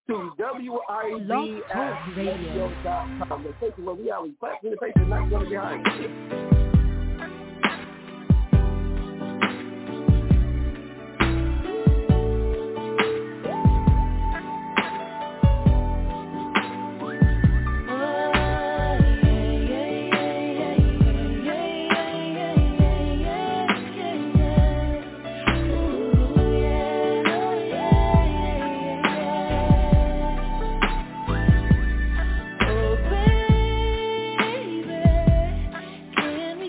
to WIBradio.com. The station where we always fight in the face and not going behind. Can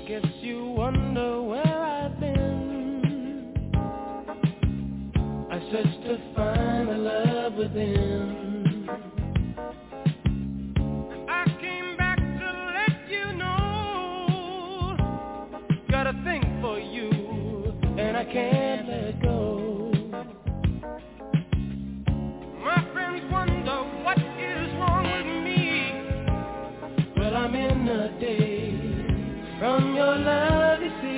guess you wonder where I've been. I searched to find the love within. I came back to let you know, got a thing for you, and I can't let go. My friends wonder what is wrong with me. Well, I'm in a daze from your love, you see.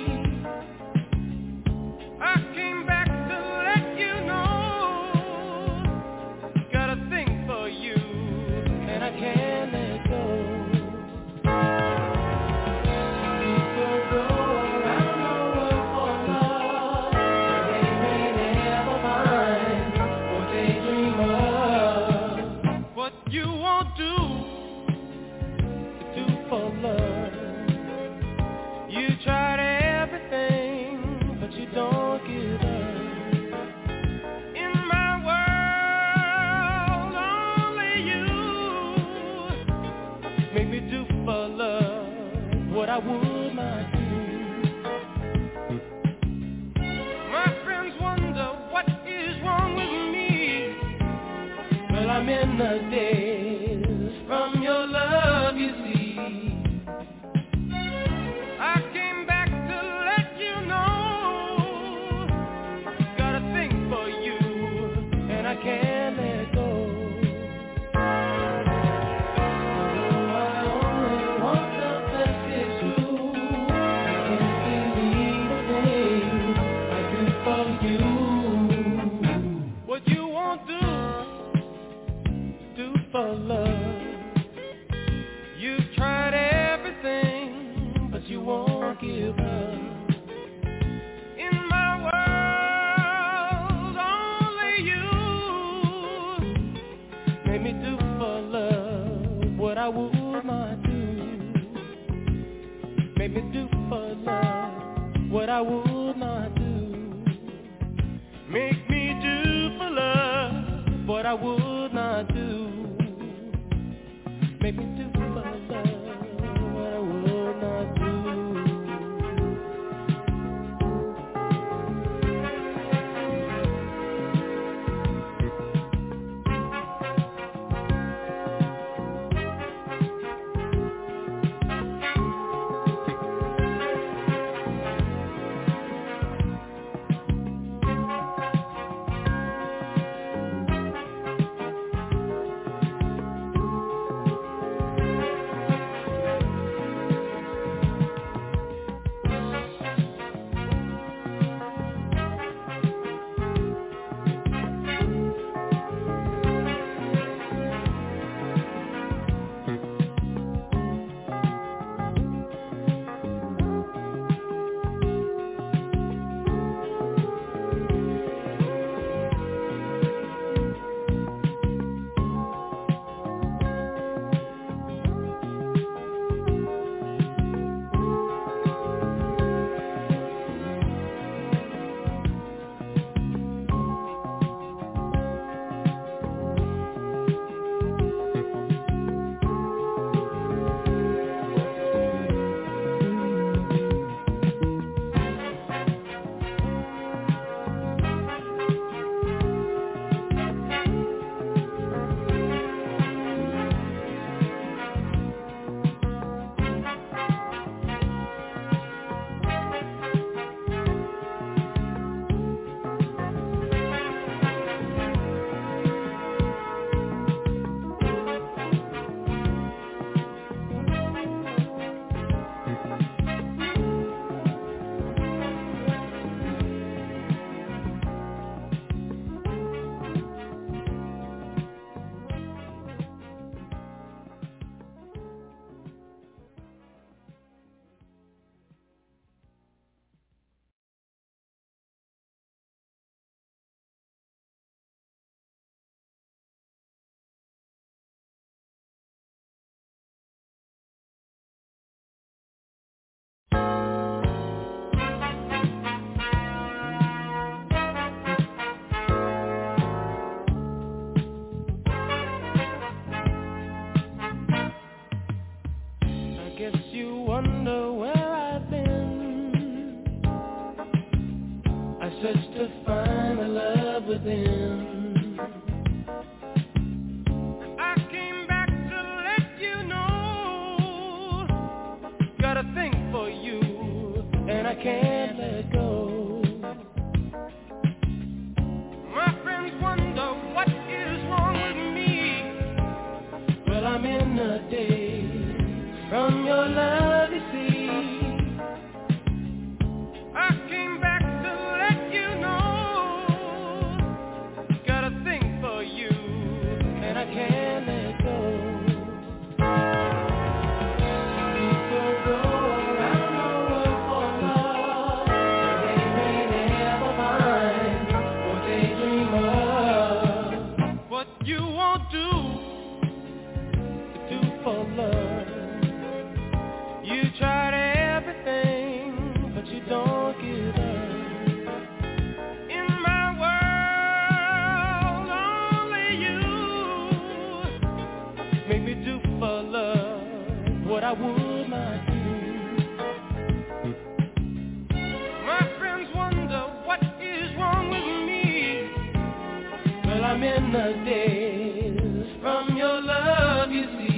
I came back to let you know, got a thing for you, and I can't let go. People go around the world for love, but they may never find what they dream of. What you won't do for love. You tried everything, but you don't give up. In my world, only you make me do for love what I would not do. My friends wonder what is wrong with me. Well, I'm in the daze from your love, you see. I came back to let you know, got a thing for you, and I can't let go. Oh, I only want the best, it's true. I can't believe the things I do for you. What you won't do for love. You've tried everything, but you won't give up. In my world, only you made me do for love what I would not do. Made me do for love what I would not do. Make me do for love what I would not do. Make me do for love what I would not do. search to find the love within. I came back to let you know, got a thing for you, and I can't let go. My friends wonder what is wrong with me. Well, I'm in a daze from your love, you see. I came back to let you know, got a thing for you, and I can't let go. People go around the world for love, but they may never find what they dream of. What you won't do for love. You tried everything, but you don't give up. In my world, only you make me do for love what I would not do. My friends wonder what is wrong with me. Well, I'm in the daze from your love, you see.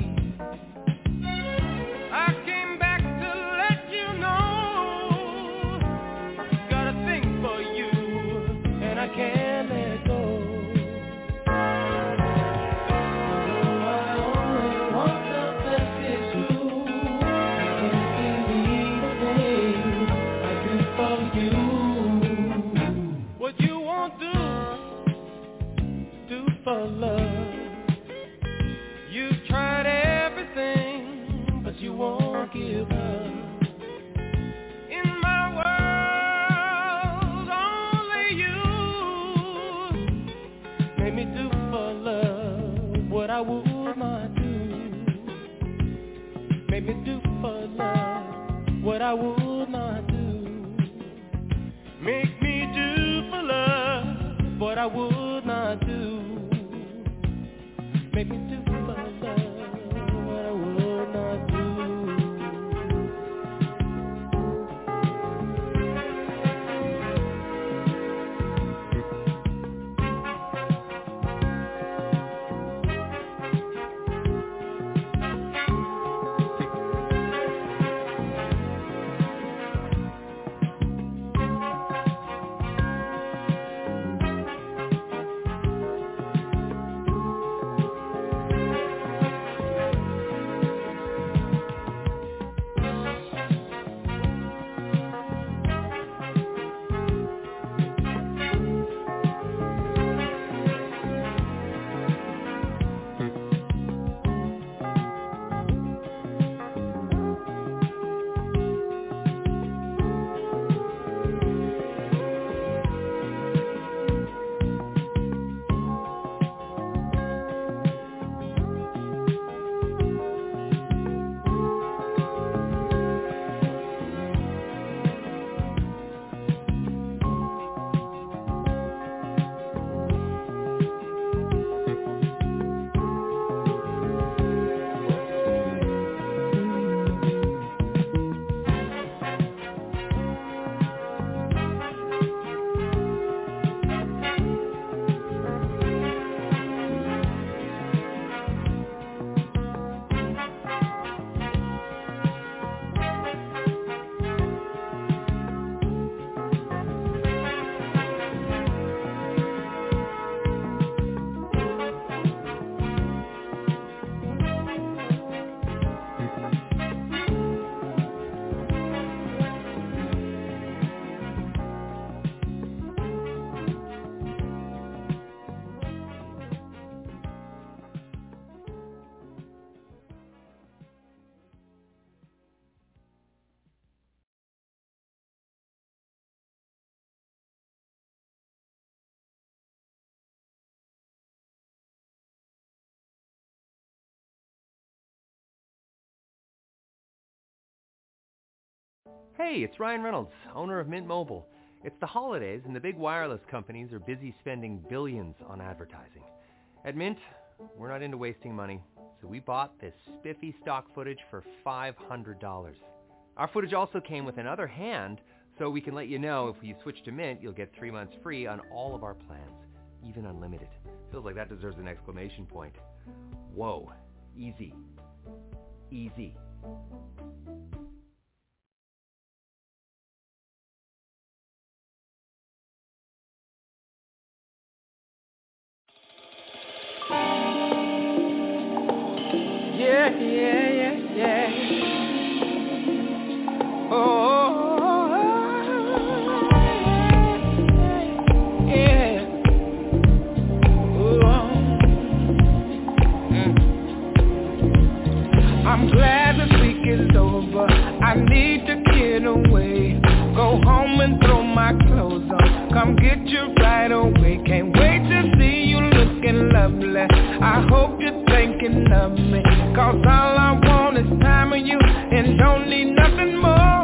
I came back to let you know, got a thing for you, and I can't let go. Though I only want the best, it's true. You can't believe the things I do for you. What you won't do for love. You've tried everything, but you won't give up. In my world, only you made me do for love what I would not do. Made me do for love what I would not do. Make me do for love what I would not do. Make me do for love what I would not do. Hey, it's Ryan Reynolds, owner of Mint Mobile. It's the holidays and the big wireless companies are busy spending billions on advertising. At Mint, we're not into wasting money, so we bought this spiffy stock footage for $500. Our footage also came with another hand So we can let you know if you switch to Mint, you'll get 3 months free on all of our plans, even unlimited. Feels like that deserves an exclamation point. Whoa. Easy. Easy. Yeah. Oh, yeah. I'm glad this week is over. I need to get away. Go home and throw my clothes on. Come get you right away. Can't wait to see you looking lovely. I hope you're thinking of me, 'cause all I want is time with you and don't need nothing more.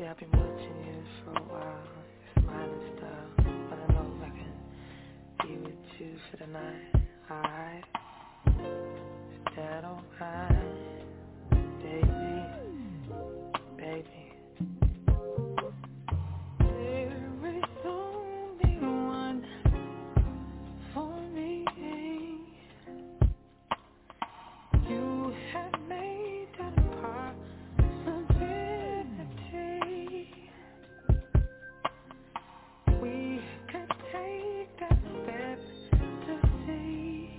See, I've been watching you for a while, your smiling style, but I know I can be with you for the night, alright? Is that alright, baby, baby? There is only one for me. You have made that a possibility. We could take that step to see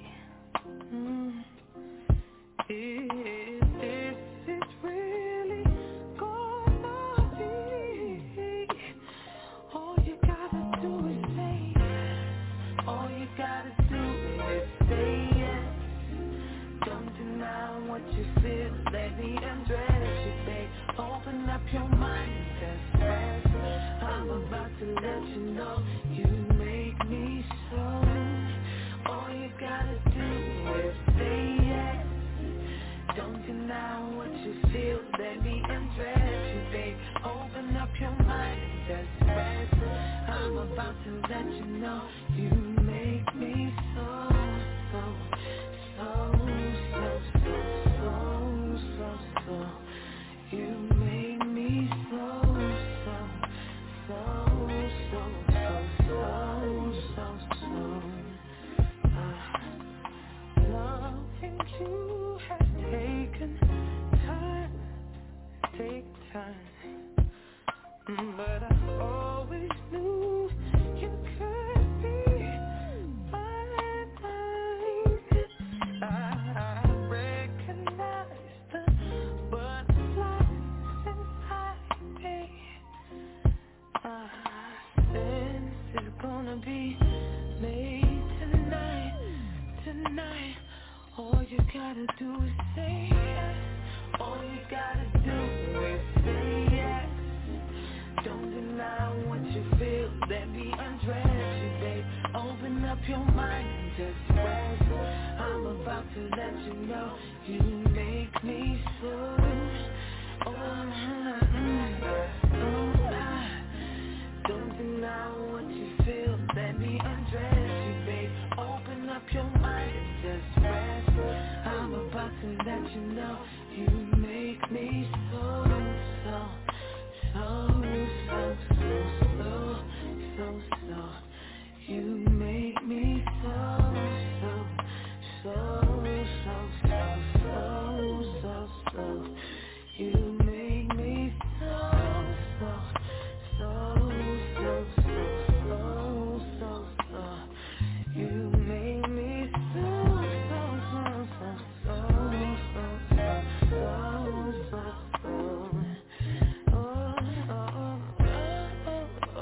if this is really gonna be. All you gotta do is say yes. All you gotta do is say yes. Don't deny what you feel. Let me undress you, babe. Open up your mind and just rest. I'm about to let you know you make me so. All you gotta do is say yes. Don't deny what you feel. Let me undress you, babe. Open up your mind and just rest. I'm about to let you know you make me so, so, so, so, so, so, so. You make me so, so, so, so, so, so, so, so. Loving you has taken time, but I always knew you could be mine. I recognize the butterflies inside me. My sense is gonna be made tonight, tonight. All you gotta do is say yes. All you gotta do is say yes. Don't deny what you feel. Let me undress you, babe. Open up your mind and just rest. I'm about to let you know you make me so. Don't deny what you feel. Let me undress you, babe. Open up your mind and just rest. I'm about to let you know you make me so, so, so, so, so, so, so. You make me so, so, so, so, so, so, so. You make me so, so, so, so, so, so, so. You make me so, so, so, so, so, so, so, so, so. Oh, oh, oh,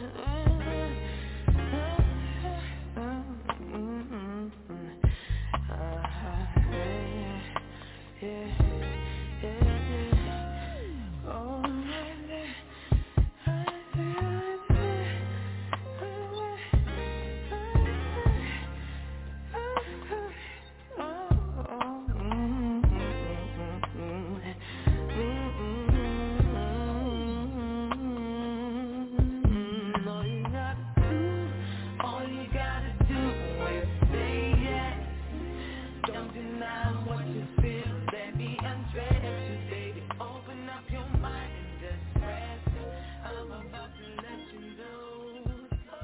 all you gotta do is say yes. Don't deny what you feel. Let me undress you, baby. Open up your mind and just rest. I'm about to let you know.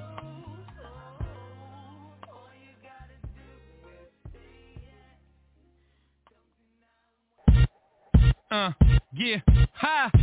All you gotta do is say yes. Yeah, ha.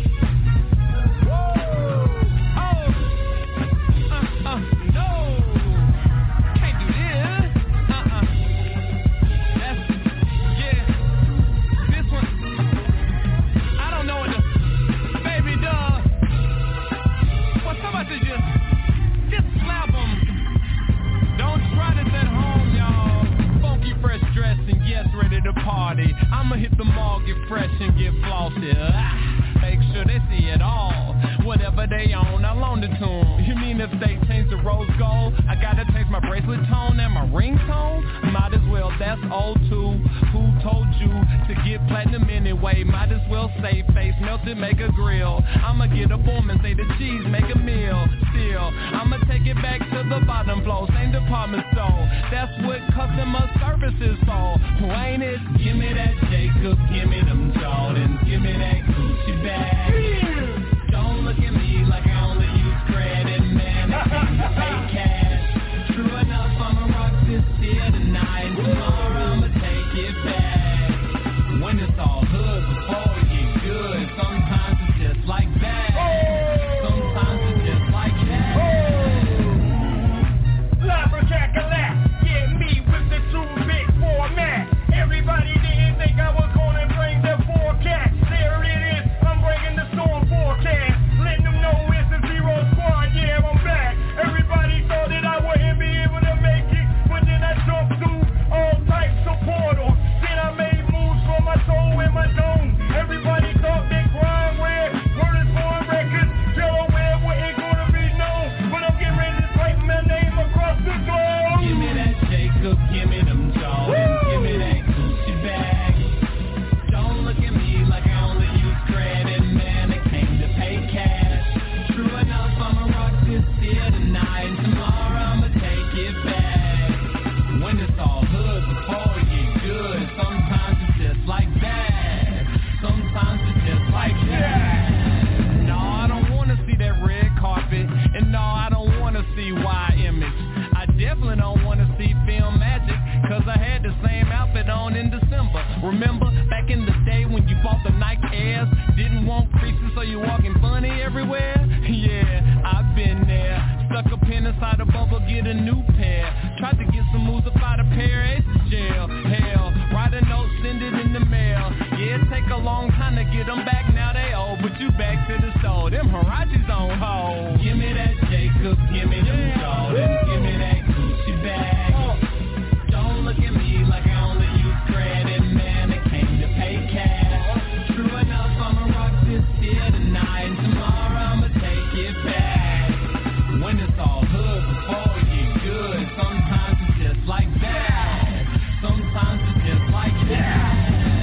No, can't do this. That's, yeah, this one, I don't know what the baby does. Well, somebody just slap them. Don't try this at home, y'all. Funky fresh dress and yes, ready to party. I'ma hit the mall, get fresh and get flossy. make sure they see it all. Whatever they own, I loaned it to them. You mean if they change the rose gold, I gotta change my bracelet tone and my ringtone? Might as well, that's old too. Who told you to get platinum anyway? Might as well save face, melt it, make a grill. I'ma get a form and say the cheese, make a meal. Still, I'ma take it back to the bottom floor, same department store. That's what customer service is for. Ain't it? Give me that Jacobs, give me them Jordans, give me that Gucci bag. Don't look at me like I only use credit, man. I can't pay cash. True enough, I'ma rock this here tonight. Tomorrow I'ma take it back. When it's all hood before it get good, sometimes it's just like that. Sometimes it's just like that. Labracacalac, yeah, me with the too big format. Everybody didn't think I was gonna bring the forecast. There it is, I'm bringing the storm forecast. Letting them know it's a zero squad, yeah, I'm back. Everybody thought that I wouldn't be able to make it, but then I jumped through all types of portals. Then I made moves for my soul and my dome. Everybody thought that grind where word is born records. Delaware wasn't gonna be known, but I'm getting ready to type my name across the globe. Give me that Jacob, give me them Jordans, give me that Gucci bag. Don't look at me like I only use credit, man. I came to pay cash. True enough, I'ma rock this here tonight. Tomorrow I'ma take it back. When it's all hood before it get good, sometimes it's just like that. Sometimes it's just like that. No, I don't wanna see that red carpet, and no, I don't wanna see Y image. I definitely don't wanna see film magic, cause I had the same outfit on in December. Remember back in the day when you bought the Nike Airs, didn't want creases so you walking funny everywhere? Yeah, I've been there. Stuck a pin inside a bubble, get a new pair. Tried to get some moves up out of pair, it's jail. Hell, write a note, send it in the mail. Yeah, it take a long time to get them back, now they old, but you back to the store. Them Harachis on hold. Give me that Jacobs, give me them Jordans, give me that Gucci bag. Don't look at me like I only use credit, man. I came to pay cash. True enough, I'ma rock this here tonight. Tomorrow I'ma take it back. When it's all hood before it get good, sometimes it's just like that. Sometimes it's just like that.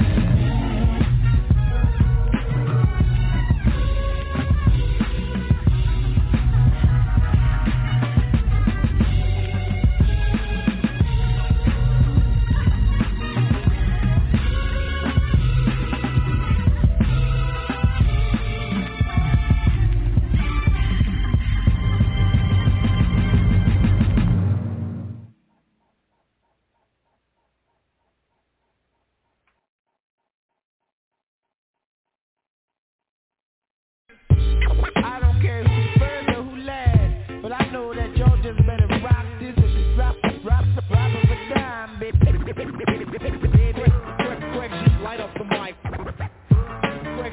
I don't care who's first or who last, but I know that y'all just better rock this and just drop of a dime, baby. Quick, just light up the mic. Quick,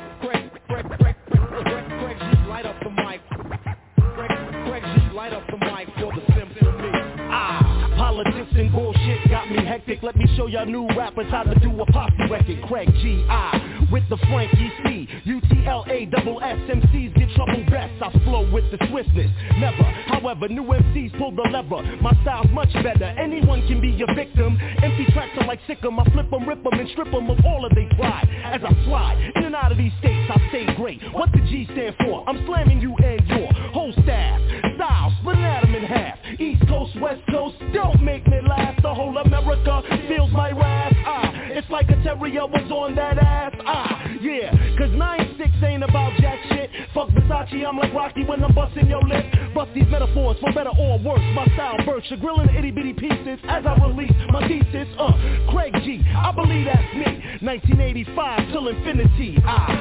just light up the mic. Quick, just light up the mic for the simple me. Politics and bullshit got me hectic. Let me show y'all new rappers how to do a posse record. Craig G.I. with the Frankie C. UTLA double S MCs get trouble best. I flow with the swiftness. Never, however, new MCs pull the lever. My style's much better. Anyone can be a victim. Empty tracks are like Sick'em. I flip them, rip them, and strip them of all of their pride. As I slide in and out of these states, I stay great. What the G stand for? I'm slamming you and your whole staff. Style, splitting atom in half. East Coast, West Coast, don't make me laugh. The whole America feels my wrath. It's like a terrier was on that ass. Yeah, cause 9-6 ain't about jack shit. Fuck Versace, I'm like Rocky when I'm busting your lip. Bust these metaphors for better or worse. My style bursts, you're grilling itty bitty pieces as I release my thesis. Craig G, I believe that's me. 1985 till infinity.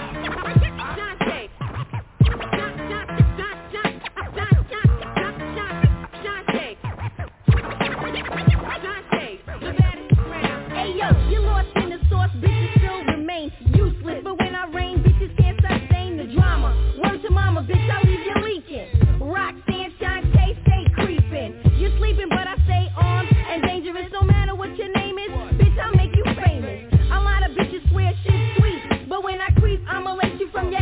You lost in the sauce, bitches still remain useless. But when I rain, bitches can't sustain the drama. Word to mama, bitch, I leave you leaking. Roxanne, Shantae, stay creeping. You're sleeping, but I stay armed and dangerous. No matter what your name is, bitch, I'll make you famous. A lot of bitches swear shit's sweet, but when I creep, I'ma let you from your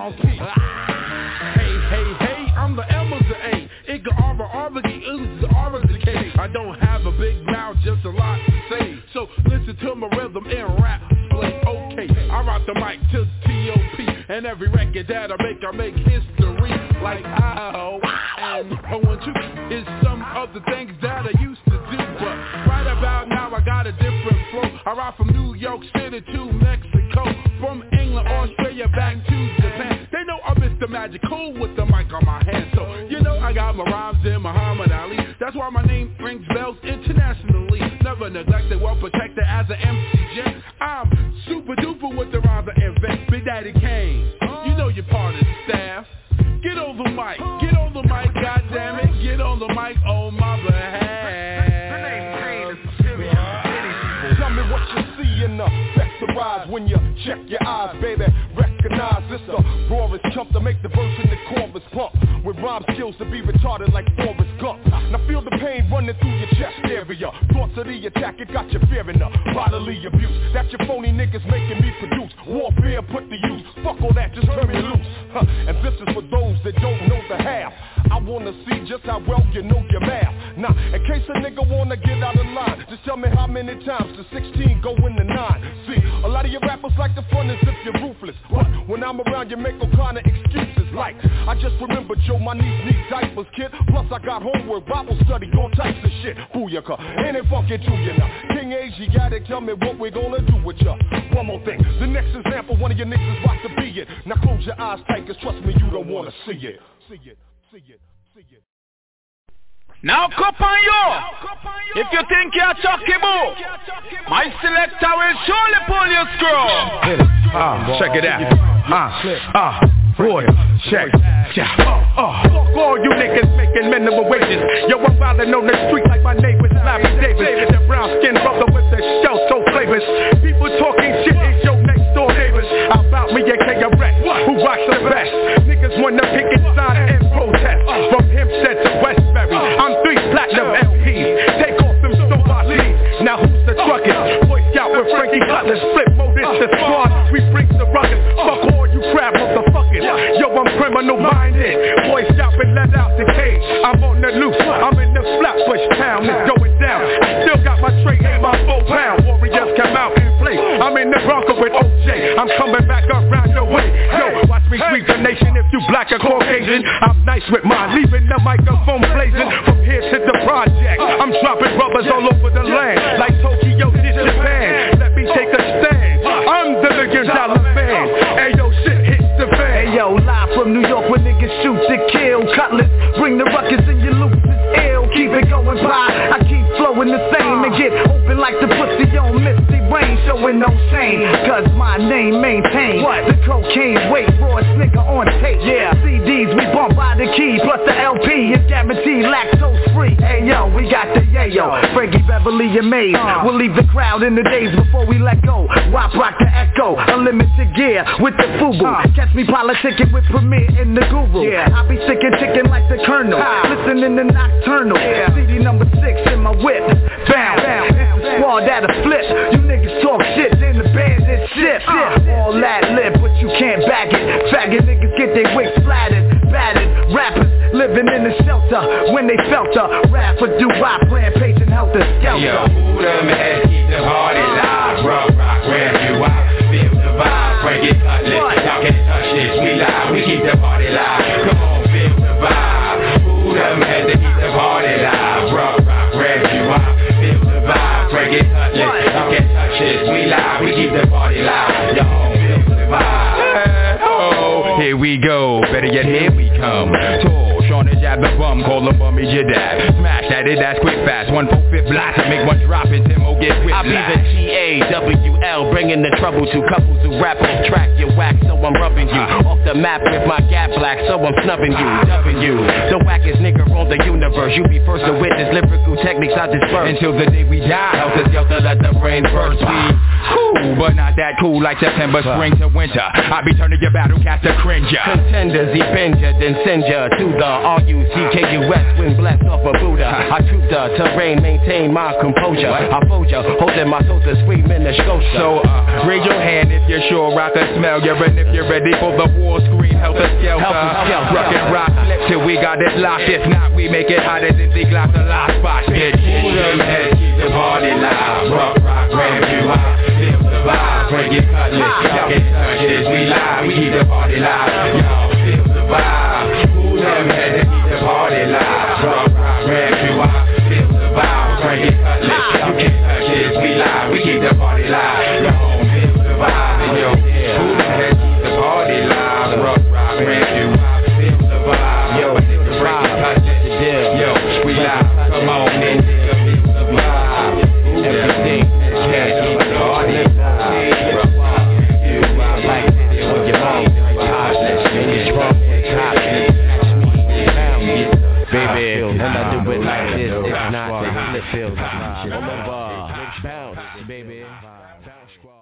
on P. Hey, I'm the M of the A. Igga Arbor, the R of the K. I don't have a big mouth, just a lot to say. So listen to my rhythm and rap play. Okay, I rock the mic to T.O.P. And every record that I make history. Like wow, and O1-2 is some of the things that I used to do. But right about now I got a different flow. I rock from New York City to Mexico, from England, Australia, back to Japan. They know I'm Mr. Magical with the mic on my hand. So, you know I got my rhymes in Muhammad Ali. That's why my name rings bells internationally. Never neglected, well protected as an MCJ. I'm super duper with the rhymes I invent. Big Daddy Kane, you know you're part of the staff. Get on the mic, goddammit. Get on the mic on my behalf. Tell me what you see in the vectorize when you check your eyes, baby. Recognize this the rawest chump to make the verse in the chorus pump. With rhyme skills to be retarded like Forrest Gump. Now feel the pain running through your chest area. Thoughts of the attack, it got you fearing the bodily abuse that your phony niggas making me produce. Warfare put to use, fuck all that, just turn me loose. And this is for those that don't know the half. I wanna see just how well you know your math. Now, in case a nigga wanna get out of line, just tell me how many times the 16 go in the 9. See, a lot of your rappers like the fun as if you're ruthless. But when I'm around you make all kind of excuses. Like, I just remember Joe, my niece needs diapers, kid. Plus I got homework, Bible study, all types of shit. Booyaka, ain't it fucking to you now? King Age, you gotta tell me what we're gonna do with ya. One more thing, the next example, one of your niggas is about to be it. Now close your eyes tight, cause trust me, you don't wanna see it. See it. Now cup on you. If you think you're Chucky Boo, my selector will surely pull your screw. Check it out. Boy, check. Fuck all you niggas making minimum wages. Yo, I'm wildin' on the street like my name was Larry Davis. That brown skin brother with the shell so flavors. People talking shit is your next door neighbors. How about me and KRS, who rocks the best? Niggas wanna pick and sign and protest. From Hempstead to Westbury, I'm 3 platinum LPs. Take off them Somalis. Now who's the truckers? Boy Scout with Frankie Cutlass. Flip mode, it's the squad. We bring the ruckus. Fuck all you crab motherfuckers. Yo, I'm criminal minded. Boy Scout been let out the cage. I'm on the loose. I'm in the Flatbush town. It's going down. I still got my tray and my 4 pound. Warriors come out and play. I'm in the Bronco with OJ. I'm coming back around your way. Yo, watch me sweep the nation. If you black or Caucasian, I'm nice with mine. Leaving the microphone blazing. From here to the project, I'm dropping rubbers all over the land. Like Tokyo to Japan. Let me take a stand. I'm the $1 million man. Hey yo, shit hits the fan. Hey yo, live from New York where niggas shoot to kill. Cutlass, bring the ruckus in your loops is ill. Keep it going by, I keep flowing the same. And get open like the pussy on Misty Rain. Showing no shame, cause my name maintains the cocaine weight, rawest nigga on tape. Yeah, CDs we bump by the key, plus the LP is guaranteed lactose free. Hey yo, we got the yayo, Frankie Beverly and Maze. We'll leave the crowd in the days before we let go. Wop rock the echo, unlimited gear with the FUBU. Catch me politicking with Premier in the Guru. I be sick and chicken like the Colonel, listening to Nocturnal. CD number 6 in my whip. Bow, it's the squad that'll flip. You niggas talk shit, then the bandit shit. All that lip, but you can't back it. Faggot niggas get their wigs splattered, battered. Rappers living in the shelter when they felt a rap for do-wop, playing patient helter skelter. Yo, who the man keep the party live? Rock, where you are, feel the vibe, break it, cut it. Y'all can't touch this, we live, we keep the party live. Come on, feel the vibe. Who the man that keep the party live? Rock, where you are, feel the vibe, break it, cut it. Y'all can't touch this, we live, we keep the party live. Yo, feel the vibe. Here we go, better yet here we come. Tall, Sean and jab the bum, call him Bummy your dad. Smash that, that's quick fast, 1/4 blast, to make one drop and Timo get whipped. I be the GAWL, bringing the trouble to couples who rap off track. You whack, so I'm rubbing you off the map with my gap black, so I'm snubbing you, dubbing you. The wackest nigga on the universe, you be first to witness lyrical techniques I disperse. Until the day we die, helter skelter, let the brain burst. We cool, but not that cool like September, spring to winter. I be turning your battle cast to cringer. Contenders, he bend ya, then send ya to the R-U, C-K-U-S, when blessed off a Buddha. I troop the terrain, maintain my composure. I fold ya, holding my soldiers, screaming the Scotia. So, raise your hand if you're sure I can smell you. And if you're ready for the war screen, helter skelter. Rock and rock, flip till we got it locked. If not, we make it hotter than the glass of last spot. Bitch, keep the party live. Rock, ramp you out. Feel the vibe, bring it cutlass. Y'all can touch this, we live. We keep the party live. Y'all feel the vibe. Move them head and keep the party live. Rock, ramp you out. Feel the vibe, bring it cutlass. Y'all can touch this, we live. We keep the party live. Y'all feel the vibe. And yo, move them head, keep the party live. Rock, ramp you out. Feel the vibe. Yo, feel the vibe. Yo, we live. Come on, nigga. Feel the vibe. Everything can't keep the party live. You like it when you're home. Let's get it drunk. Baby, and I do it like this. It's not the flip field. Bounce, baby. Bounce squad.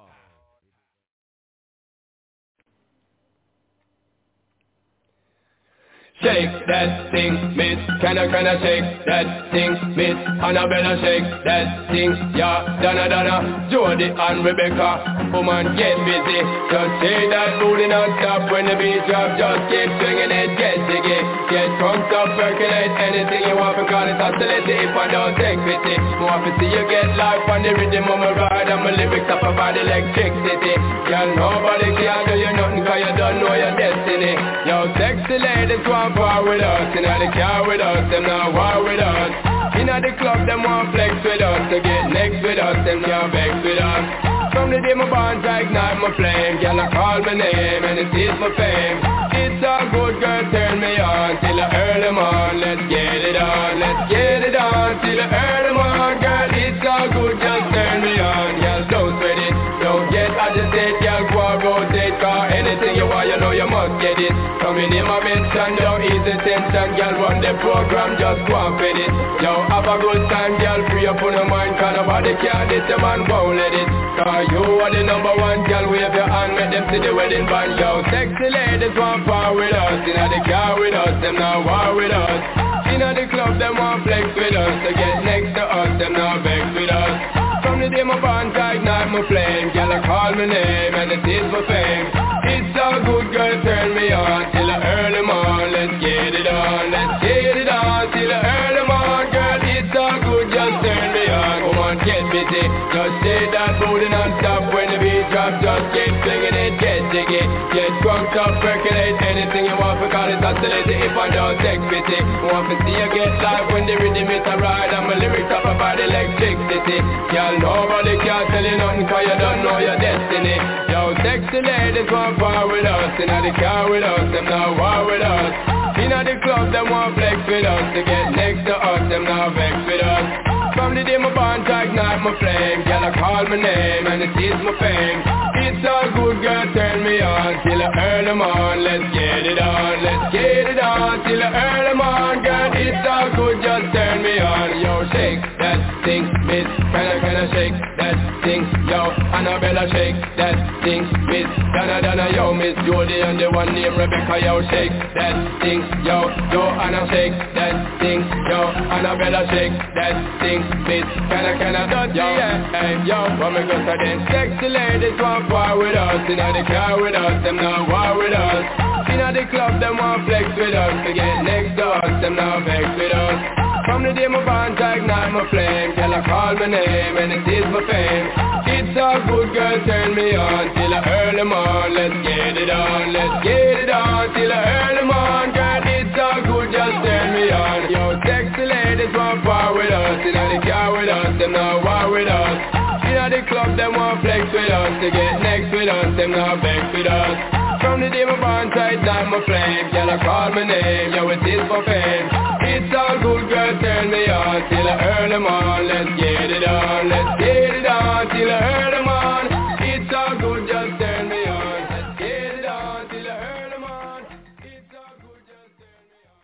Shake that thing, miss. Can I shake that thing, miss? Annabella shake that thing, yeah. Donna, Jody and Rebecca. Woman, get busy. Just shake that booty non-stop when the beat drop. Just keep swinging it, get jiggy. Get drunk up, percolate anything you want because it's hostility if I don't take pity. More to see you get life on the rhythm of my ride and my lyrics up about electricity. Girl, nobody can do you nothing cause you don't know your destiny. Yo, sexy ladies want war with us, inna the car with us, them not war with us. Inna the club, them want flex with us, to get next with us, them can't vex with us. From the day my bonds I ignite my flame, girl I call my name and it is my fame. It's a good girl, turn me on till I early morn. Let's get it on, let's get it on till I early morn. Girl, it's a good, just turn me on. Girl, don't sweat it, don't get agitated. Girl, go and rotate, cause anything you want, you know you must get it. Coming in my mention, don't easy tension. Girl, run the program, just go and fit it. Yo, have a good time, girl, free up on your mind. Cause nobody can this, your man won't let it. Cause you are the number one, girl, wave your hand, make them see the wedding band. Yo, sexy ladies want power with us. Inna the car with us, them not war with us. Inna the club, them want flex with us. To get next to us, them not vex with us. From the day my bonds I ignite my flame, girl, I call my name and it is my fame. It's a good girl, turn me on till the early morn. Let's get it on, let's get it on till the early morn. Girl, it's a good, just turn me on. Come on, get busy, just stay that booty non-stop. When the beat drop, just get swinging it, get jiggy. Get drunk up, percolate anything you want because it's hostility if I don't take pity. Want to see you get live when the rhythm is a ride and my lyrics up about electricity. Girl, nobody can tell you nothing cause you don't know your destiny. Yo, sexy ladies want power with us. Inna the car with us, them not war with us. Inna the club, them want flex with us. To get next to us, them not vex with us. From the day my bonds I ignite my flame, girl I call my name and it is my fame. It's a good girl, turn me on till the early morn. Let's get it on, let's get it on till the early morn. Girl, it's a good, just turn me on. Yo, shake that thing, miss. Can I shake that thing? Yo, Annabella shake that thing, miss. Donna, yo, Miss Jody and the one named Rebecca. Yo, shake that thing, yo, Anna shake that thing, yo, Annabella shake that thing, miss. Can I, yo, hey, yo, what me go to them? Sexy ladies want war with us. Inna the car with us, them not war with us. Inna the club, them want flex with us. To get next to us, them not vex with us. From the day my bonds I ignite my flame, girl I call my name and it is my fame. It's a good girl, turn me on till the early morn. Let's get it on, let's get it on till the early morn. Girl, it's a good, just turn me on. Yo, sexy ladies want power with us. Inna the car with us, them not war with us. Inna the club, them want flex with us. To get next with us, them not vex with us. From the day my bonds I ignite my flame, girl I call my name, yo, it is for fame. It's a good girl, turn me on till the early morn. Let's get it on, let's get it on till the early morn. It's a good, just turn me on. Let's get it on till the early morn. It's a good, just turn me on.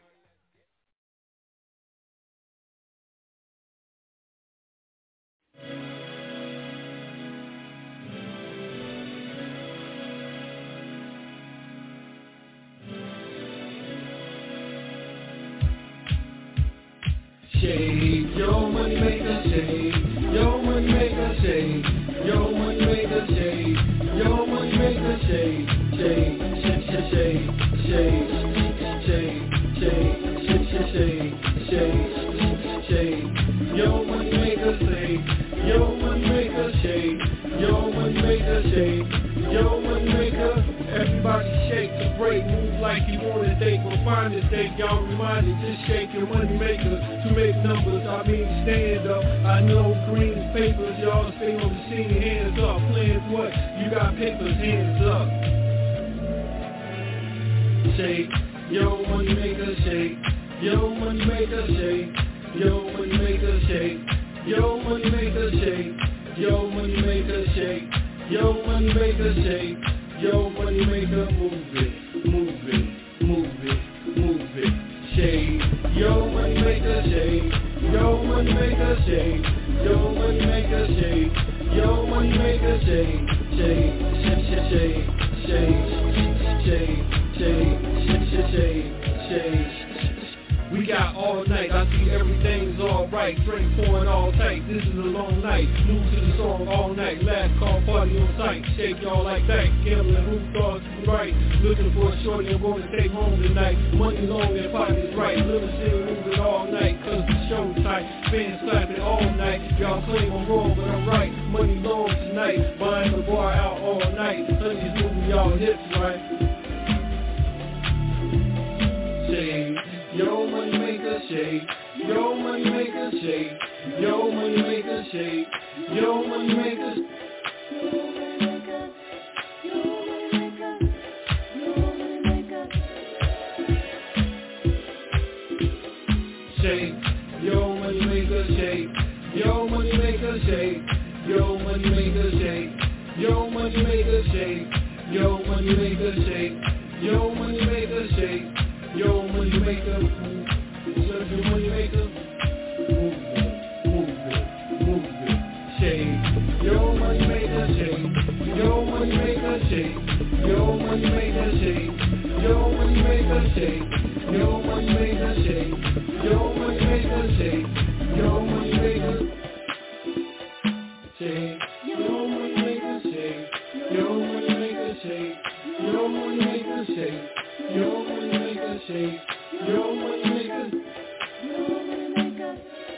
shake. Yo, money maker, shake. Yo, money maker, shake. Yo, money maker, shake. Yo, money maker, shake. Shake, shake, shake, shake, shake, shake, shake, shake, shake, shake. Yo, money maker, shake. Yo, money maker, shake. Yo, money maker, shake. Yo, money maker. Everybody shake the break, move like you want it, they gon' find it, they y'all reminded, just shake your money maker to make numbers, I mean stand up, I know green papers, y'all stay on the scene, hands up, playing what, you got papers, hands up. Shake, yo money maker shake, yo money maker shake, yo money maker shake, yo money maker shake, yo money maker shake, yo money maker shake. Yo, money maker, move it, move it, move it, move it, shake. Yo, money maker, shake. Yo, money maker, shake. Yo, money maker, shake. Yo, money maker, shake. Shake, shake, shake, shake, shake, shake, shake, shake, shake. We got all night, I see everything's alright. Drink pouring all tight, this is a long night. Move to the song all night, last call party on sight. Shake y'all like that, gambling, who thoughts right. Looking for a shorty, I'm going to take home tonight. Money long and pockets right, little shit moving all night. Cause the show tight, fans clapping all night. Y'all claim I'm wrong, but I'm right. Money long tonight, buying the bar out all night. Honey's moving y'all hips right. Shake. Yo, money maker shake. Yo, money maker shake. Yo, money maker shake. Yo, money maker. Shake. Yo, money maker shake. Yo, money maker shake. Yo, money maker shake. Yo, money maker shake. Yo, money maker shake. Yo, money maker shake. Yo, money maker, move. Serve your money maker. Move it, move it, move it. Shake. Yo, money maker, shake. Yo, money maker, shake. Yo, money maker, shake. Yo, money maker, shake. Yo, money maker, shake. Yo, money maker, shake. Yo, money maker, shake. Yo, money maker, shake. Yo, money maker, shake. Yo, money maker, shake. Yo, money maker, shake. Yo, money maker. Yo, money maker.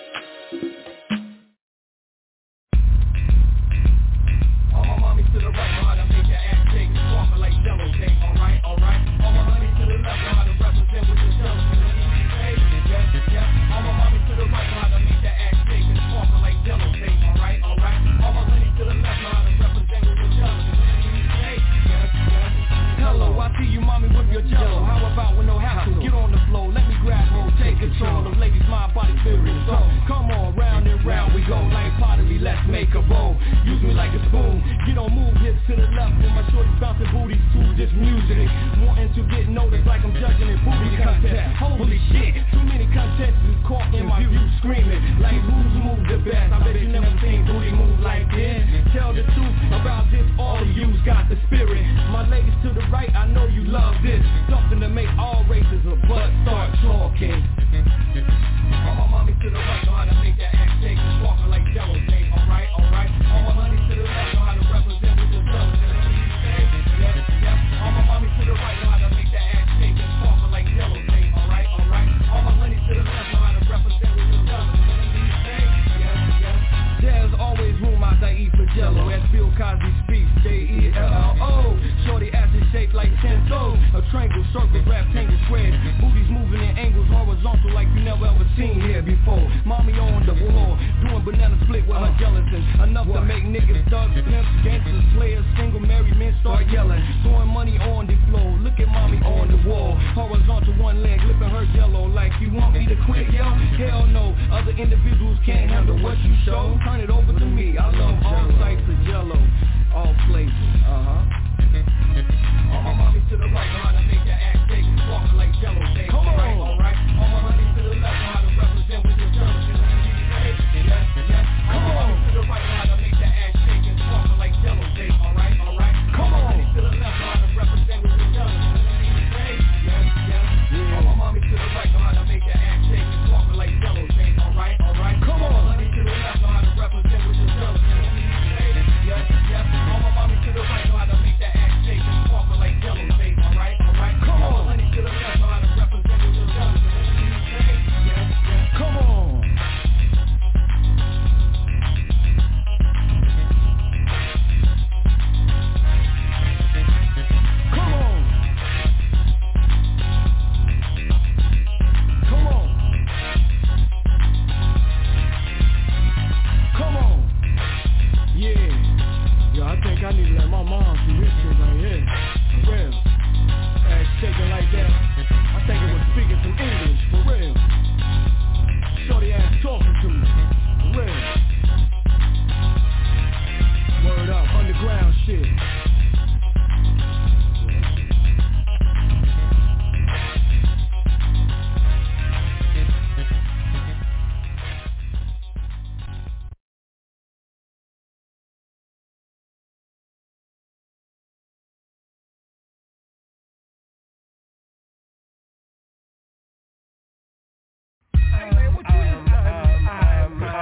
All my mommy to the right, know how to make your ass shake. Sparkle like jello cake. Alright, alright. All my money to the left, know how to represent with the jello. Hey, yeah, yeah. All my mommy to the right, know how to make your ass shake. Sparkle like jello cake. Alright, alright. All my money to the left, know how to represent with the jello. Hey, yeah, yeah. Hello, I see you, mommy, with your jello. How about with no hassle? Get on the floor, let me grab hold, take control of ladies' mind, body, spirit, soul. Come on, round and round we go like pottery, let's make a bowl. Use me like a spoon, get on move, hips to the left, and my shorty's bouncing booties to this music. Wanting to get noticed like I'm judging in booty contest. Holy shit, too many contestants caught in my view screaming like who's moved the best. I bet you never seen booty move like this. Tell the truth about this, all of you's got the spirit. My ladies to the right, I know you love this. Something to make all races of blood start talking. All my mommy to the right know how to make that ass shake. Sparkle like jello cake. Alright, alright. All my money to the left know how to represent with the jello. Yeah, yeah. All my mommy to the right know how to make that ass shake. Sparkle like jello cake. Alright, alright. All my money to the left know how to represent with the jello. There's always room out there eat for jello. As Bill Cosby speaks, J-E-L-L-O. Shorty acid shaped like 10 toes. A triangle, circle, rectangle, square. Booties moving in angles horizontal like you never ever seen here before. Mommy on the wall, doing banana split with her gelatin. Enough to make niggas thugs, pimps, gangsters, players, single, married men start yelling. Throwing money on the floor, look at mommy on the wall. Horizontal, one leg, flipping her jello like you want me to quit, yo? Hell no, other individuals can't handle what you show. Turn it over to me, I love all types of jello, all places, All my mommy to the right, know how to make your ass shake. Sparkle like jello cake. Come on, alright. All my money to the left, know how to represent with your jello. Yeah, yeah. Come on. To the right, know how to make your ass shake. Sparkle like jello cake. Alright, alright. Come on. To the left, know how to represent with your jello. Yeah, yeah. All my mommy to the right, know how to make your ass shake. Sparkle like jello cake. Alright.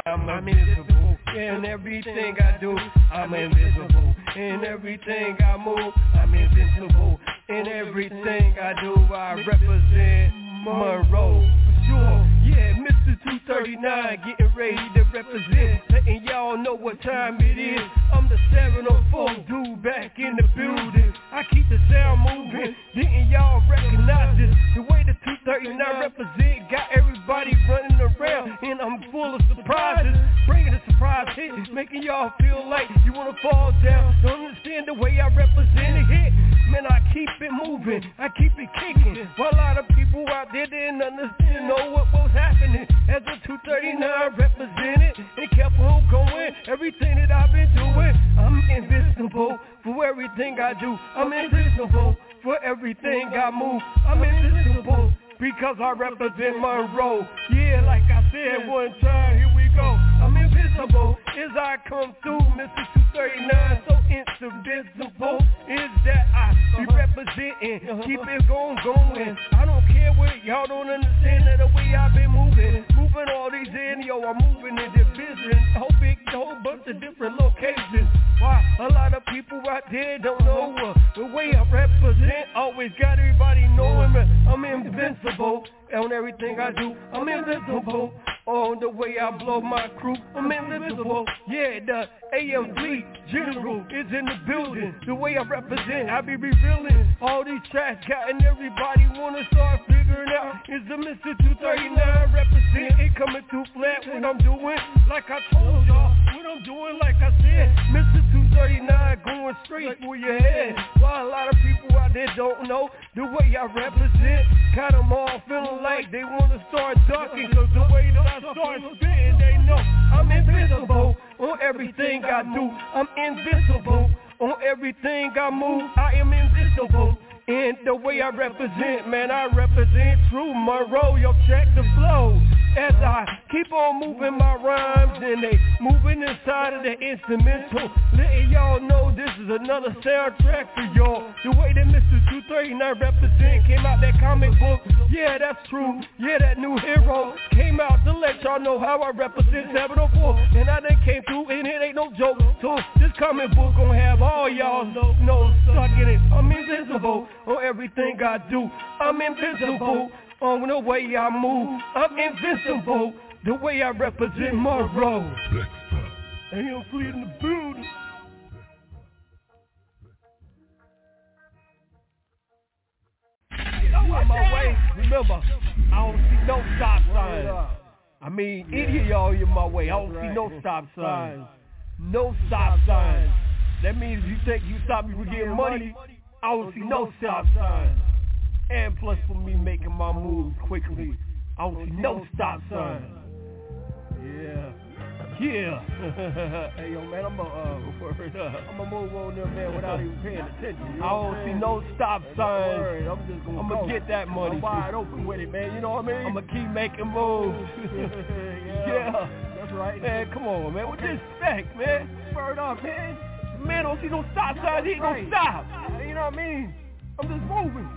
I'm invisible in everything I do. I'm invisible in everything I move. I'm invincible in everything I do. I represent Monroe. Sure, yeah, Mr. 239 getting ready to represent, letting y'all know what time it is. I'm the 704 dude back in the building. I keep the sound moving. Didn't y'all recognize this? The way the 239 represent got everybody running around, and I'm full of surprises, bringing a surprise hit, making y'all feel like you wanna fall down. Don't understand the way I represent it hit. Man, I keep it moving, I keep it kicking. While a lot of people out there didn't understand, know what was happening. As a 239 represented, and kept on going. Everything that I've been doing, I'm invincible for everything I do. I'm invincible for everything I move. I'm invincible because I represent Monroe. Yeah, like I said one time, here we go. I'm invisible as I come through, Mr. 239, so indivisible is that I be representing, keep it going. I don't care what y'all don't understand that the way I've been moving all these in, yo, I'm moving in division, whole bunch of different locations. Why? A lot of people out there don't know the way I represent, always got everybody knowing me. I'm invincible on everything I do. I'm invincible on the way I blow my crew. I'm invincible. Yeah, the AM Fleet General is in the building. The way I represent, I be revealing all these tracks, gotten everybody wanna start figuring out. Is the Mr. 239 represent? It coming too flat when I'm doing like I told y'all. What I'm doing, like I said, Mr. 239 going straight for your head. While a lot of people out there don't know the way I represent, got them all feeling like they wanna start ducking, cause the way that I start spitting, they know I'm invincible on everything I do. I'm invincible on everything I move. I am invincible in the way I represent, man. I represent true Monroe. Yo, check the flow as I keep on moving my rhymes, and they moving inside of the instrumental, letting y'all know this is another soundtrack for y'all. The way that Mr. 239 represent, came out that comic book. Yeah, that's true. Yeah, that new hero came out to let y'all know how I represent 704, and I done came through, and it ain't no joke. So this comic book gonna have all y'all know stuck in it. I'm invincible on everything I do. I'm invincible on the way I move. I'm invincible the way I represent Monroe. And you'll flee in the building. I'm on my way. Remember, I don't see no stop signs. I mean, any of y'all in my way. I don't see no stop signs. No stop signs. That means you stop me from getting money. I don't see no stop signs. And plus for me making my moves quickly, I don't see no stop signs. Yeah. Hey yo man, I'm gonna move on there, man, without even paying attention. I don't see no stop signs. I'm just gonna get that money. I'm wide open with it, man. You know what I mean? I'm gonna keep making moves. Yeah. That's right. Man, come on, man. With this respect, man. Word up, man. Man, don't see no stop signs. He ain't gonna stop. You know what I mean? I'm just moving.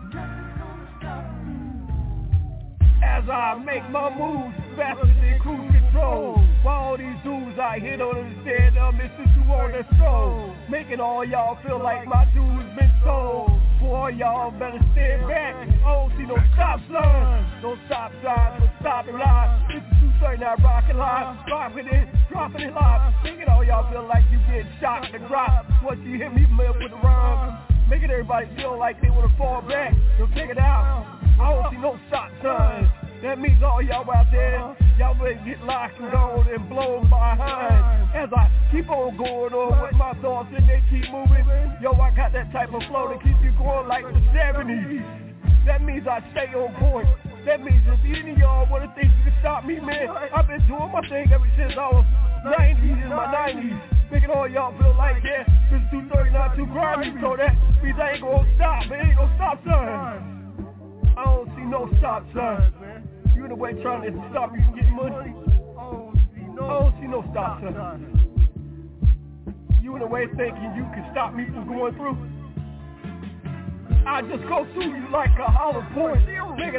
As I make my moves faster than cruise control, while all these dudes out here don't understand, Mr. 2 on the stroll, making all y'all feel like my dude's been sold. Boy, y'all better stand back. I don't see no stop signs, no stop signs, no stopping live. Mr. 239 rocking live, dropping it live, making all y'all feel like you get shot in the drop. Once you hit me with the rhymes, making everybody feel like they wanna fall back. So check it out. I don't see no stop signs. That means all y'all out there, y'all better get locked and gone and blown behind. As I keep on going on with my thoughts and they keep moving. Yo, I got that type of flow to keep you going like the 70s. That means I stay on point. That means if any of y'all wanna think you can stop me, man, I've been doing my thing ever since I was 90s in my 90s. Making all y'all feel like, yeah, this 239 too grimy, so that means I ain't gonna stop. It ain't no stop sign. I don't see no stop signs, man. You in the way trying to stop you from getting money. I don't see no stop signs. You in the way thinking you can stop me from going through. I just go through you like a hollow point, making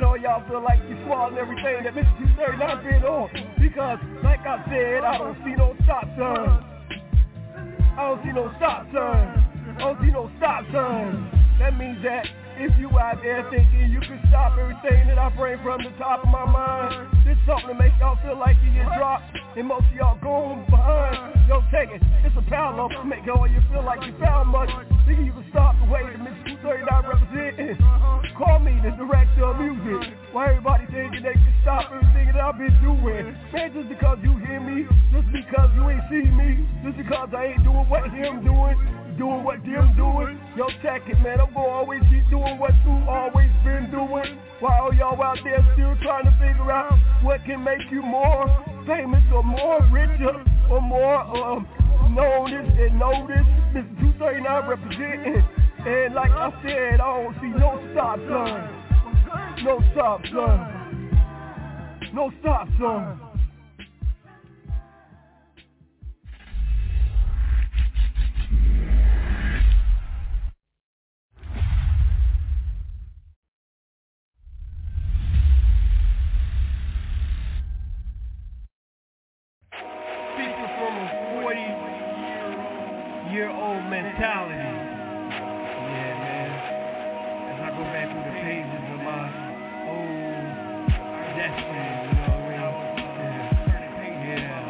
all y'all feel like you smart and everything that Mr. 239 been on. Because, like I said, I don't see no stop sign. I don't see no stop sign. I don't see no stop sign. That means that if you out there thinking you can stop everything that I bring from the top of my mind, it's something to make y'all feel like you get dropped, and most of y'all going behind. Yo, take it. It's a power loaf to make all you feel like you found much. Thinking you can stop the way that Mr. 239 representing. Call me the director of music. Why everybody thinking they can stop everything that I've been doing? Man, just because you hear me, just because you ain't see me, just because I ain't doing what him doing what them doing. Yo, check it, man. I'm gonna always keep doing what you always been doing. While y'all out there still trying to figure out what can make you more famous or more richer or more noticed and noticed. Mr. 239 representing. And like I said, I don't see no stop sign. No stop sign. No stop sign. Year-old mentality. Yeah, man. As I go back through the pages of my old destiny, you know what I mean? Yeah.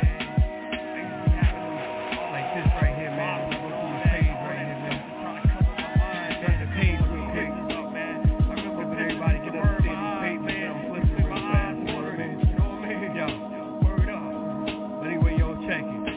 Like this right here, man. I'm gonna go through the page right here, man. Turn the page real quick. Hoping everybody can understand these pages that I'm flipping real fast. You know what I mean? Yo, word up. But anyway, yo, check it.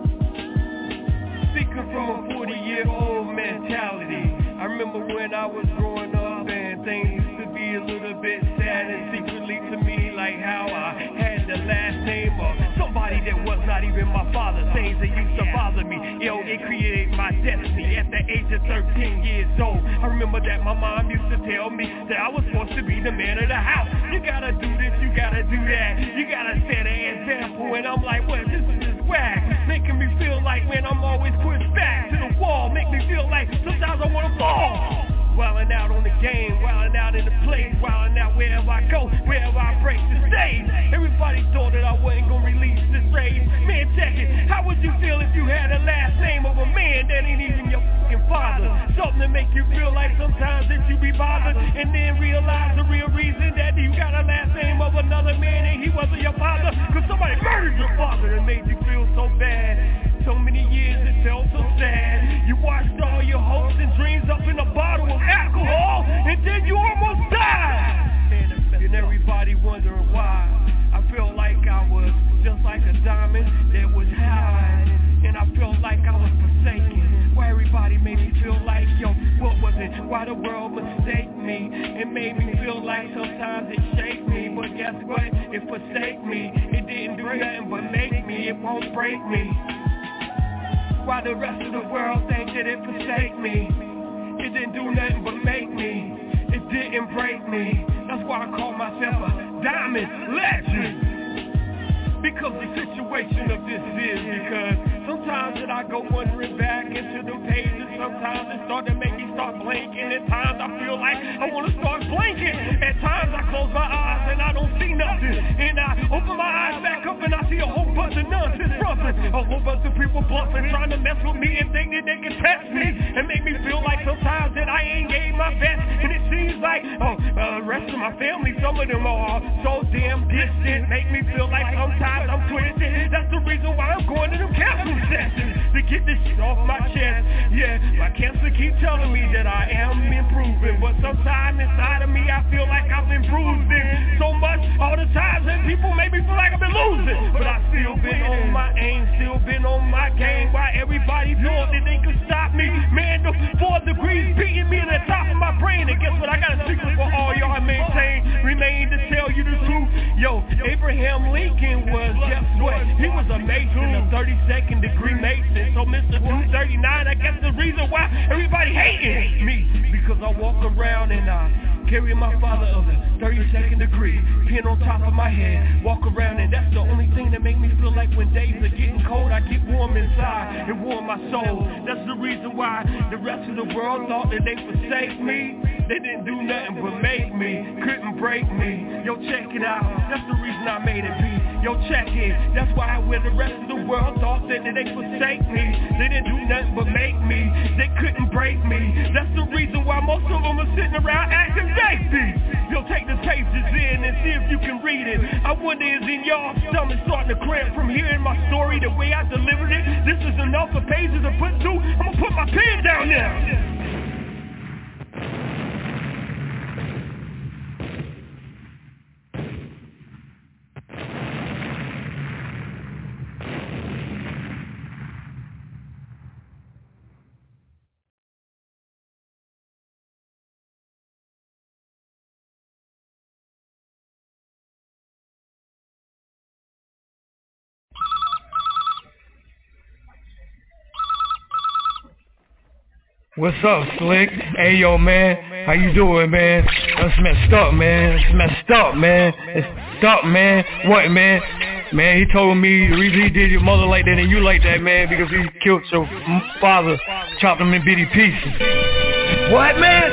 Speaking from a 40-year-old mentality, I remember when I was growing up and things used to be a little bit sad and secretly to me, like how I had the last name of somebody that was not even my father. Things that used to bother me, yo, it created my destiny at the age of 13 years old. I remember that my mom used to tell me that I was supposed to be the man of the house. You gotta do this, you gotta do that, you gotta set an example. And I'm like, well, this is just whack, making me feel like, man, I'm always pushed back to the wall, make me feel like sometimes I wanna fall. Wildin' out on the game, wildin' out in the place, wildin' out wherever I go, wherever I break the stage. Everybody thought that I wasn't gonna release this rage. Man, check it, how would you feel if you had the last name of a man that ain't even your fucking father? Something to make you feel like sometimes that you be bothered, and then realize the real reason that you got a last name of another man and he wasn't your father, cause somebody murdered your father and made you feel so bad. So many years it felt so sad. You watched all your hopes and dreams up in a bottle of alcohol, and then you almost died. And everybody wondering why. I felt like I was just like a diamond that was high, and I felt like I was forsaken. Why everybody made me feel like, yo, what was it? Why the world mistake me? It made me feel like sometimes it shake me, but guess what? It forsake me. It didn't do nothing but make me. It won't break me. Why the rest of the world think that it forsake me? It didn't do nothing but make me. It didn't break me. That's why I call myself a diamond legend. Because the situation of this is because sometimes that I go wandering back into the pages. Sometimes it start to make me start blinking. At times I feel like I want to start blinking. At times I close my eyes and I don't see nothing. And I open my eyes back up and I see a whole bunch of nonsense ruffing. A whole bunch of people bluffing, trying to mess with me and think that they can test me. And make me feel like sometimes that I ain't gave my best. And it seems like, the rest of my family, some of them are so damn distant. Make me feel like sometimes I'm twisted. That's the reason why I'm going to them counseling sessions, to get this shit off my chest. Yeah, my cancer keep telling me that I am improving, but sometimes inside of me I feel like I've been bruising so much all the times that people make me feel like I've been losing. But I still been on my aim, still been on my game. Why everybody thought that they could stop me? Man, the 4 degrees beating me in the top of my brain. And guess what? I got a secret for all y'all. Remain to tell you the truth. Yo, Abraham Lincoln was, guess what? He was a Mason, a 32nd degree Mason. So Mr. 239, I guess the reason why everybody hating me, because I walk around and I carry my father of the 32nd degree, pin on top of my head, walk around, and that's the only thing that make me feel like when days are getting cold, I get warm inside and warm my soul. That's the reason why the rest of the world thought that they forsake me. They didn't do nothing but make me, couldn't break me. Yo, check it out, that's the reason I made it be. Yo, check it, that's why when the rest of the world thought that they forsake me, they didn't do nothing but make me. They couldn't break me. That's the reason why most of them are sitting around acting baby. Yo, take the pages in and see if you can read it. I wonder is in y'all stomach starting to cramp from hearing my story the way I delivered it. This is enough for pages to put to. I'm gonna put my pen down now. What's up, Slick? Hey, yo, man. How you doing, man? That's messed up, man. It's messed up, man. It's messed up, man. What, man? Man, he told me the reason he did your mother like that and you like that, man, because he killed your father, chopped him in bitty pieces. What, man?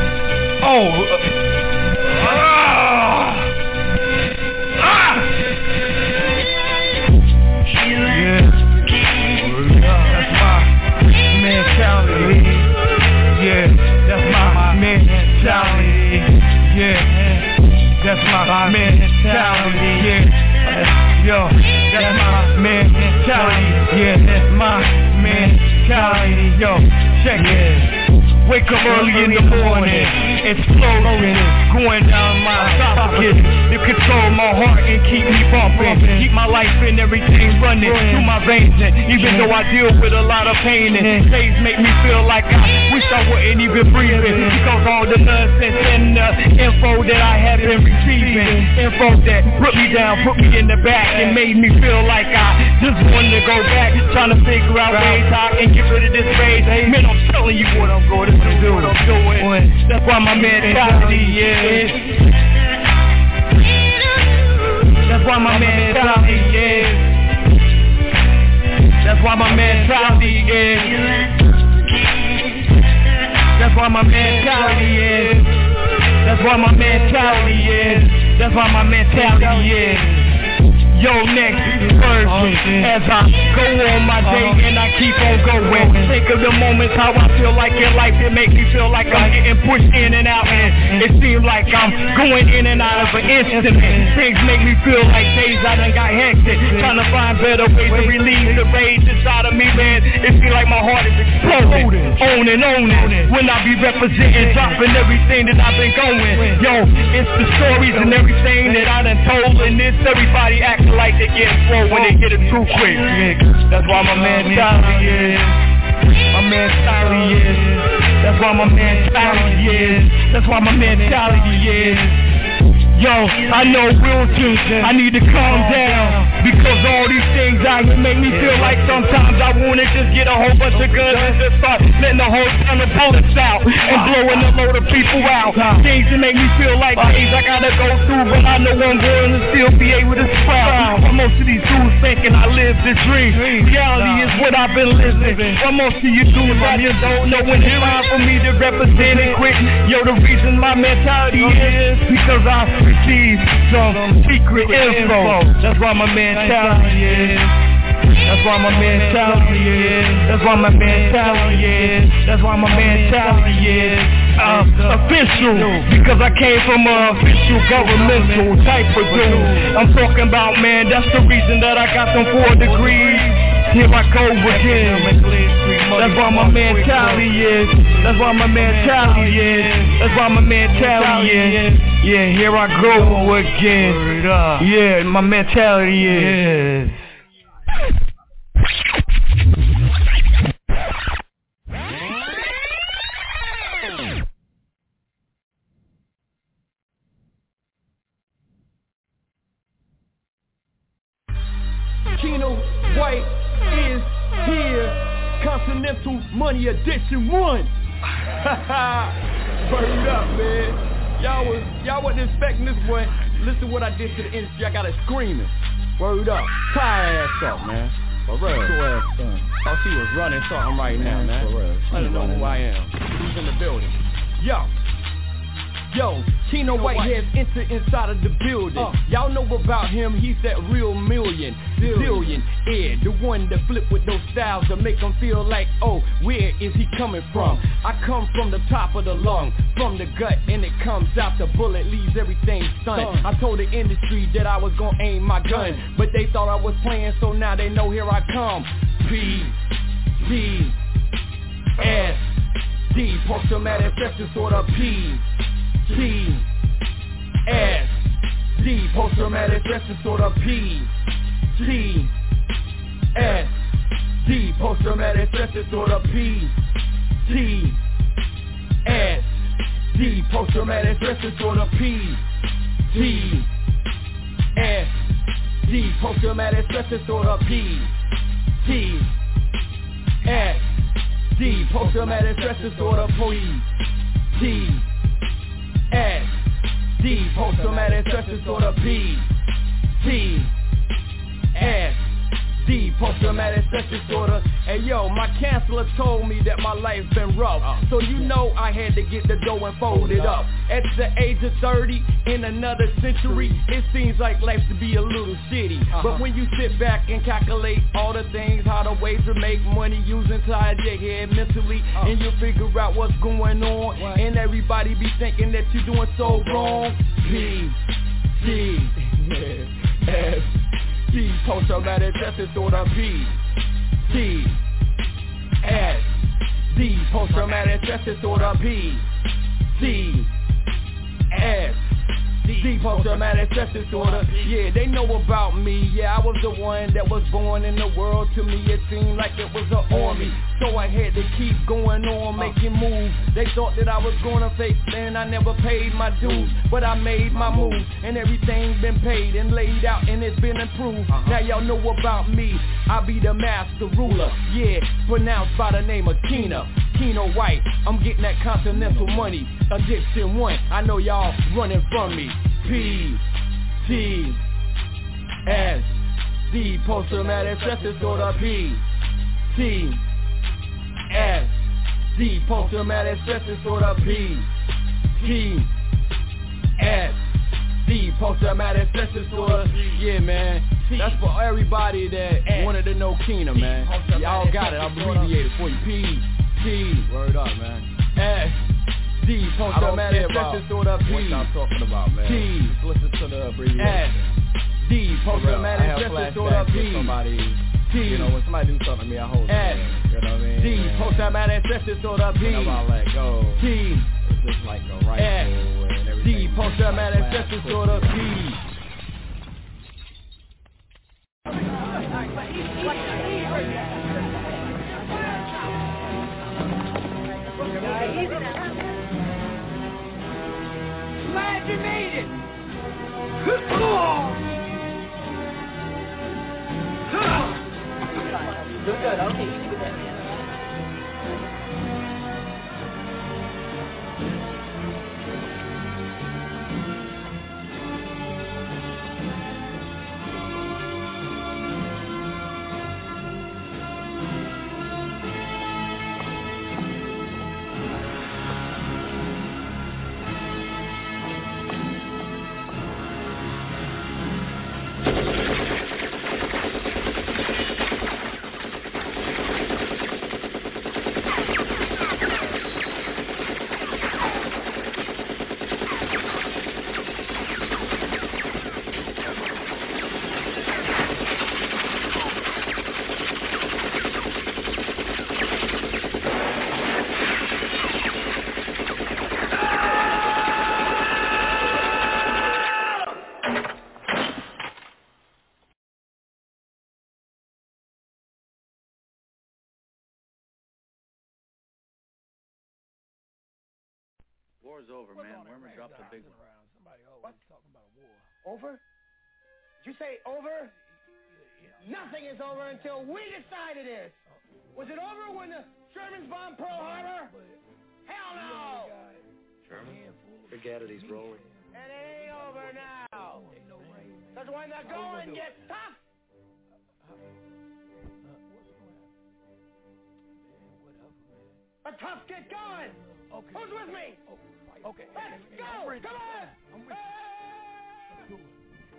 Yeah. That's my mentality. Yeah, that's my mentality. Yeah, that's my mentality. Yeah, yo, that's my mentality. Yeah, that's my mentality. Yo, check it. Wake up early in the morning, explosion going down my esophagus. To control my heart and keep me bumping. Keep my life and everything running through my veins. And even though I deal with a lot of pain and days make me feel like I wish I wouldn't even breathing. Because all the nonsense and the info that I have been receiving, info that put me down, put me in the back, and made me feel like I just wanted to go back, trying to figure out ways how I can get rid of this rage. Man, I'm telling you what I'm going to do, what I'm doing. That's why my mentality is. That's why my mentality is. That's why my mentality is. That's why my mentality is. That's why my mentality is. That's why my mentality is. Yo, next version as I go on my day and I keep on going. Think of the moments how I feel like in life. It makes me feel like I'm getting pushed in and out, and it seems like I'm going in and out of an instant. Things make me feel like days I done got hectic, trying to find better ways to relieve the rage inside of me, man. It feels like my heart is exploding, on and on it. When I be representing, dropping everything that I've been going. Yo, it's the stories and everything that I done told, and it's everybody acting like they get slow when they get it too quick. That's why my mentality is. My mentality is. That's why my mentality is. That's why my mentality is. Yo, I know real truth, I need to calm down, because all these things out here make me feel like sometimes I wanna just get a whole bunch of guns and just start letting the whole ton of bullets out and blowing a load of people out. Things that make me feel like days I gotta go through, but I know I'm going to still be able to sprout. But most of these dudes thinking I live the dream. Reality is what I've been living. But most of you dudes I just don't know when it's time for me to represent and quit. Yo, the reason my mentality is because I receive some secret info. That's why my mentality is. That's why my mentality is. That's why my mentality is. That's why my mentality is official, because I came from an official governmental type of dude. I'm talking about, man, that's the reason that I got them 4 degrees. Here I go again. That's why my mentality is. That's why my mentality is. That's why my mentality is. Yeah, here I go again. Yeah, my mentality is. Keno White is here. Continental Money Edition 1. Burn up, man. Y'all wasn't expecting this one. Listen what I did to the industry. I got it screaming. Word up. Tie her ass up, man. For real. Thought she was running something right now, man. For real. I don't know who I am. Who's in the building? Yo. Yo, Keno White has entered inside of the building. Y'all know about him, he's that real billion, the one that flip with those styles to make them feel like, oh, where is he coming from? I come from the top of the lung, from the gut, and it comes out, the bullet leaves everything stunned. I told the industry that I was gonna aim my gun, but they thought I was playing, so now they know here I come. P-D-S-D, post-traumatic stress disorder, P-T-S-D, post-traumatic stress disorder, P-T-S-D, post-traumatic stress disorder, P-T-S-D, post-traumatic stress disorder, P-T-S-D, post-traumatic stress disorder, P-T-S-D, post-traumatic stress disorder, P-T-S-D, post-traumatic stress disorder, P-T-S-D, post-traumatic stress disorder. Hey yo, my counselor told me that my life been rough, so you know I had to get the dough and fold it up. At the age of 30, in another century, it seems like life to be a little shitty. But when you sit back and calculate all the things, how the ways to make money, use inside your head mentally, and you figure out what's going on, and everybody be thinking that you're doing so wrong. P-T-S-D, post-traumatic stress disorder, P-T-S-D, post-traumatic stress disorder, P-T-S-D, post-traumatic stress disorder. Yeah, they know about me. Yeah, I was the one that was born in the world. To me it seemed like it was an army, so I had to keep going on, making moves. They thought that I was gonna fake, and I never paid my dues, but I made my moves, and everything been paid and laid out, and it's been improved. Now y'all know about me, I be the master ruler. Yeah, pronounced by the name of Keno White. I'm getting that continental money. Addiction 1, I know y'all running from me. P-T-S-D, post-traumatic stress disorder, P-T-S-D, post-traumatic stress disorder, P-T-S-D, post-traumatic stress disorder. Yeah, man, that's for everybody that wanted to know Keno, man. Y'all got it, I'll abbreviate it for you. P-T, word up, man. S-D, post-traumatic stress disorder, P. What y'all talking about, man? Just listen to the abbreviation. S-D, post-traumatic stress disorder, P. Somebody, you know, when somebody do something to me, I hold it. You know what I mean? D, post-traumatic stress disorder, P. Whenever I let go, T, it's just like a rifle and everything. D, post-traumatic stress disorder, P. Glad you made it. Look good, okay, you can do that. War's over, man. Wormer dropped a big one. What? Over? Did you say over? Nothing is over until we decide it is. Was it over when the Germans bombed Pearl Harbor? Hell no! Sherman? Forget it, he's rolling. And it ain't over now. Because when the going gets tough, the tough get going. Okay. Who's with me? Okay. Let's go. Come on. I'm with you. Let's do it.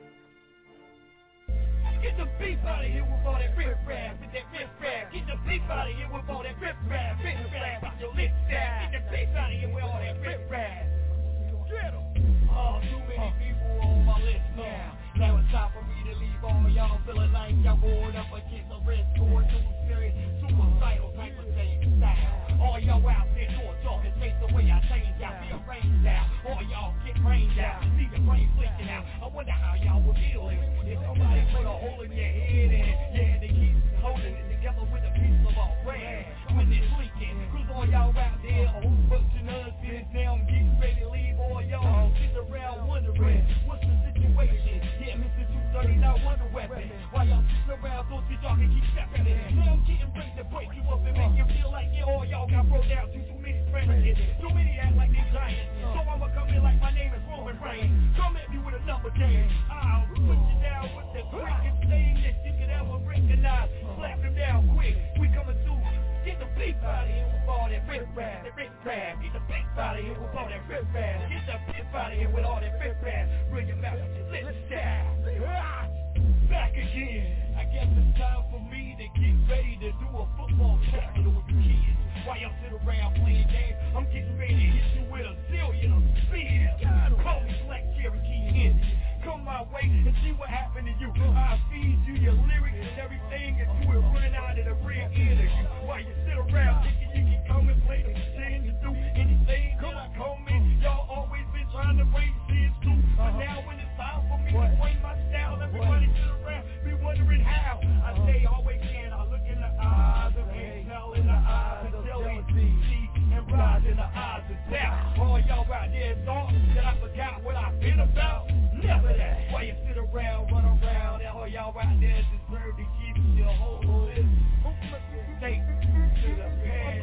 Get the beef out of here with all that riff-raff, with that riff-raff. Get the beef out of here with all that riff-raff, riff-raff. Get your lips down. Get the beef out of here with all that riff-raff. Get 'em. Oh, too many people on my list now. Now it's time for me to leave all y'all feeling like y'all going up against a risk or too serious, suicidal type of thing style. All y'all out there doing talking, face the way I change out, be arranged now. All y'all get brained out, see your brain flicking out. I wonder how y'all would feel if somebody put a hole in your head and yeah, they keep holding it together with a piece of a bread when it's leaking. Cause all y'all out there, a whole bunch of nonsense. Now I'm getting ready to leave all y'all sitting around wondering what's the situation. Yeah, Mr. 239 Wonder Weapon. While y'all sitting around, thought that y'all can keep stepping it. Now I'm getting ready to break you up and make you feel like yeah, all y'all got broke down to too many presidents. Too many act like they giants. So I'ma come in like my name is Roman Reigns. Come at me with a number game. I'll put you down with the quickest thing that you could ever recognize. Slap him down quick. We coming through. Get the beef out of here with all that riff-raff, that riff-raff. Get the beef out of here with all that riff-raff. Get the beef out of here with all that riff-raff. Bring your mouth to your lips down. Back again. I guess it's time for me to get ready to do a football tackle with the kids. While y'all sit around playing games, I'm getting ready to hit you with a zillion of spears. Call me Black Cherokee Indian. Come my way and see what happened to you. I'll feed you your lyrics and everything and you will run out of the rear end of you. While you sit around thinking you can come and play the pretend to do anything that I come in. Y'all always been trying to wait, see it's true. But now when it's time for me to bring my style, everybody sit around, be wondering how. I say always can, I look in the eyes of hate, tell in the eyes and tell see and rise in the eyes of doubt. All y'all out there thought that I forgot what I've been about. Never that. While you sit around, run around, and all y'all out there deserve to keep your whole list. Take to the bed.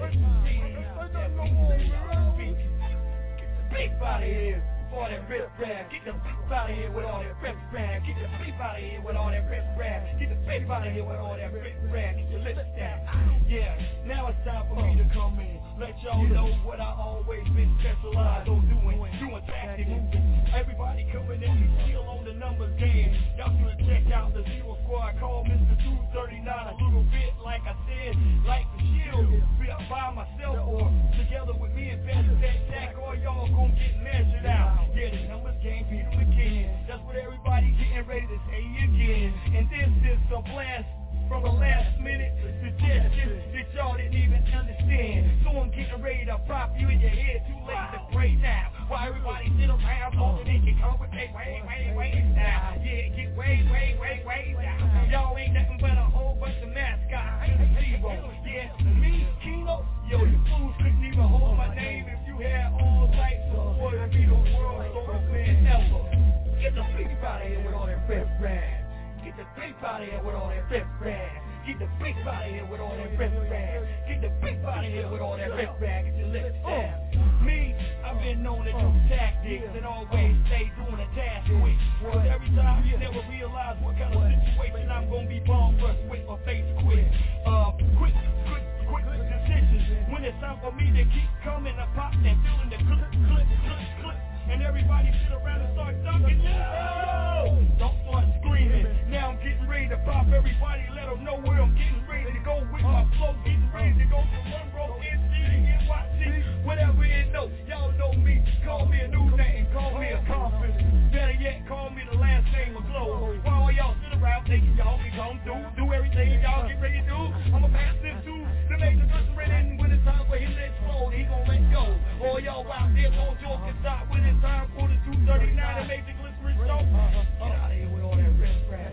Get the beef out of here. All that riff-raff, get the beef out of here with all that riff-raff. Get the beef out of here with all that riff-raff. Get the beef out of here with all that riff-raff. Get your lips down. Yeah, now it's time for me to come in. Let y'all know what I always been specialized on doing tactic moving. Everybody coming in, we still on the numbers game. Y'all should check out the Zero Squad. Call Mr. 239 a little bit, like I said, like the shield. Be up by myself or together with me and Best Bet Jack. All y'all gonna get measured out. Yeah, the numbers can't beat them again. That's what everybody getting ready to say again. And this is a blast from a last minute suggestion that y'all didn't even understand. So I'm getting ready to pop you in your head, too late to pray now. While everybody sit around talking, they can come with they way now. Yeah, get way down. Y'all ain't nothing but a whole bunch of mascots. Zero. Yeah, me, Kino. Yo, you fools couldn't even hold my name if you had all types of would be the world's oldest man ever. Get the beef out of here with all that riff-raff. Get the beef out of here with all that riff-raff. Get the beef out of here with all that riff-raff. Get the beef out of here with all that riff-raff. Get your lips down. Me, I've been known to do tactics and always stay doing a task quick. Cause every time you never realize what kind of situation I'm gonna be bomb rushed with or face quick. Quick decisions. When it's time for me to keep coming, I pop and feeling the clip. And everybody sit around and start dunking. No! Don't start screaming. Now I'm getting ready to pop everybody. Let them know where I'm getting ready to go with my flow. Getting ready to go to one row, NC to NYC. Whatever it know. Y'all know me. Call me a new name. Call me a confidence. Better yet, call me the last name of Glow. While y'all sit around thinking y'all can come do everything y'all get ready to do. I'ma pass this to the major glycerin. And when it's time for him to explode, he gon' let go. All y'all out there won't joke and stop when it's time for the 239 and Major Glycerin show. Get out of here with all that riff-raff.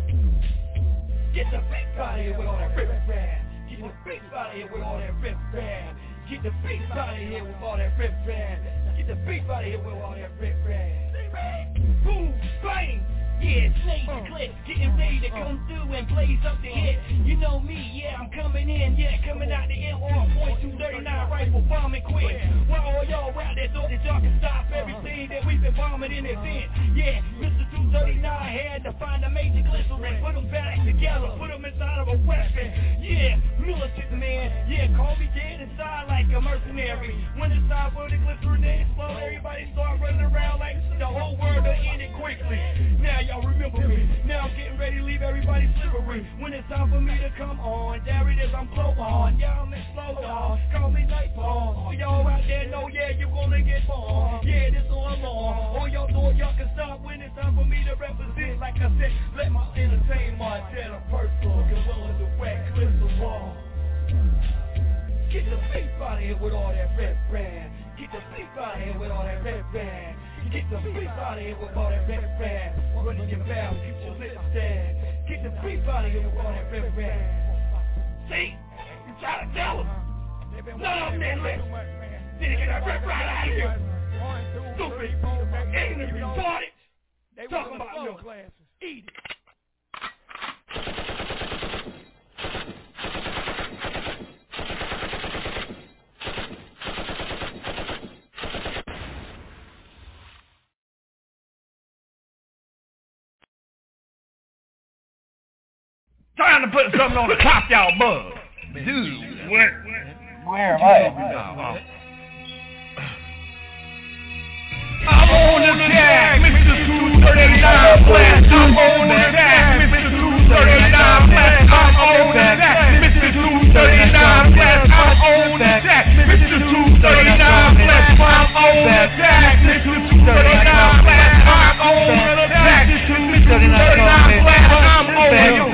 Get the beef out of here with all that riff-raff. Get the beef out of here with all that riff-raff. Get the beef out of here with all that riff-raff. Get the beef out of here with all that riff-raff. Boom, bang. Yeah, Snake and Click, getting ready to come through and blaze up the hit. You know me, yeah, I'm coming in, yeah, coming out the MR.239 rifle bombing quick. While all y'all out there thought that y'all can stop everything that we've been bombing in advance. Yeah, Mr. 239 had to find a Major Glycerin, put them back together, put them inside of a weapon. Yeah, militant man, yeah, call me dead inside like a mercenary. ordinary. When it's time for the glycerin to explode, everybody start running around like the whole world will end it quickly. Now y'all remember me. Now I'm getting ready to leave everybody slippery. When it's time for me to come on, there it is, I'm flow on. Yeah, I'm in slow down. Call me Nightfall. Y'all out there know, yeah, you're gonna get born. Yeah, this all along. All y'all know y'all can stop when it's time for me to represent. Like I said, let my entertain Montana personal as well as the wet clips of wall. Get the beef out of here with all that red brand. Get the beef out of here with all that red brand. Get the beef out of here with all that red brand. Running your mouth, get your lips stand. Get the beef out of here with all that red brand. See? You try to tell them. None of them didn't listen. Didn't get that red brand out of here. Stupid, ignorant, retarded. Talking about milk glasses. Eat it. Trying to put something on the top, y'all bug. Dude, where am I? I'm on the tag, Mr. 239 Blast. I'm on the tag, Mr. 239 Blast. I'm on the tag, Mr. 239 Blast. I'm on the tag, Mr. 239 Blast. I'm on the tag, Mr. 239 Blast. I'm on the tag, Mr. 239 Blast. I'm on the tag.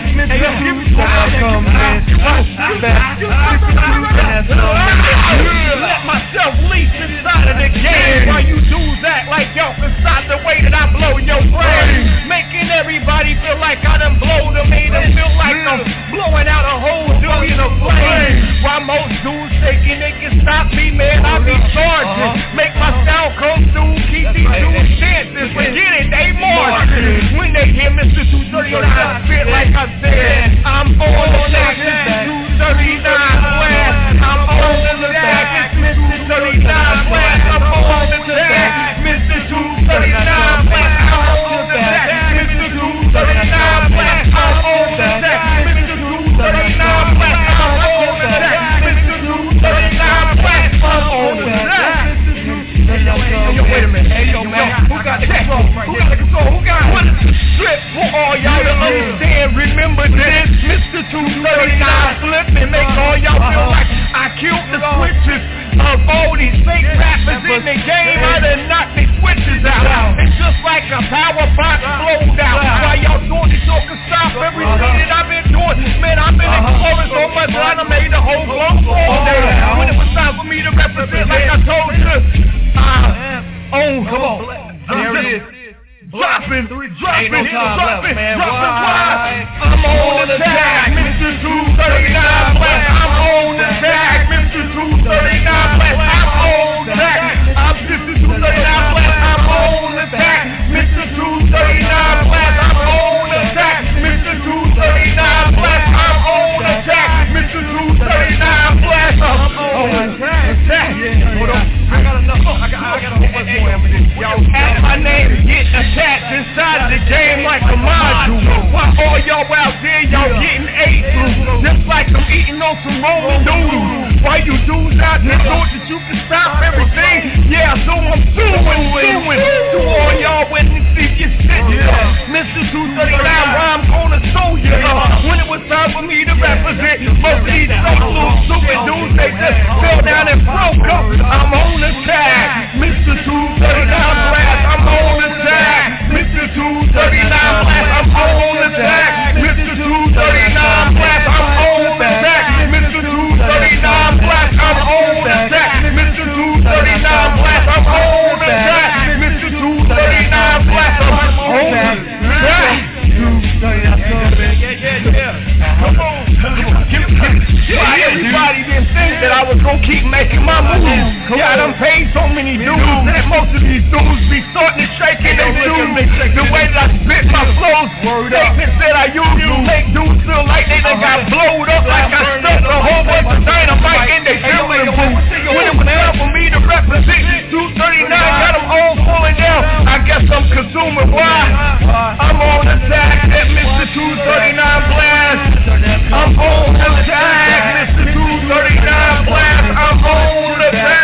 Let myself leap inside of the game while you dudes act like y'all inside the way that I blow your brain, making everybody feel like I done blow them, made them feel like I'm blowing out a whole dude in a flame. While most dudes thinking they can stop me, man, I be charging, make my sound come through, keep these dudes dancing, forget it, they marching. When they hear Mr. 239 spit like I said, I'm on the track, Mr. 239 Blast. I'm on the track, Mr. 239 Blast. I'm on the track, Mr. 239 Blast. I'm on the track, Mr. 239 Blast. I'm on the track, Mr. 239 Blast. I'm on the track, Mr. 239 Blast. I'm on the track. Yo, wait a minute. Hey, yo, man. Who got the control? Who got the control? Who got it? Strip for all y'all to understand. Remember this, Mr. 239 flipping, make all y'all feel like I killed the switches of all these fake rappers in the game. I done knocked these switches out. It's just like a power box blowed out. While y'all doing this, y'all can stop everything that I've been doing. Man, I've been exploring so much that I done made the whole block all day. When it was time for me to represent, like I told you, come on, there it is. Dropping, I'm on the tag, Mr. 239 Blast. I'm on the tag, Mr. 239 Blast. I'm on the tag, I'm Mr. 239 Blast. I'm on the tag, Mr. 239 Blast. I'm on the tag, Mr. 239 Blast. I'm on the tag, Mr. 239 Blast. I'm on the tag. Hold on, I got enough. I got a whole bunch more after this. Y'all have my name get attached inside of the game like a module. While all y'all out there, y'all getting ate through, just like I'm eating on some Roman noodles. While you dudes out there thought that you can stop everything, yeah, so I'm doing. To all y'all witnesses, you sit Mr. 239, I'm gonna show you. When it was time for me to represent, most of these little stupid dudes, they just fell down and broke up. I'm on the tag, Mr. 239 Blast. I'm on the tag, Mr. 239 Blast. I'm on the tag, Mr. 239 Blast. I'm on the tag, Mr. 239 Blast. I'm on the tag, Mr. 239 Blast. I'm on the tag, Mr. 239 Blast. I'm on the tag. Come on. Why everybody didn't think that I was gonna keep making my moves? Yeah, I done paid so many dudes that most of these dudes be starting to shaking their shoes. The way that I spit my flows, they said I used to make dudes feel like they done got blowed up, like I stuck a whole bunch of dynamite in their filling booth. When it was time for me to represent 239, got them all falling down. I guess I'm consuming. Why? I'm on the tag at Mr. 239 Blast. I'm on the tag, Mr. 239 Blast. I'm on the tag.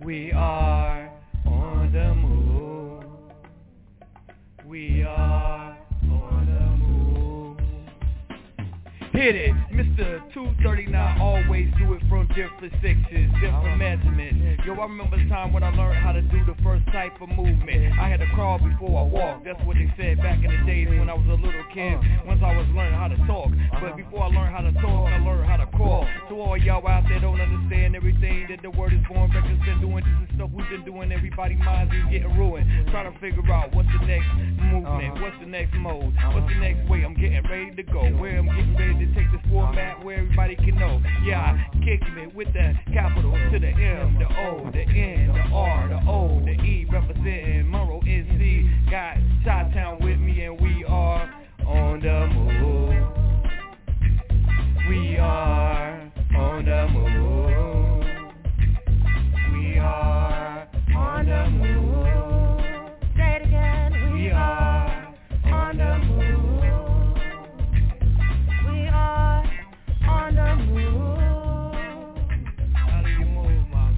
We are on the move. We are on the move. Hit it, Mr. 239, always do it from different sections, different measurements. Yo, I remember the time when I learned how to do the first type of movement. I had to crawl before I walked, that's what they said back in the days when I was a little kid, once I was learning how to talk. But before I learned how to talk, I learned how to crawl. So all y'all out there don't understand everything that the word is born, records been doing this is stuff we've been doing, everybody's minds is getting ruined. Trying to figure out what's the next movement, what's the next mode, what's the next way I'm getting ready to go, where I'm getting ready to take this format where everybody can know. Yeah, kicking it with the capital to the M, the O, the N, the R, the O, the E, representing Monroe, NC. Got Chi-Town with me and we are on the move. We are on the move. We are on the move. Say it again. We are on the move. We are on the move. How do you move, mommy?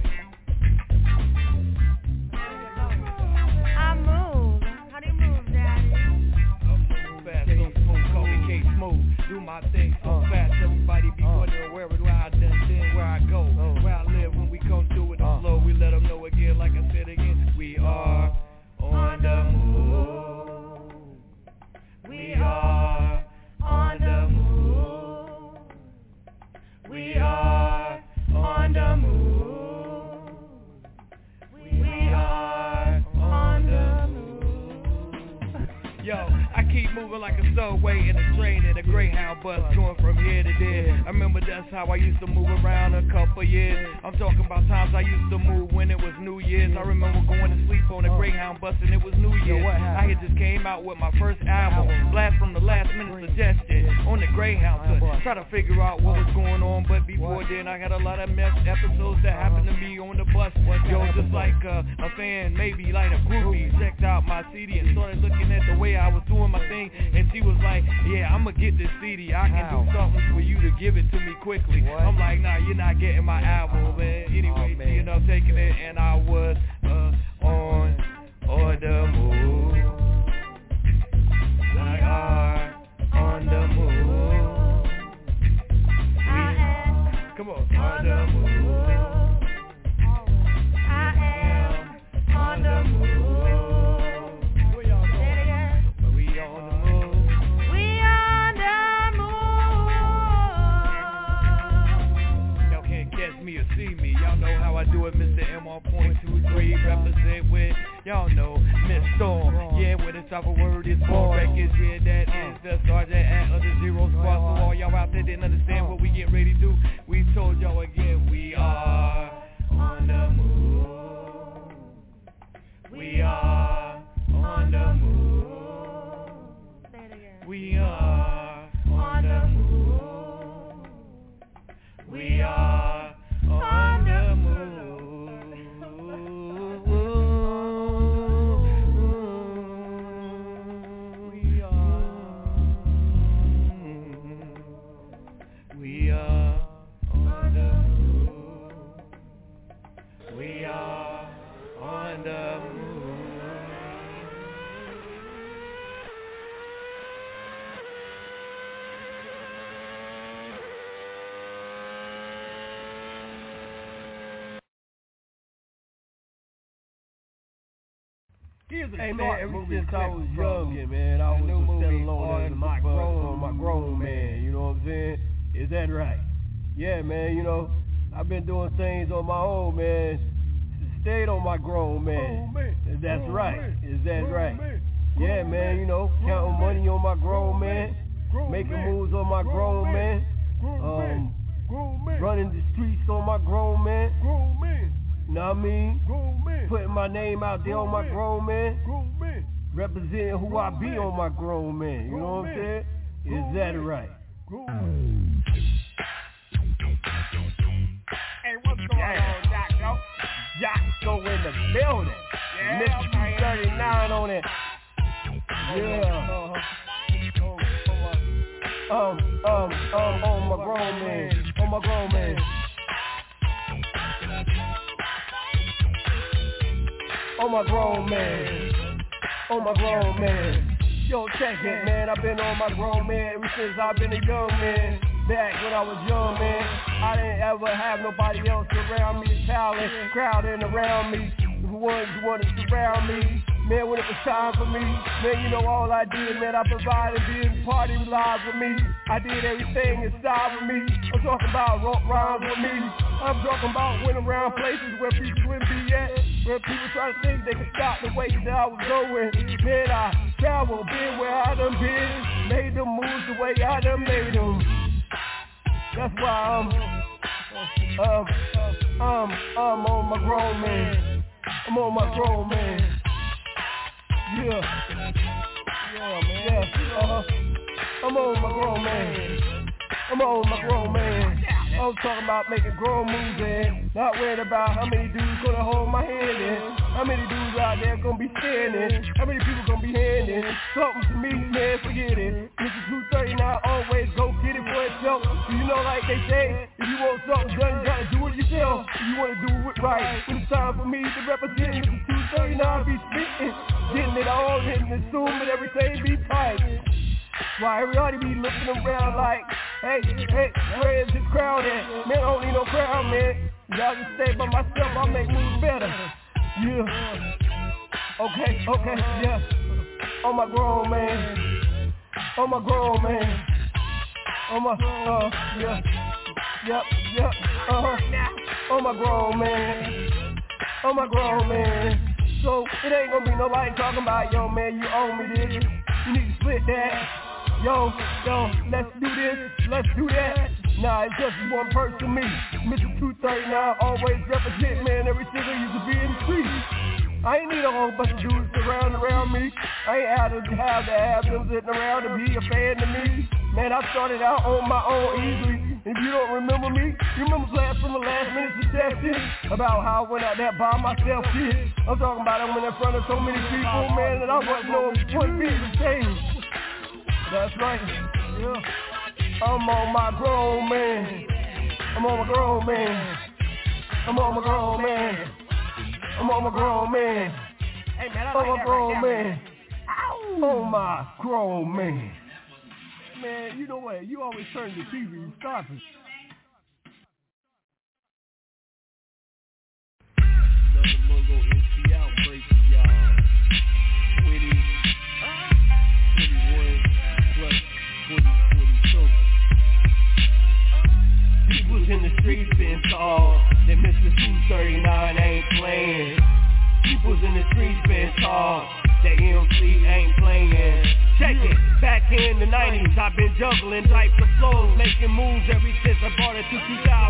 I move. How do you move, daddy? I move fast, so smooth. Call me K-Smooth. Do my thing so fast. Everybody be wondering where I done been, where I go, where I live. When we come through with the flow, we let them know again. Like I said again, we are on the move. We are on the move. We are on the move. We are on the move. Yo, I keep moving like a subway in a train and a Greyhound bus going from here to there. I remember that's how I used to move around a couple years. I'm talking about times I used to move when it was New Year's. I remember going to sleep on a Greyhound bus and it was New Year's. I had just came out with my first album, Blast from the Last Minute Suggestion, on the Greyhound to try to figure out what was going on. But before then I had a lot of episodes that happened to me on the bus. Yo, just like a fan, maybe like a groupie, checked out my CD and started looking at the way I was doing my thing, and she was like, yeah, I'ma get this CD, I can do something for you to give it to me quickly. I'm like, nah, you're not getting my album, man. Anyway, she ended up taking it, and I was on the move. We are on the move. Come on, on the move. I am on the move. I do it, Mr. M.R.23, represent with, y'all know, Miss Storm. Yeah, with this type of word is born records, yeah, that is the Sergeant at the Zero Squad. So all y'all out there didn't understand what we get ready to do, we told y'all again, we are on the move. We are on the move. Say it again. We are on the move. We are on the move. We are on the move. We are on the move. Hey man, ever since I was young, man, I was standalone as my grown man, you know what I'm saying? Is that right? Yeah, man, you know, I've been doing things on my own, man. Stayed on my grown man. That's right. Is that right? Yeah, man, you know, counting money on my grown man, making moves on my grown man, running the streets on my grown man. You know what I mean? Putting my name out there on my grown man. Representing who I be on my grown man. You know what I'm saying? Is that right? Hey, what's going on, Jocko? Jocko in the building. Yeah, Mr. 39 on it. Yeah. On my grown man. On my grown man. On my grown man. On my grown man. Yo, check it, man. I've been on my grown man ever since I've been a young man. Back when I was young, man, I didn't ever have nobody else around me, talent, crowding around me, the ones who wanted to surround me. Man, when it was time for me, man, you know all I did, man, I provided being party live with me. I did everything inside with me. I'm talking about rock rhymes with me. I'm talking about went around places where people wouldn't be at, where people try to think they could stop the way that I was going. Man, I traveled, been where I done been, made them moves the way I done made them. That's why I'm on my grown man. I'm on my grown man. Yeah, I'm on my grown man. I'm on my grown man. I was talking about making grown moves in, not worried about how many dudes gonna hold my hand in, how many dudes out there gonna be standing, how many people gonna be handing something to me, man, forget it. Mr. 239 always go get it for itself. You know, like they say, if you want something done, you gotta do it yourself. If you wanna do it right, when it's time for me to represent Mr. 239, be spitting, getting it all, hitting, assuming everything be tight. Why everybody be looking around like, hey, where is this crowd at? Man, I don't need no crowd, man. Y'all just stay by myself, I'll make moves better. Yeah. Okay, yeah. On my grown man. On my grown man. On my, yep, on my grown man. On my grown man. So, it ain't gonna be nobody talking about, yo, man, you owe me this. You need to split that. Yo, let's do this, let's do that. Nah, it's just one person, me. Mr. 239, always represent, man, every single used to be in the street. I ain't need a whole bunch of dudes around me. I ain't had to have them sitting around to be a fan to me. Man, I started out on my own easily. If you don't remember me, you remember from the last minute suggestion about how I went out there by myself, kid. I'm talking about I went in front of so many people, man, that I wasn't knowing what being the same. That's right, yeah. I'm on my grown man. I'm on my grown man. I'm on my grown man. I'm on my grown man. Hey man, I'm on my grown man. On my grown man. Man, you know what? You always turn the TV. You stop it. Another Mungo MC outbreak, y'all. 20, 21 plus 2022. People's in the streets been taught that Mr. 239 ain't playing. People's in the streets been taught that MC ain't playing. Check it, back in the 90s, I've been juggling types of flows, making moves ever since I bought it to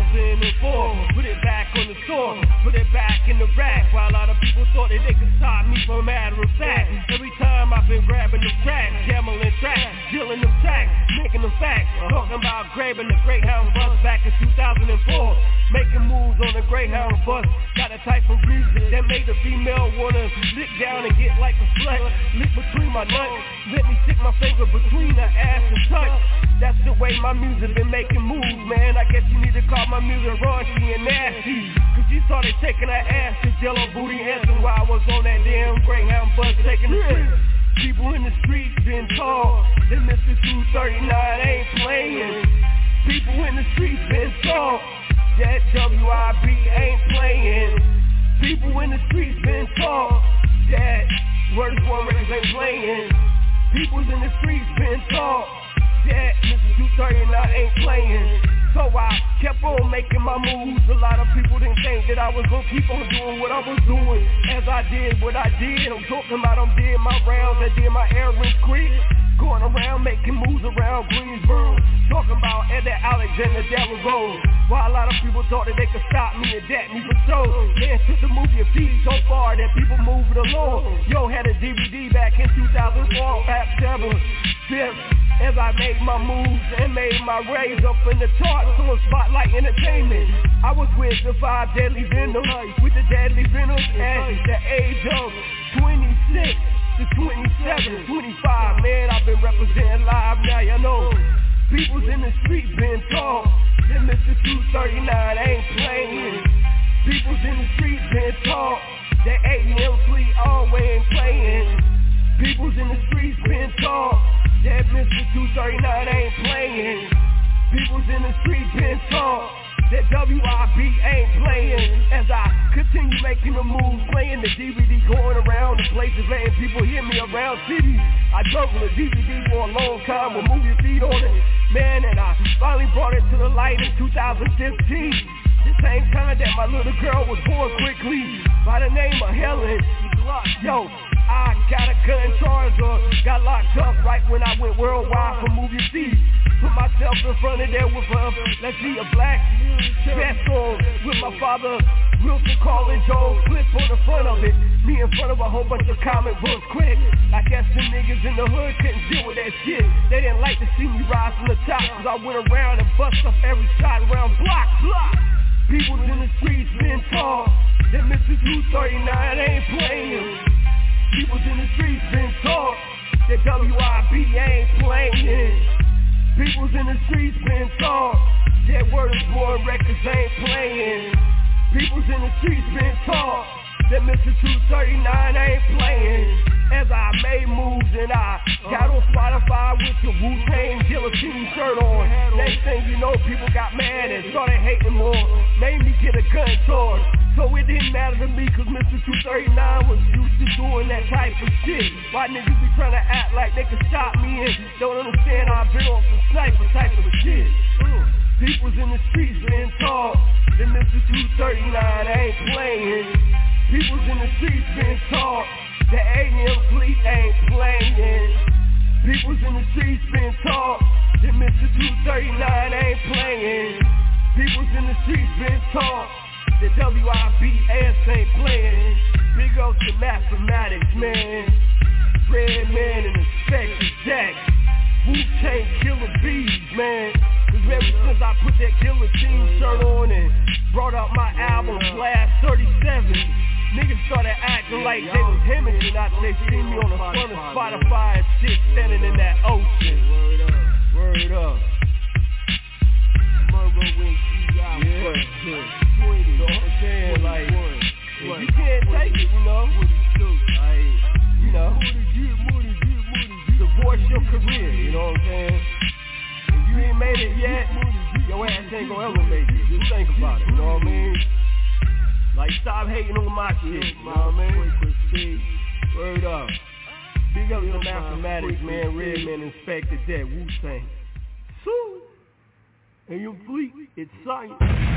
2004. Put it back on the store, put it back in the rack, while a lot of people thought that they could stop me from matter of fact. Every time I've been grabbing the tracks, gambling tracks, dealing them tracks, making them facts, talking about grabbing the Greyhound bus back in 2004, making moves on the Greyhound bus, got a type of music that made the female wanna lick down and get like a slut, lick between my nuts, let me stick my finger between her ass and touch. That's the way my music been making moves, man. I guess you need to call my music raunchy and nasty, cause she started taking her ass to Jello Booty Hanson while I was on that damn Greyhound bus taking the streets. People in the streets been taught that Mr. 239 ain't playing. People in the streets been taught that WIB ain't playing. People in the streets been taught that Word is One Records ain't playing. People's in the streets been taught that Mr. 239 ain't playing. So I kept on making my moves. A lot of people didn't think that I was gonna keep on doing what I was doing. As I did what I did, I'm talking about I'm did my rounds, I did my errands quick. Going around making moves around Greensboro, talking about Eddie Alexander Devil Road. While a lot of people thought that they could stop me and dat me for show. Man took the movie of beat so far that people moved it along. Yo had a DVD back in 2004, Rap 7. As I made my moves and made my raise up in the charts on Spotlight Entertainment. I was with the 5 Deadly Venoms, with the Deadly Venoms at the age of 26 to 27, 25, man, I've been representing live now, you know. People's in the streets been taught that Mr. 239 ain't playing. People's in the streets been taught That AM fleet always playing. People's in the streets been taught that Mr. 239 ain't playing. People's in the streets been taught that WIB ain't playing. As I continue making the moves, playing the DVD, going around the places, letting people hear me around cities. I juggled a DVD for a long time with movie feed on it, man, and I finally brought it to the light in 2015. The same time that my little girl was born quickly, by the name of Helen. Yo, I got a gun charge or got locked up right when I went worldwide for movie feed. Put myself in front of there with let's see, a black vest on with my father Wilson calling Joe Clip on the front of it. Me in front of a whole bunch of comic books quick. I guess the niggas in the hood couldn't deal with that shit. They didn't like to see me rise from the top, cause I went around and bust up every shot around block. People's in the streets been taught that Mr. 239 ain't playing. People's in the streets been taught that WIB ain't playing. People's in the streets been taught that Word is Born Records ain't playing. People's in the streets been taught that Mr. 239 ain't playing. As I made moves and I got on Spotify with the Wu-Tang Guillotine shirt on. Next thing you know, people got mad and started hating more. Made me get a gun charge. So it didn't matter to me, cause Mr. 239 was used to doing that type of shit. Why niggas be trying to act like they can stop me and don't understand I've been on some sniper type of shit. People's in the streets been taught that Mr. 239 ain't playing. People's in the streets been taught the AM fleet ain't playing. People's in the streets been taught that Mr. 239 ain't playing. People's in the streets been taught that WIB ass ain't playing. Big ups to Mathematics, man. Redman and Inspector Jack. Wu-Tang Killer Bees, man. Cause ever since I put that Guillotine shirt on and brought out my album Blast 37, niggas started acting like they was hemming after they seen me on the front of Spotify and shit, standing in that ocean. Word up. Yeah. You know what I'm saying? Like, if you can't take it, you know, divorce your career, you know what I'm saying? If you ain't made it yet, your ass ain't gonna ever make it. Just think about it, you know what I mean? Like, stop hating on my shit, you know what I mean? Word up. Big up to Mathematics, man. Redman Inspector Dead, Wu-Tang. Sue. And your fleet, it's science.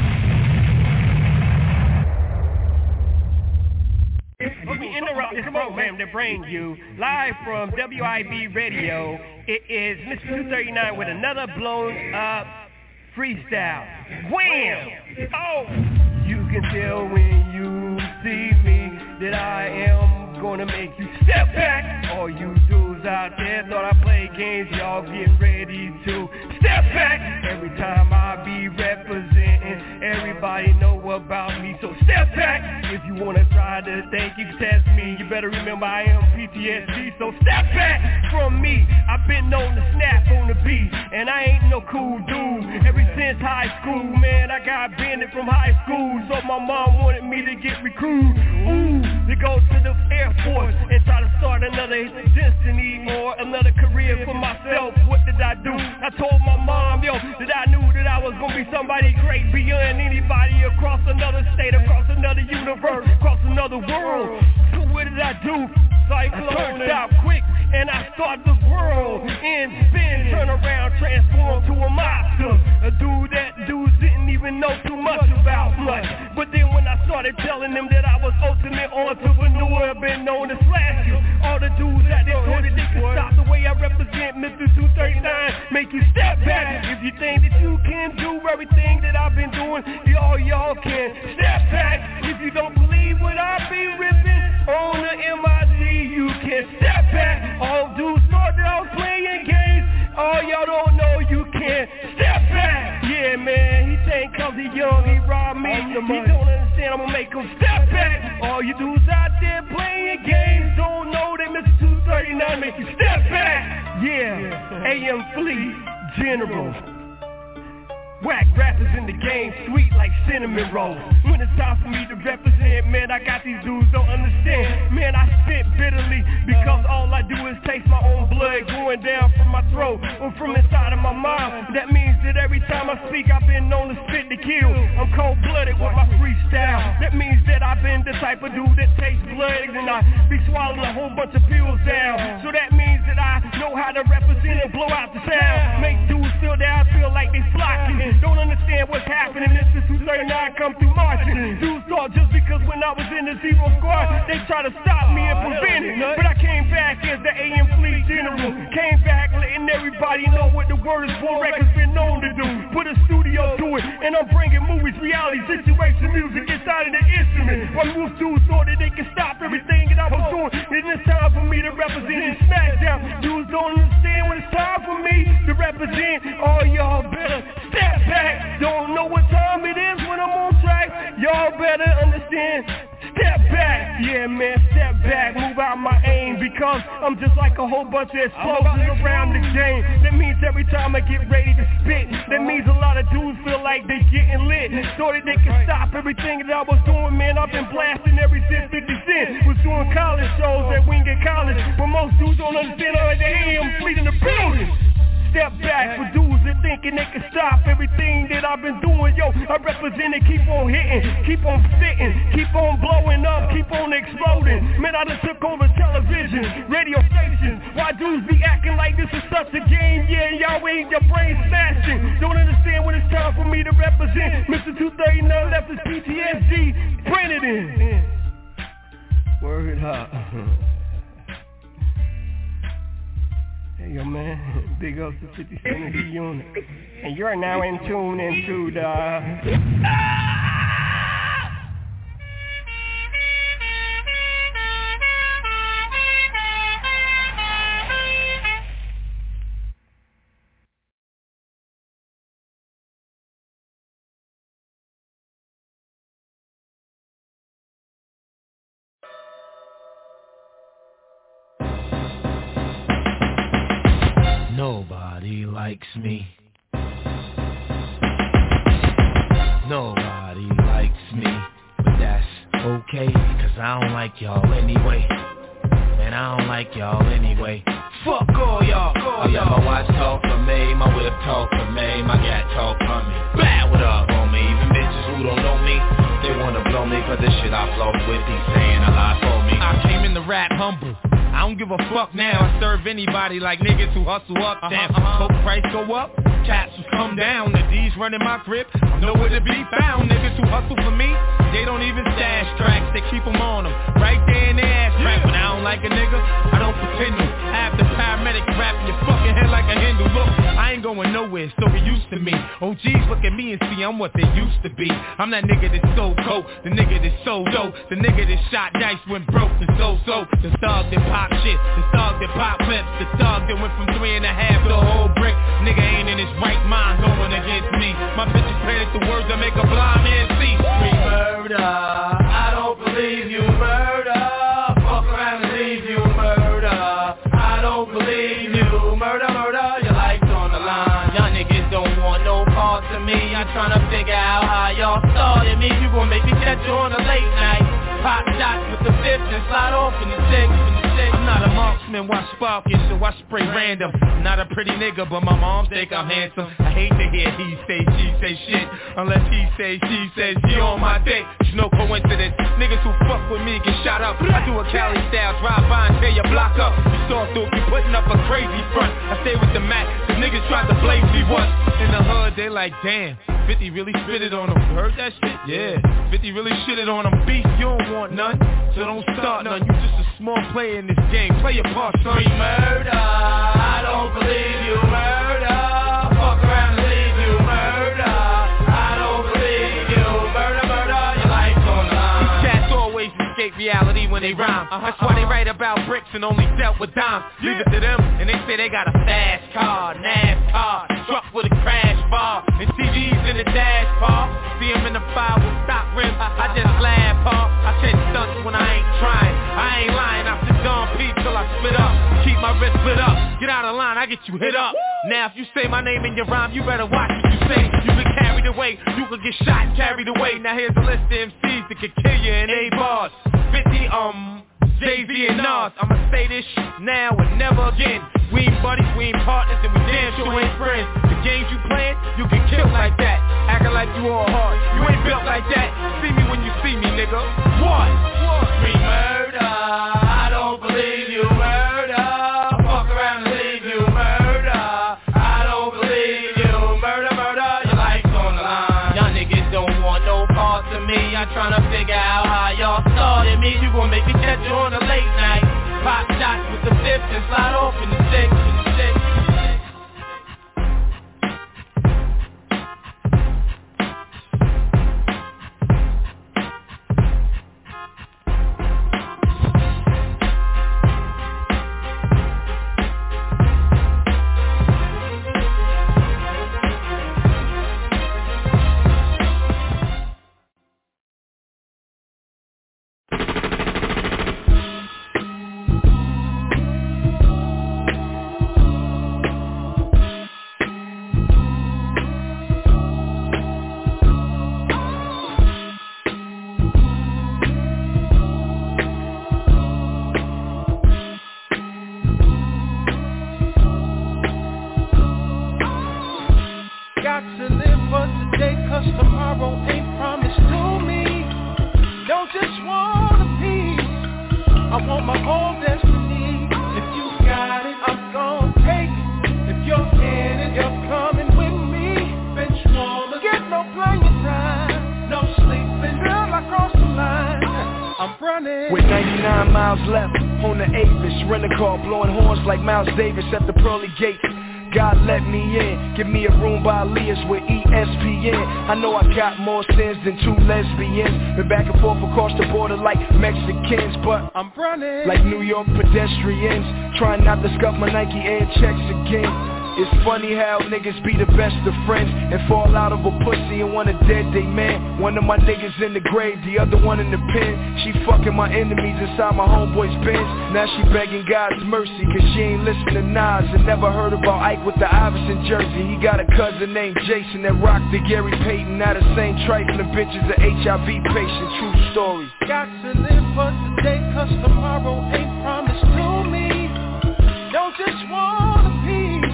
Let me interrupt this program to bring you live from WIB Radio. It is Mr. 239 with another blown up freestyle. Wham! Oh! You can tell when you see me that I am gonna make you step back. All you dudes out there thought I played games, y'all get ready to step back. Every time I be representing, everybody know about me, so step back. If you wanna try to think you can test me, you better remember I am PTSD, so step back from me. I've been known to snap on the beat, and I ain't no cool dude. Ever since high school, man, I got banned from high school, so my mom wanted me to get recruited. Ooh, to go to the Air Force and try to start another destiny or another career for myself. What did I do? I told my mom, yo, that I knew that I was gonna be somebody great beyond anybody across another state, across another universe, across another world. So what did I do? Cyclone out quick and I start the world and spin, turn around, transform to a monster. A dude that dudes didn't even know too much about much. But then when I started telling them that I was ultimate entrepreneur, been known to slash you. All the dudes that they thought that they could stop the way I represent Mr. 239, make you step back. If you think that you can do everything that I've been doing, y'all can step back. If you don't believe what I be ripping on the MIC, you can step back. All dudes started out playing games, all y'all don't know you can step back. Yeah, man, he think cause he young, he robbed me. He don't understand, I'ma make him step back. All you dudes out there playing games don't know that Mr. 239 make you step back. Yeah, AM Fleet General. Whack rappers in the game, sweet like cinnamon rolls. When it's time for me to represent, man, I got these dudes don't understand. type of dude that tastes blood, and I be swallowing a whole bunch of pills down. So that means that I know how to represent and blow out the sound. Make dudes feel that I feel like they flocking. Don't understand what's happening. This is 239 come through marching. Dudes thought just because when I was in the Zero Squad, they try to stop me and prevent it. But I came back as the AM Fleet General. Came back letting everybody know what the word is for. Records been known to do. Put a studio to it, and I'm bringing movies, reality, situation, music inside of the instrument. While most dudes thought that they could stop everything that I was doing, and it's time for me to represent and smash down. Dudes don't understand when it's time for me to represent. All y'all better step back. Don't know what time it is when I'm on track. Y'all better understand. Step back, yeah man, step back, move out my aim, because I'm just like a whole bunch of explosives around the game. That means every time I get ready to spit, that means a lot of dudes feel like they getting lit. Thought that they could stop everything that I was doing, man. I've been blasting ever since 50 Cent was doing college shows at Wingate College, but most dudes don't understand how they am Fleet in the building. Step back for dudes that thinking they can stop everything that I've been doing. Yo, I represent it, keep on hitting, keep on spitting, keep on blowing up, keep on exploding. Man, I done took over television, radio stations. Why dudes be acting like this is such a game? Yeah, y'all ain't your brain smashing. Don't understand when it's time for me to represent. Mr. 239 left his PTSD. Bring it in. Word up. Hey yo man, big up to 50 Cent unit. And you're now in tune into the Nobody likes me. Nobody likes me. But that's okay, cause I don't like y'all anyway. And I don't like y'all anyway. Fuck all y'all. Yeah, my watch talk for me, my whip talk for me, my gat talk for me. Bad, what up on me? Even bitches who don't know me, they wanna blow me for the shit I float with. He's saying a lot for me. I came in the rap humble. I don't give a fuck now, I serve anybody like niggas who hustle up. Damn, coke price go up, caps will come down. The D's running my grip, nowhere to be found. Niggas who hustle for me, they don't even stash tracks, they keep them on them, right there in their ass crack. When I don't like a nigga, I don't pretend to. Have the paramedic wrapping your fucking head like a Hindu. Look, I ain't going nowhere, so it used to me. OGs look at me and see I'm what they used to be. I'm that nigga that sold coke, the nigga that sold dope, the nigga that shot dice when broke, the so-so, the thug that pop shit, the thug that pop clips, the thug that went from 3.5 to a whole brick. Nigga ain't in his right mind going against me. My bitches pray the words that make a blind man see. Me murder, I don't believe you murder. Fuck around and leave you murder. I don't believe you murder, your life's on the line. Y'all niggas don't want no parts of me. I'm trying to figure out how y'all started me. You gon' make me catch you on a late night. Pop shots with the fifth and slide off in the six. I'm not a marksman, watch sparking, so I spray random. I'm not a pretty nigga, but my mom think I'm handsome. I hate to hear he say, she say shit, unless he say, she says she on my dick. It's no coincidence, niggas who fuck with me get shot up. I do a Cali style, drive by and tear your block up. You saw through, you putting up a crazy front. I stay with the Mac, cause niggas tried to blaze me once. In the hood, they like, damn, 50 really spit it on them. You heard that shit? Yeah, 50 really shitted on them. Beast, you don't want none, so don't start none. You just a small player in this game, play your part, son. Me murder, I don't believe you murder. Fuck around and leave you murder. I don't believe you murder, your life's on the line. These cats always escape reality when they rhyme. That's why they write about bricks and only dealt with dimes. Leave it to them, and they say they got a fast car, NASCAR, truck with a crash bar, and TVs in the dashboard. See them in the fire with stock rims, I just laugh, Paul. I catch stunts when I ain't trying. I ain't lying, I sit Don P till I spit up. Keep my wrist lit up, get out of line, I get you hit up. Now if you say my name in your rhyme, you better watch what you say. You get carried away, you could get shot and carried away. Now here's a list of MCs that could kill you in 8 bars. 50, Jay-Z and Nas. I'ma say this shit now and never again. We ain't buddies, we ain't partners, and we damn sure ain't friends. The games you playing, you get killed like that. Acting like you all hard, you ain't built like that. See me when you see me, nigga. What? figure out how y'all started me. You gon' make me catch you on a late night. Pop shots with the fifth and slide off in the six. With 99 miles left on the Avis, rent a car, blowing horns like Miles Davis at the pearly gates. God let me in, give me a room by Leah's with ESPN. I know I got more sins than 2 lesbians. Been back and forth across the border like Mexicans, but I'm running like New York pedestrians, trying not to scuff my Nike Air checks again. It's funny how niggas be the best of friends and fall out of a pussy and want a dead day man. One of my niggas in the grave, the other one in the pen. She fucking my enemies inside my homeboy's Benz. Now she begging God's mercy cause she ain't listen to Nas and never heard about Ike with the Iverson jersey. He got a cousin named Jason that rocked the Gary Payton. Now the same trifling bitch is an HIV patient, true story. Got to live for today cause tomorrow ain't promised to me. Don't just want a piece,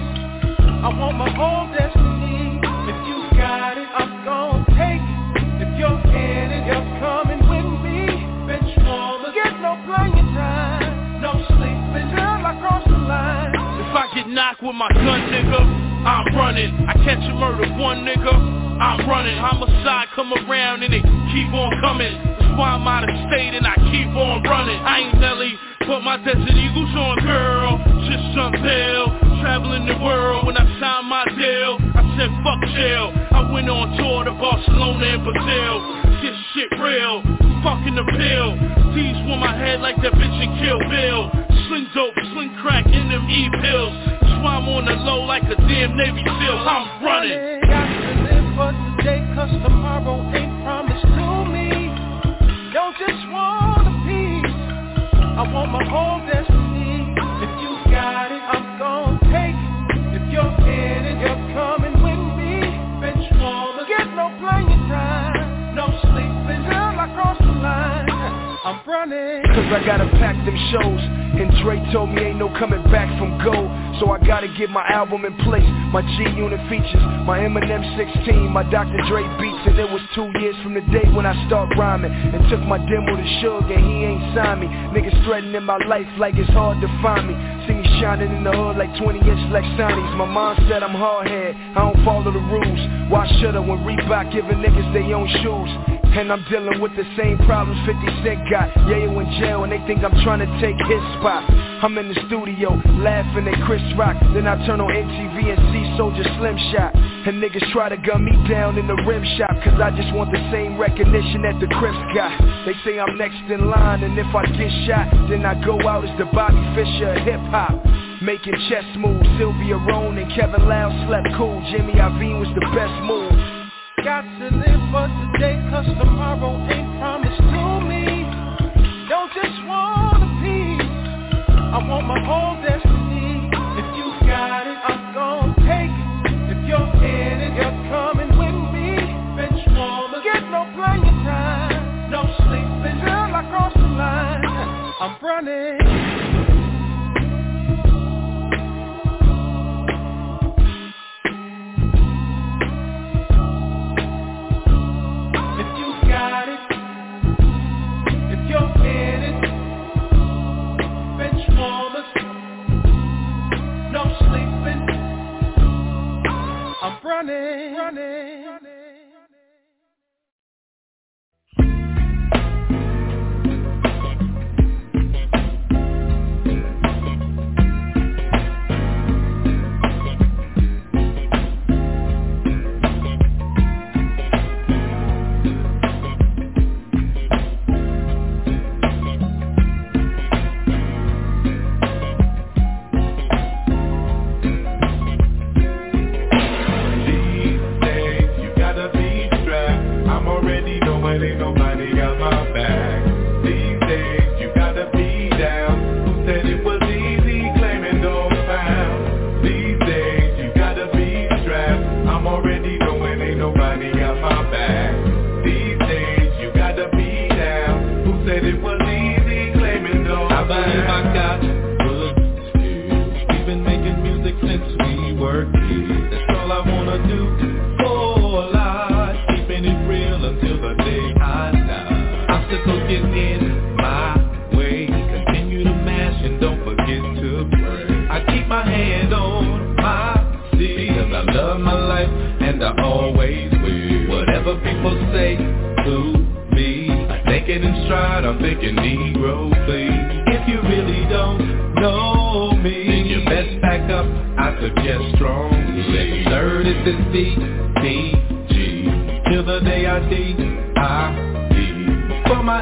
I want my whole destiny. If you got it, I'm gon' take it. If you're in it, you're coming with me. Bench warmers, get no playing time, no sleeping till I cross the line. If I get knocked with my gun, nigga, I'm running. I catch a murder, one nigga, I'm running. Homicide come around and they keep on coming. That's why I'm out of state and I keep on running. I ain't Nelly, put my Desert Eagles on, girl. Just jump bail, traveling the world. When I signed my deal, I said fuck jail. I went on tour to Barcelona and Brazil. This shit real, fucking the pill. These want my head like that bitch in Kill Bill. Sling dope, sling crack in them E-pills. That's why I'm on the low like a damn Navy SEAL. I'm running. Got to live for today cause tomorrow ain't promised to me. Don't just want a piece, I want my whole destiny. If you got it, I'm gon' take it. If you're in it, you're coming with me. Bench warmers, get no playing time, no sleeping till I cross the line. I'm running cause I gotta pack them shows, and Dre told me ain't no coming back from gold. So I gotta get my album in place. My G-Unit features, my Eminem 16, my Dr. Dre beats. And it was 2 years from the day when I start rhyming and took my demo to Suge and he ain't signed me. Niggas threatening my life like it's hard to find me. See me shining in the hood like 20-inch Lexanis. My mom said I'm hard-head, I don't follow the rules. Why should I when Reebok giving niggas their own shoes? And I'm dealing with the same problems 50 Cent got. Yayo in jail and they think I'm trying to take his spot. I'm in the studio laughing at Chris Rock. Then I turn on MTV and see Soulja Slim Shot. And niggas try to gun me down in the rim shop cause I just want the same recognition that the Crips got. They say I'm next in line and if I get shot then I go out as the Bobby Fischer of hip hop. Making chess moves, Sylvia Rone and Kevin Lowe slept cool. Jimmy Iovine was the best move. Got to live for today cause tomorrow ain't promised to me. Don't just want a piece, I want my whole destiny. If you got it, I'm gon' take it. If you're in it, you're coming with me. Bench warmers, get no playing time, no sleeping till I cross the line. I'm running. said it was easy claiming no. I believe I got good skills. We've been making music since we were kids. That's all I wanna do for life. Keeping it real until the day I die. Obstacles get in my way. Continue to mash and don't forget to pray. I keep my hand on my seat because I love my life and I always will. Whatever people say to me, I take it in stride, I'm thinking Negro, please. If you really don't know me, then you best back up, I suggest strongly. Second, third is this D-T-G, till the day I D-I-E. For my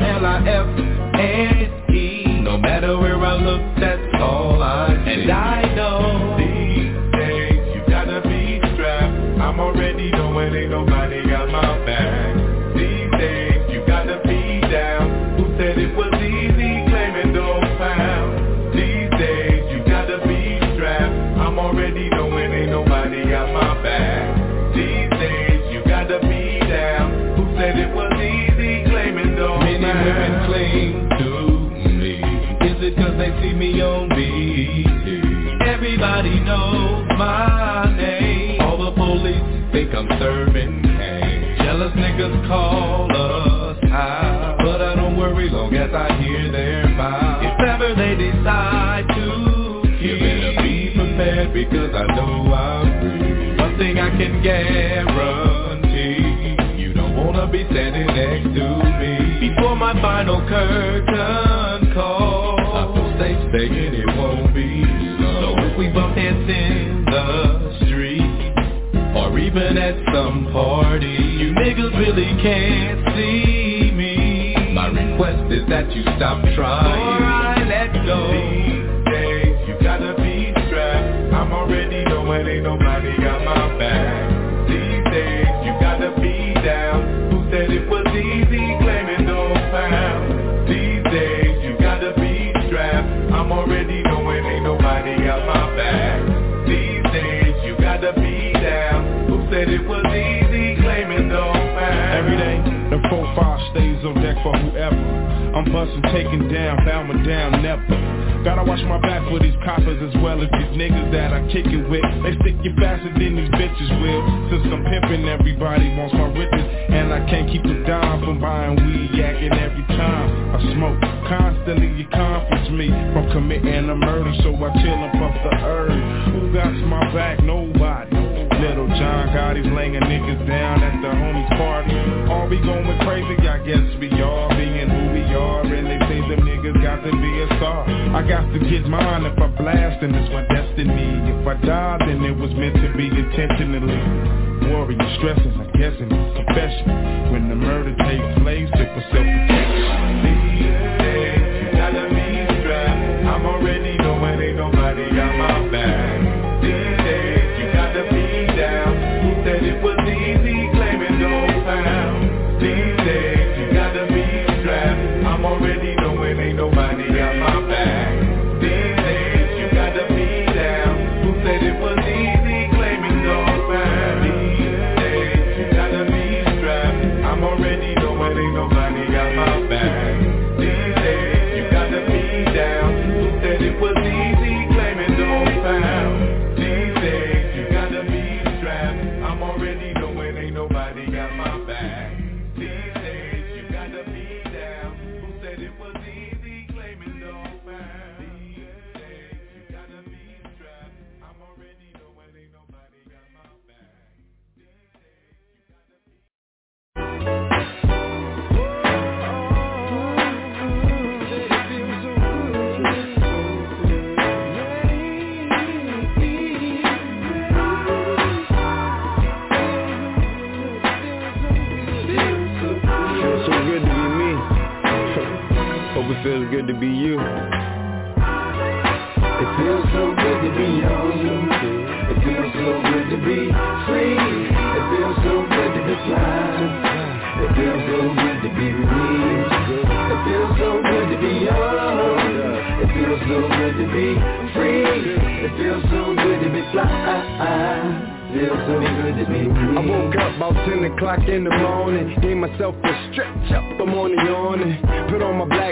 L-I-F-and-E, no matter where I look, that's all I see. And I know these days you gotta be strapped. I'm already knowing ain't nobody got my back. These days you gotta be down. Who said it was easy claiming no pound? These days you gotta be strapped. I'm already knowing ain't nobody got my back. These days you gotta be down. Who said it was easy claiming no pound? Many women cling to me. Is it cause they see me on BET? Everybody knows my name. All the police think I'm serving cane. Jealous niggas call us out, but I don't worry long as I hear their mouth. If ever they decide to kill, you better be prepared because I know I'm free. One thing I can guarantee, you don't wanna be standing next to me. Before my final curtain call, I will stay saying it won't be so. If we bump heads in the street, or even at some party, you niggas really can't see me. My request is that you stop trying, or I let go. These days you gotta be strapped. I'm already knowing ain't nobody got my back. These days you gotta be down. Who said it was easy claiming no pound? These days you gotta be strapped. I'm already knowing ain't nobody got my back. These days you gotta be down. Who said it was easy claiming no pound? Every day, the 4-5 stays on deck for whoever. I'm bustin', taking down, bowing down, never. Gotta watch my back for these coppers as well as these niggas that I kick it with. They stick you faster than these bitches will. Since I'm pimpin', everybody wants my riches, and I can't keep a dime from buying weed, yakking every time I smoke. Constantly you conference me from committing a murder, so I chill and puff the herb. Who got my back? Nobody. Little John Gotti's laying niggas down at the homies party. All we going crazy, I guess we all being who we are, and they say them niggas got to be a star. I got to get mine if I blast, and it's my destiny. If I die, then it was meant to be intentionally. Worry and stressing, I guess in a confession. When the murder takes place, it was self-protection. These days, you gotta be strapped. I'm already knowing ain't nobody got my back. These days, you gotta be down. Who said it was easy claiming no pound? These days, you gotta be strapped. I'm already knowing ain't nobody got my back. These days, you gotta be down. Who said it was easy claiming no pound? These days, you gotta be strapped. I'm already knowing ain't nobody got my back. These days, you gotta be down. Who said it was easy claiming no pound? These days, you gotta be strapped. I'm already knowing ain't nobody got my back. These days, you gotta be down. Who said it was easy claiming no pound? These days, you gotta be strapped. I'm already knowing ain't nobody got my back. These days, you gotta be. It feels good to be you. It feels so good to be young. It feels so good to be free. It feels so good to be fly. It feels so good to be me. It feels so good to be young. It feels so good to be free. It feels so good to be fly. Feels so good to be me. I woke up about 10 o'clock in the morning. Gave myself a stretch up, I'm on the yawning. Put on my black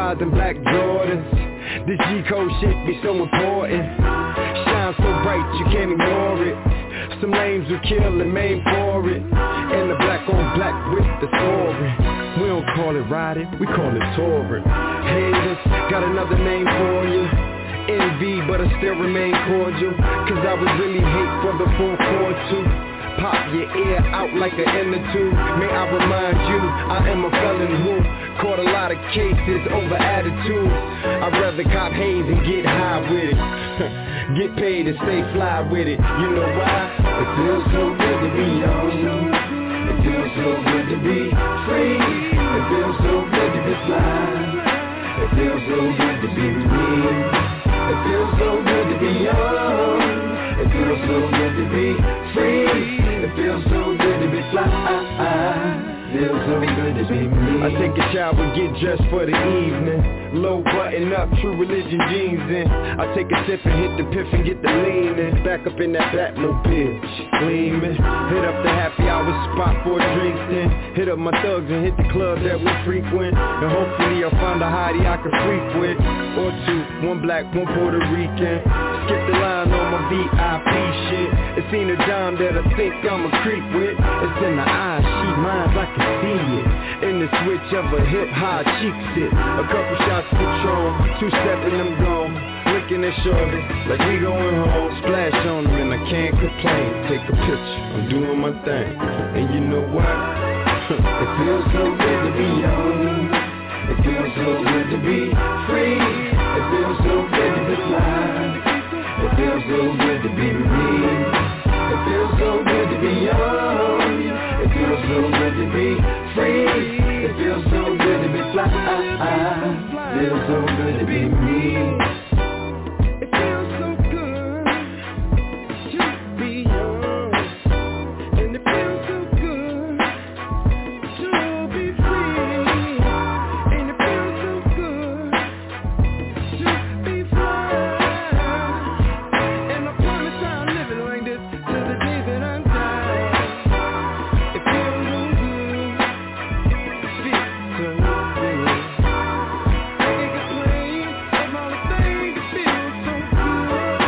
eyes and black Jordans. This G-code shit be so important. Shine so bright you can't ignore it. Some lames will kill and maim for it. And the black on black with the story. We don't call it riding, we call it touring. Haters, got another name for you. Envy, but I still remain cordial. Cause I would really hate for the 442. Pop your ear out like an inner tube. May I remind you, I am a felon who caught a lot of cases over attitude. I'd rather cop haze and get high with it. Get paid and stay fly with it. You know why? It feels so good to be young. It feels so good to be free. It feels so good to be fly. It feels so good to be me. It feels so good to be young. It feels so good to be free. It feels so good to be fly. Feels so good to be me. I take a shower, get dressed for the evening. Low button up, True Religion jeans in. I take a sip and hit the piff and get the lean in. Back up in that Batmobile, gleaming. Hit up the happy hour spot for drinks then. Hit up my thugs and hit the club that we frequent. And hopefully I'll find a hottie I can freak with. Or two, one black, one Puerto Rican. Skip the line on my VIP shit. It's seen a dime that I think I'm a creep with. It's in the eyes, she minds, I can see it. In the switch of a hip hop cheek sit. A couple shots of Patron, 2-stepping them gone. Looking at shorty, like we going home. Splash on them and I can't complain. Take a picture, I'm doing my thing. And you know what? It feels so good to be young. It feels so good to be free. It feels so good to be fly. It feels so good to be me. It feels so good to be young. It feels so good to be free. It feels so good to be fly. It feels so good to be me. It feels so good to be young. And it feels so good to be free. And it feels so good to be fly. And I promise I'll live it like this till the day that I die. It feels so good, feels so good. I can't complain of all the things that feel so good.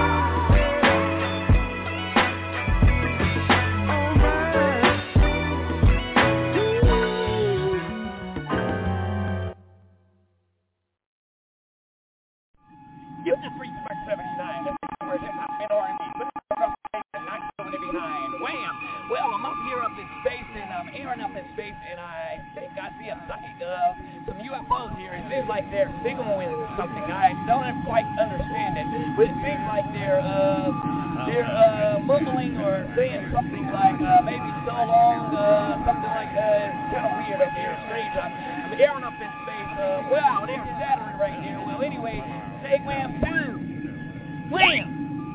You just reached Mark 79. This is where hip-hop and R&B. Put it up and not going to behind. Wham! Well, I'm up here up in space, and I'm airing up in space, and I think I see a sight of some UFOs here. It seems like they're signaling something. I don't quite understand it, but it seems like they're mumbling or saying something like maybe so long, something like it's kind of weird up here, strange. I'm airing up in space. Wow, they're shattering right here. Well, anyway, say wham, boom, wham.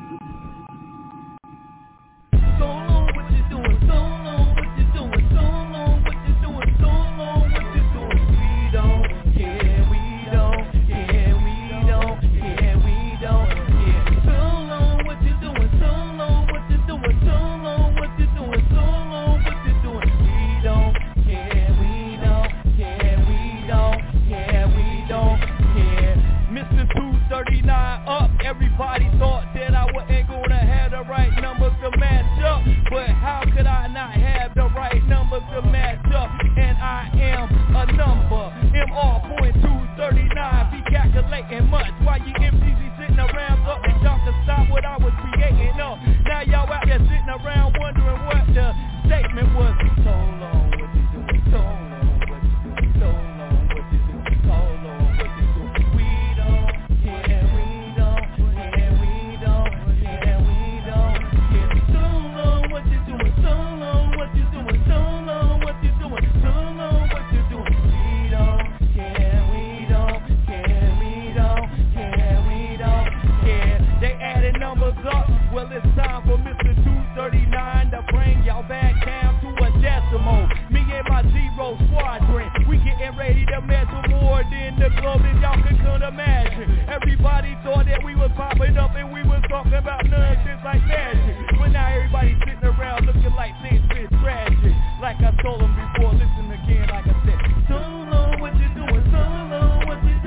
So long, what you doing? So long, what you doing? So long, what you doing? So long, what you doing? We don't care, we don't care, we don't care, we don't care. So long, what you doing? So long, what you doing? So long, what you doing? So long, what you doing? We don't care, we don't care, we don't care, we don't care. Mr. 239 up, everybody thought that I wasn't gonna have the right numbers to match up. But how could I not have the right numbers to match up? And I am a number, MR.239, be calculating much. While you MCs sitting around up and y'all to stop what I was creating up. Now y'all out there sitting around wondering what the statement was. So long, what you doing? So long, what you doing? So long, what you doing? So long, what you doing? We don't care, we don't care, we don't care, we don't care. So long, what you doing? So long, what you doing? So long, what you doing? So long, what you doing? We don't care, we don't care, we don't care, we don't care. They added numbers up. Well, it's time for Mr. 239 to bring y'all back down to a decimal. Me and my zero squadron, we getting ready to measure more than the globe that y'all could imagine. Everybody thought that we was popping up and we was talking about nonsense like magic. But now everybody's sitting around looking like things been tragic. Like I told them before, listen again, like I said. So long, what you doing? So long, what you doing?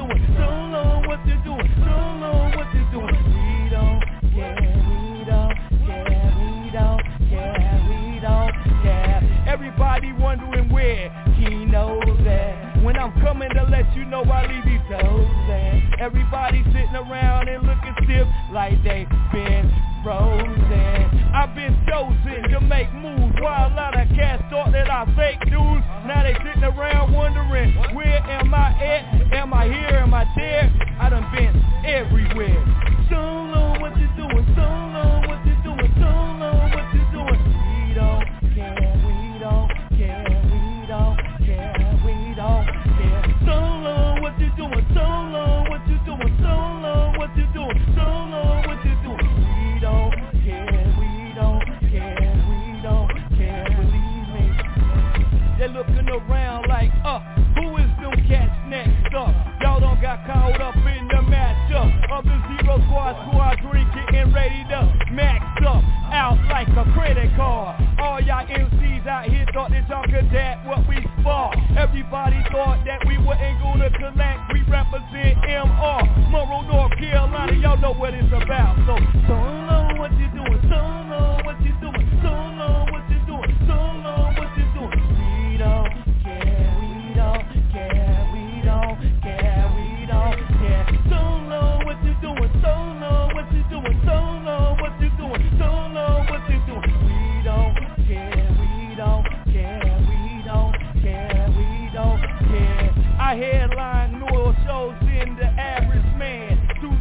doing? Solo, what you doing? Solo, what you doing? We don't care, we don't care, we don't care, we don't care. Everybody wondering where he knows that. When I'm coming to let you know I leave these toes at. Everybody sitting around and looking stiff like they been frozen. I've been chosen to make moves while a lot of cats thought that I fake news. Now they sitting around wondering, where am I at? Am I here? Am I there? I done been everywhere. Solo, what you doing? Solo, what you doing? Solo, what you doing? We don't care, we don't care, we don't care, we don't care. Solo, what you doing? Solo, what you doing? Solo, what you doing? Solo, what you doing? We don't care, we don't care, we don't care, believe me. They're looking around like, who is them cats next up? Y'all don't got caught up in the matchup of the Zero Squad getting ready to max up, out like a credit card. All y'all MCs out here thought that y'all could that what we spark. Everybody thought that we wasn't gonna collect. We represent MR, Monroe, North Carolina. Y'all know what it's about. So solo, what you doing? Solo, what you doing? Solo, what you doing? Solo, what you doing? We don't care, we don't care, we don't care, we don't care. Solo, what you doing? Solo, what you doing? Solo, what you doing? Solo, what you doing? We don't care, we don't care, we don't care, we don't care. I headline Noel shows in the Average Man,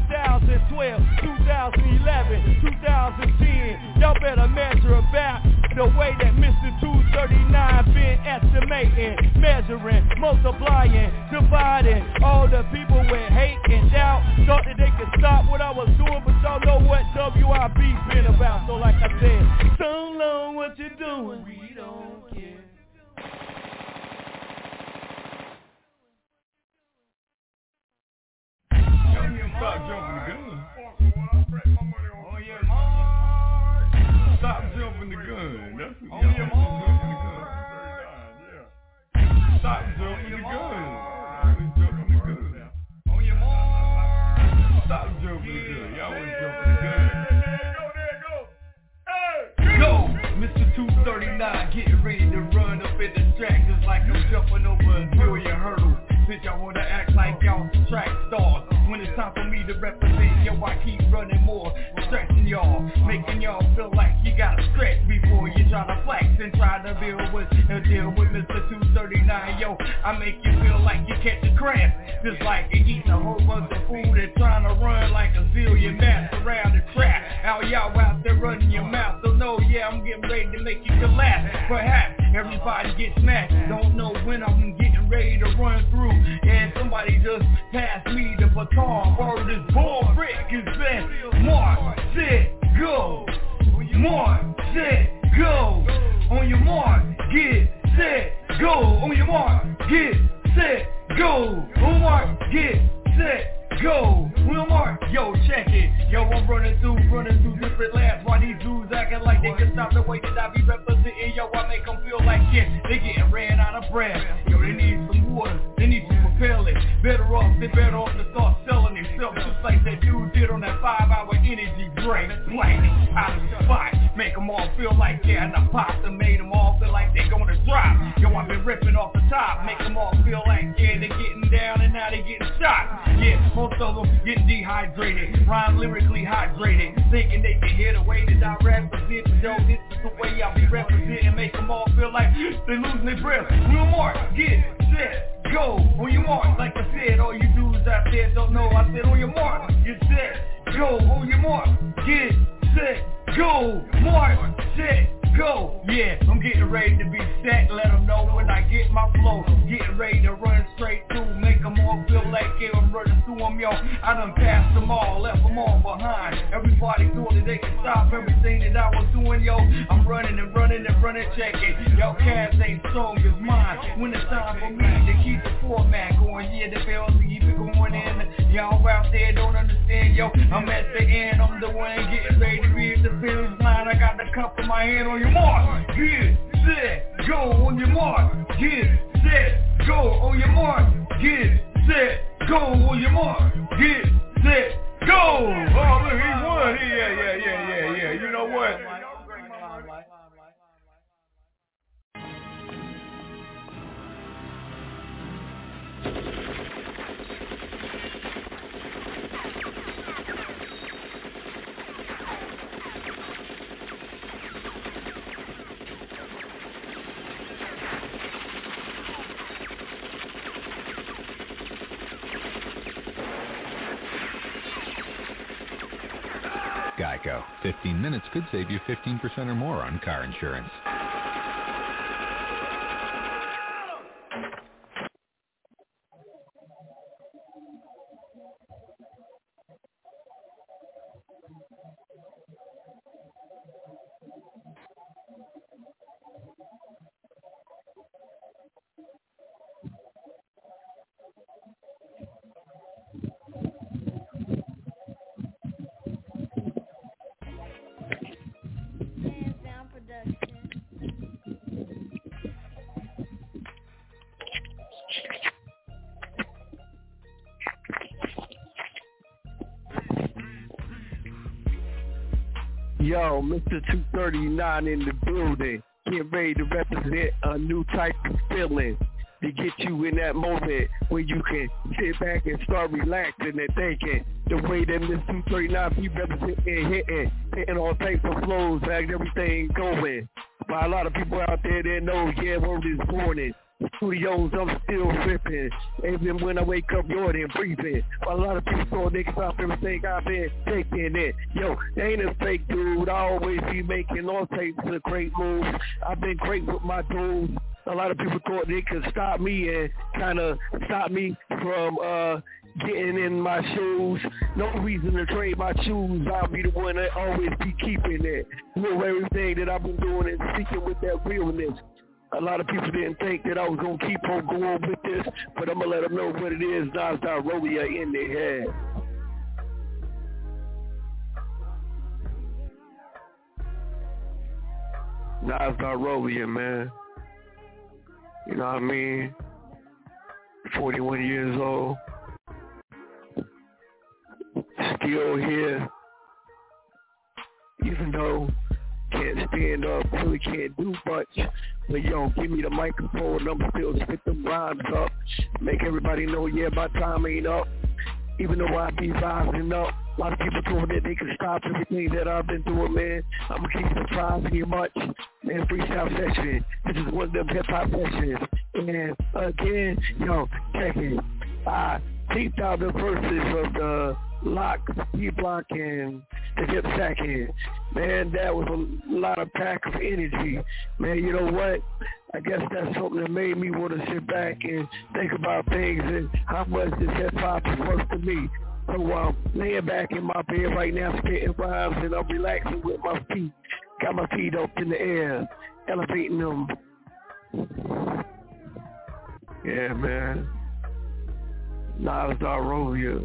2012, 2011, 2010. Y'all better measure about the way that Mr. 239 been estimating, measuring, multiplying, dividing. All the people with hate and doubt thought that they could stop what I was doing, but y'all know what WIB been about. So like I said, solo, what you doing? We don't care. Stop jumping the gun. Oh yeah, Mars. Stop jumping the gun. That's what y'all jumping the gun. Yeah. Stop jumping the gun. Y'all jumping the gun. On your Mars. Stop jumping the gun. Y'all was jumping the gun. There you go. Go, Mr. 239, getting ready to run up in the track just like I'm jumping over a million hurdles. Bitch, I wanna act like y'all track stars. When it's time for me to represent, yo, I keep running more, stretching y'all, making y'all feel like you gotta stretch before you try to flex and try to deal with Mr. 239. Yo, I make you feel like you catch a cramp, just like you eating a whole bunch of food and trying to run like a zillion maps around the track. How y'all out there running your mouth? So no, yeah, I'm getting ready to make you laugh. Perhaps everybody gets smashed. Don't know when I'm getting ready to run through, and somebody just passed me the baton. Word is born, Rick is best. Mark, set, go. Mark, set, go. On your mark, get set, go. On your mark, get set, go. On mark, get set, go. On mark, yo, check it. Yo, I'm running through different labs. Why these dudes acting like they can stop the way that I be representing? Yo, I make them feel like shit. They getting ran out of breath. Yo, they need some water. They need some propellant. They better off to start selling themselves just like that dude did on that 5-hour energy drink. Blank, out of the spot. Make them all feel like yeah, and I popped and made them all feel like they gonna drop. Yo, I've been ripping off the top. Make them all feel like yeah, they getting down and now they getting shot. Yeah, most of them getting dehydrated. Rhyme lyrically hydrated. Thinking they can hear the way that I represent. Yo, this is the way I be representing. Make them all feel like they losing their breath. Real mark, get set, go. On your mark, like I said, all you dudes out there don't know. I said on your mark, get set, go. On your mark, get set, go. Mark, set, go. Yeah, I'm getting ready to be set. Let them know when I get my flow. Getting ready to run straight through. Make them all feel like yeah, I'm running through them, yo. I done passed them all, left them all behind. Everybody thought that they could stop everything that I was doing, yo. I'm running, check it. Y'all cats ain't strong as mine. When it's time for me to keep the format going, yeah, the bells keep it going in. Y'all out there don't understand, yo. I'm at the end, I'm the one getting ready to be at the finish line. I got the cup in my hand. On your mark, get set, go. On your mark, get set, go. On your mark, get set, go on your mark. Get set, go. Oh, look, he won. Yeah. You know what? Geico. 15 minutes could save you 15% or more on car insurance. Yo, Mr. 239 in the building, getting ready to represent a new type of feeling to get you in that moment where you can sit back and start relaxing and thinking. The way that Mr. 239 be representing, hitting all types of flows, like everything going. But a lot of people out there that know, yeah, word is morning. Studios, I'm still ripping. Even when I wake up, yawning, breathing. But a lot of people thought they can stop everything I've been taking it. Yo, they ain't a fake dude. I always be making all types of great moves. I've been great with my dudes. A lot of people thought they could stop me and kind of stop me from getting in my shoes. No reason to trade my shoes. I'll be the one that always be keeping it. Know everything that I've been doing and seeking with that realness. A lot of people didn't think that I was going to keep on going with this, but I'm going to let them know what it is. Nas Rolia in their head. Nas Rolia, man. You know what I mean? 41 years old. Still here. Even though can't stand up, really can't do much. But yo, give me the microphone, I'm still spit them rhymes up. Make everybody know, yeah, my time ain't up. Even though I be rising up. A lot of people told that they can stop everything that I've been doing, man. I'm gonna keep surprising you much. Man, freestyle session. This is one of them hip-hop sessions. And again, yo, check it. I peeped out the verses of the Lock, D-Block, and the Hip Second. Man, that was a lot of pack of energy. Man, you know what? I guess that's something that made me want to sit back and think about things and how much this hip-hop is worth to me. So I'm laying back in my bed right now, spitting rhymes, and I'm relaxing with my feet. Got my feet up in the air, elevating them. Yeah, man. Nas Rolia.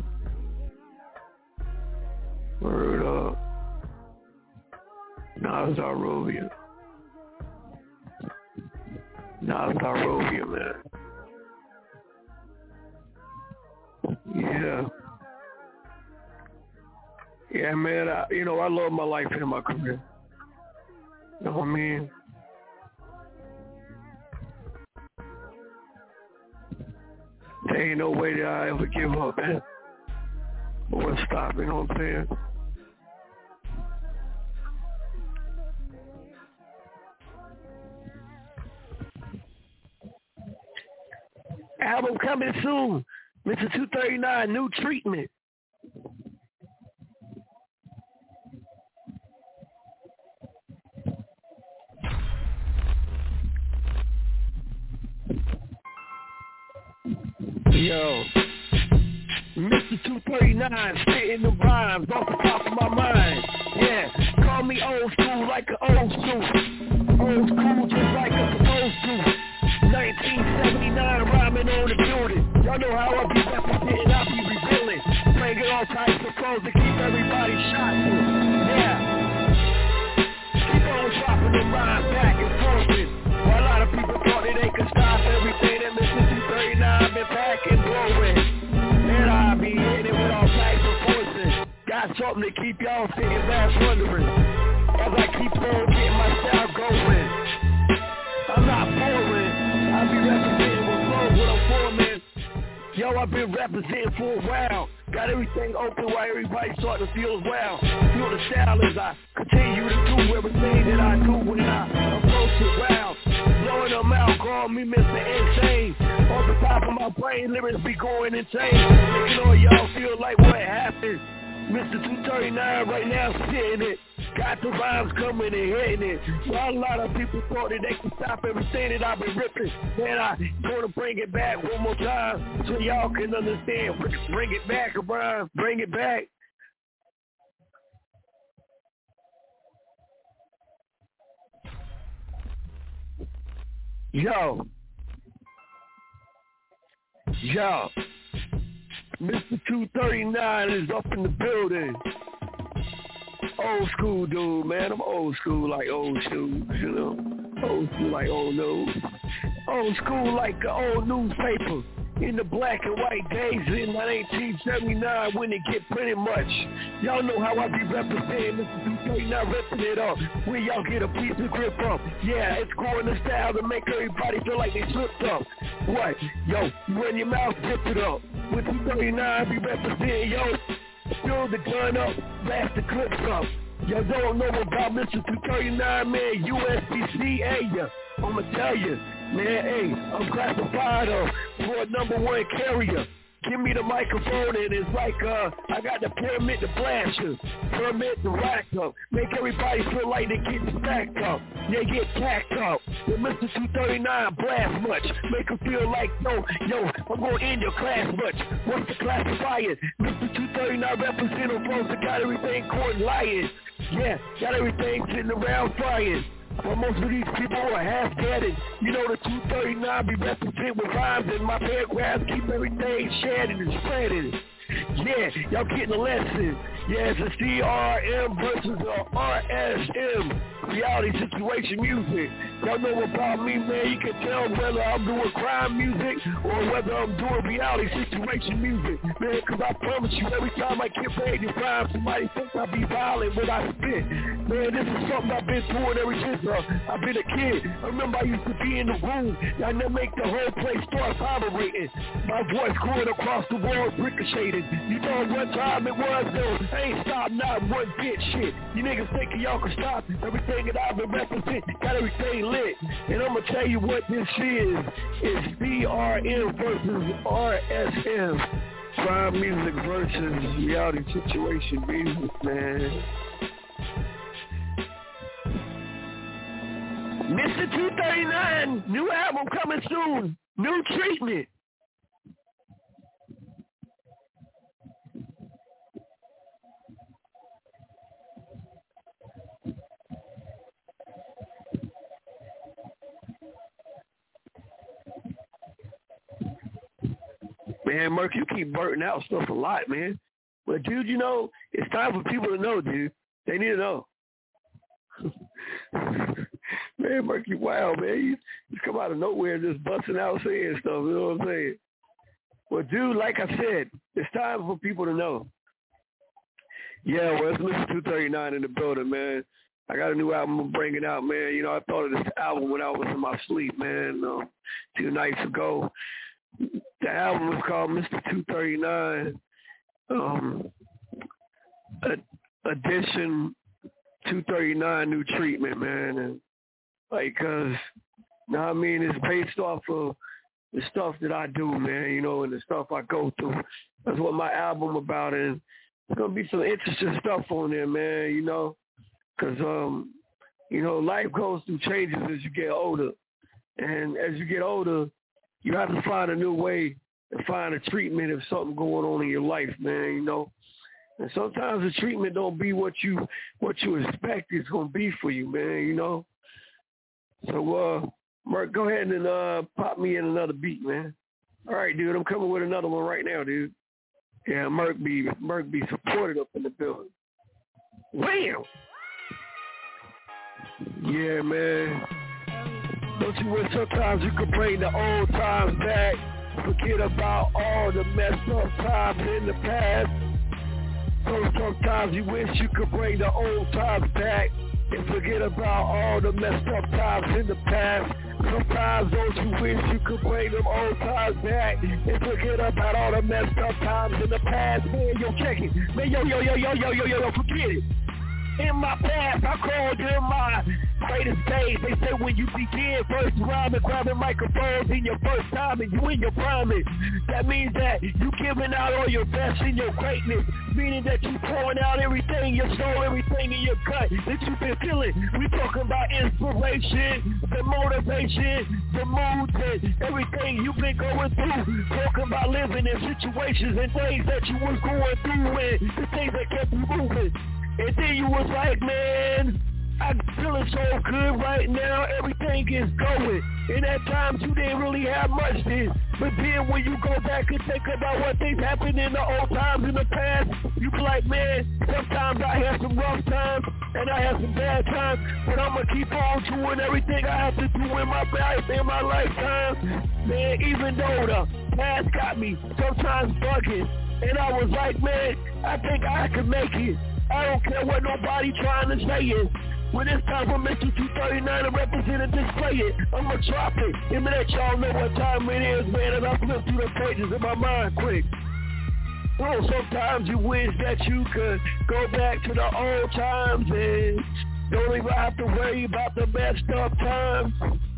Word up. Nas Rolia. Nas Rolia, man. Yeah. Yeah, man, I love my life and my career. You know what I mean? There ain't no way that I ever give up, man. Or stop, you know what I'm saying? Album coming soon. Mr. 239, New Treatment. Yo, Mr. 239, spitting the rhymes off the top of my mind. Yeah, call me old school like an old school. Old school just like I'm supposed to. 1979, rhyming on the building. Y'all know how I be representing, I be revealing. Playing all types of flows to keep everybody shot. Yeah, keep on dropping the rhymes back and forth. While a lot of people thought that they could stop everything that Mr. 239 been back and blowing. Yeah, something to keep y'all sitting back wondering. As I keep on getting my style going. I'm not boring. I be representing with flow, what I'm for, man. Yo, I've been representing for a while. Got everything open while everybody starting to feel as well. Feel the style as I continue to do everything that I do when I approach it round. Blowing them out, call me Mr. Insane. Off the top of my brain, lyrics be going insane. Making all y'all feel like what happened. Mr. 239 right now sitting it. Got the vibes coming and hitting it. Well, a lot of people thought that they could stop everything that I've been ripping. Man, I gonna bring it back one more time so y'all can understand. Bring it back, Brian. Bring it back. Yo. Mr. 239 is up in the building. Old school dude, man. I'm old school like old shoes, you know. Old school like old news. Old school like the old newspaper. In the black and white days in 1979 when it get pretty much. Y'all know how I be representing. Mr. 239 ripping it up. When y'all get a piece of grip up. Yeah, it's growing the style to make everybody feel like they slipped up. What? Yo, you run your mouth, zip it up. With 239 be representing, yo. Fill the gun up, blast the clips up. Y'all don't know about Mr. 239, man. USPC, hey, I'ma tell you, man, hey, I'm classified for a #1 carrier. Give me the microphone and it's like I got the permit to blast you, permit to rack up, make everybody feel like they get stacked up, they get packed up. With Mr. 239 blast much, make them feel like yo, I'm gonna end your class much. What's the classifier? Mr. 239 representing folks that got everything caught lying. Yeah, got everything sitting around frying. But most of these people are half-deaded. You know the 239 be represented with rhymes and my paragraphs keep everything shedding and spreading. Yeah, y'all getting a lesson. Yeah, it's a CRM versus a RSM. Reality situation music. Y'all know about me, man. You can tell whether I'm doing crime music or whether I'm doing reality situation music. Man, because I promise you, every time I get ready to find somebody thinks I be violent when I spit. Man, this is something I've been doing ever since I've been a kid. I remember I used to be in the room and then make the whole place start vibrating. My voice going across the walls, ricocheting. You know what time it was, though? I ain't stopped not one bit, shit. You niggas thinking y'all can stop everything that I've been representing. Got everything lit. And I'm gonna tell you what this is. It's BRM versus RSM. Crime music versus reality situation music, man. Mr. 239, new album coming soon. New treatment. Man, Merc, you keep burning out stuff a lot, man. But, dude, you know, it's time for people to know, dude. They need to know. Man, Merc, you wild, man. You come out of nowhere just busting out saying stuff, you know what I'm saying? Well, dude, like I said, it's time for people to know. Yeah, well, it's Mr. 239 in the building, man. I got a new album I'm bringing out, man. You know, I thought of this album when I was in my sleep, man, 2 nights ago. The album was called Mr. 239, edition 239 new treatment, man. And like, cause, you know what I mean, it's based off of the stuff that I do, man, you know, and the stuff I go through. That's what my album about, and there's gonna be some interesting stuff on there, man, you know, cause, you know, life goes through changes as you get older, and as you get older, you have to find a new way to find a treatment if something going on in your life, man, you know. And sometimes the treatment don't be what you expect it's gonna be for you, man, you know. So Mark, go ahead and pop me in another beat, man. All right, dude, I'm coming with another one right now, dude. Yeah, Merc be supported up in the building. Wham! Yeah, man. Don't you wish sometimes you could bring the old times back? Forget about all the messed up times in the past. So sometimes you wish you could bring the old times back and forget about all the messed up times in the past. Sometimes those who wish you could bring them old times back and forget about all the messed up times in the past. Man, yo, check it. Man, yo, forget it. In my past, I called them my greatest days. They say when you begin first rhyming, grabbing microphones in your first time and you in your prime. That means that you giving out all your best in your greatness, meaning that you pouring out everything, your soul, everything in your gut that you've been feeling. We talking about inspiration, the motivation, the moods, and everything you've been going through. Talking about living in situations and things that you was going through and the things that kept you moving. And then you was like, man, I'm feeling so good right now, everything is going. And at times you didn't really have much then. But then when you go back and think about what things happened in the old times in the past, you be like, man, sometimes I had some rough times and I had some bad times, but I'm going to keep on doing everything I have to do in my life, in my lifetime. Man, even though the past got me sometimes bugging, and I was like, man, I think I can make it. I don't care what nobody trying to say it. When it's time for Mr. 239 to represent and display it, I'm going to drop it. Let me let y'all know what time it is, man, and I'll flip through the pages in my mind quick. Oh, sometimes you wish that you could go back to the old times and don't even have to worry about the messed up times.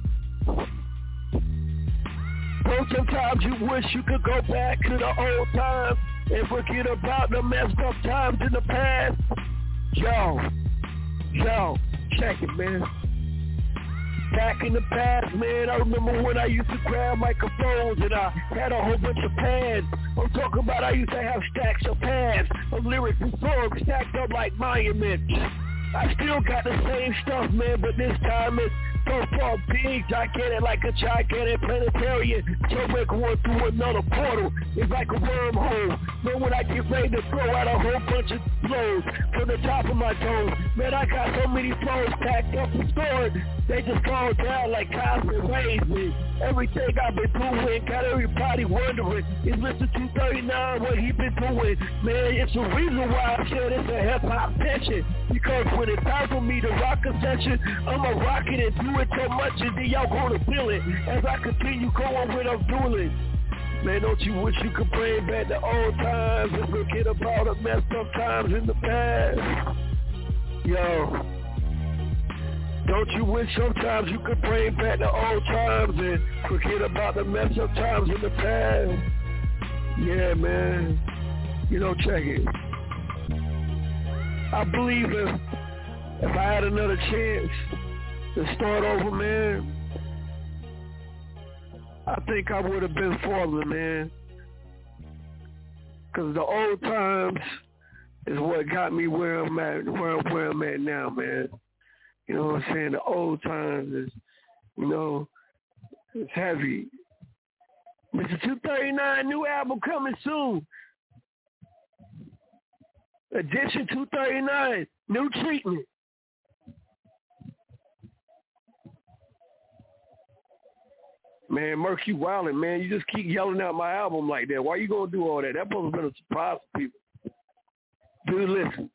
Oh, sometimes you wish you could go back to the old times and forget about the messed up times in the past. Yo, check it, man. Back in the past, man, I remember when I used to grab microphones and I had a whole bunch of pads. I'm talking about I used to have stacks of pads of lyrics and songs stacked up like monuments. I still got the same stuff, man, but this time it's so far big, gigantic, like a gigantic planetarium. So we're going through another portal. It's like a wormhole. Man, when I get ready to throw out a whole bunch of flows from the top of my toes, man, I got so many flows packed up and stored. They just fall down like cosmic rays, man. Everything I've been doing got everybody wondering, is Mr. 239 what he been doing? Man, it's the reason why I said it's a hip-hop session. Because when it's time for me to rock a session, I'ma rock it and do it so much and then y'all gonna feel it as I continue going with I'm doing. Man, don't you wish you could bring back the old times and forget about the messed up times in the past? Yo, don't you wish sometimes you could bring back the old times and forget about the messed up times in the past? Yeah, man. You know, check it. I believe if I had another chance to start over, man, I think I would have been farther, man. Because the old times is what got me where I'm at, where I'm at now, man. You know what I'm saying? The old times is, you know, it's heavy. Mr. 239, new album coming soon. Edition 239, new treatment. Man, Murky wildin', man. You just keep yelling out my album like that. Why you gonna do all that? That supposed to be a surprise to people. Dude, listen.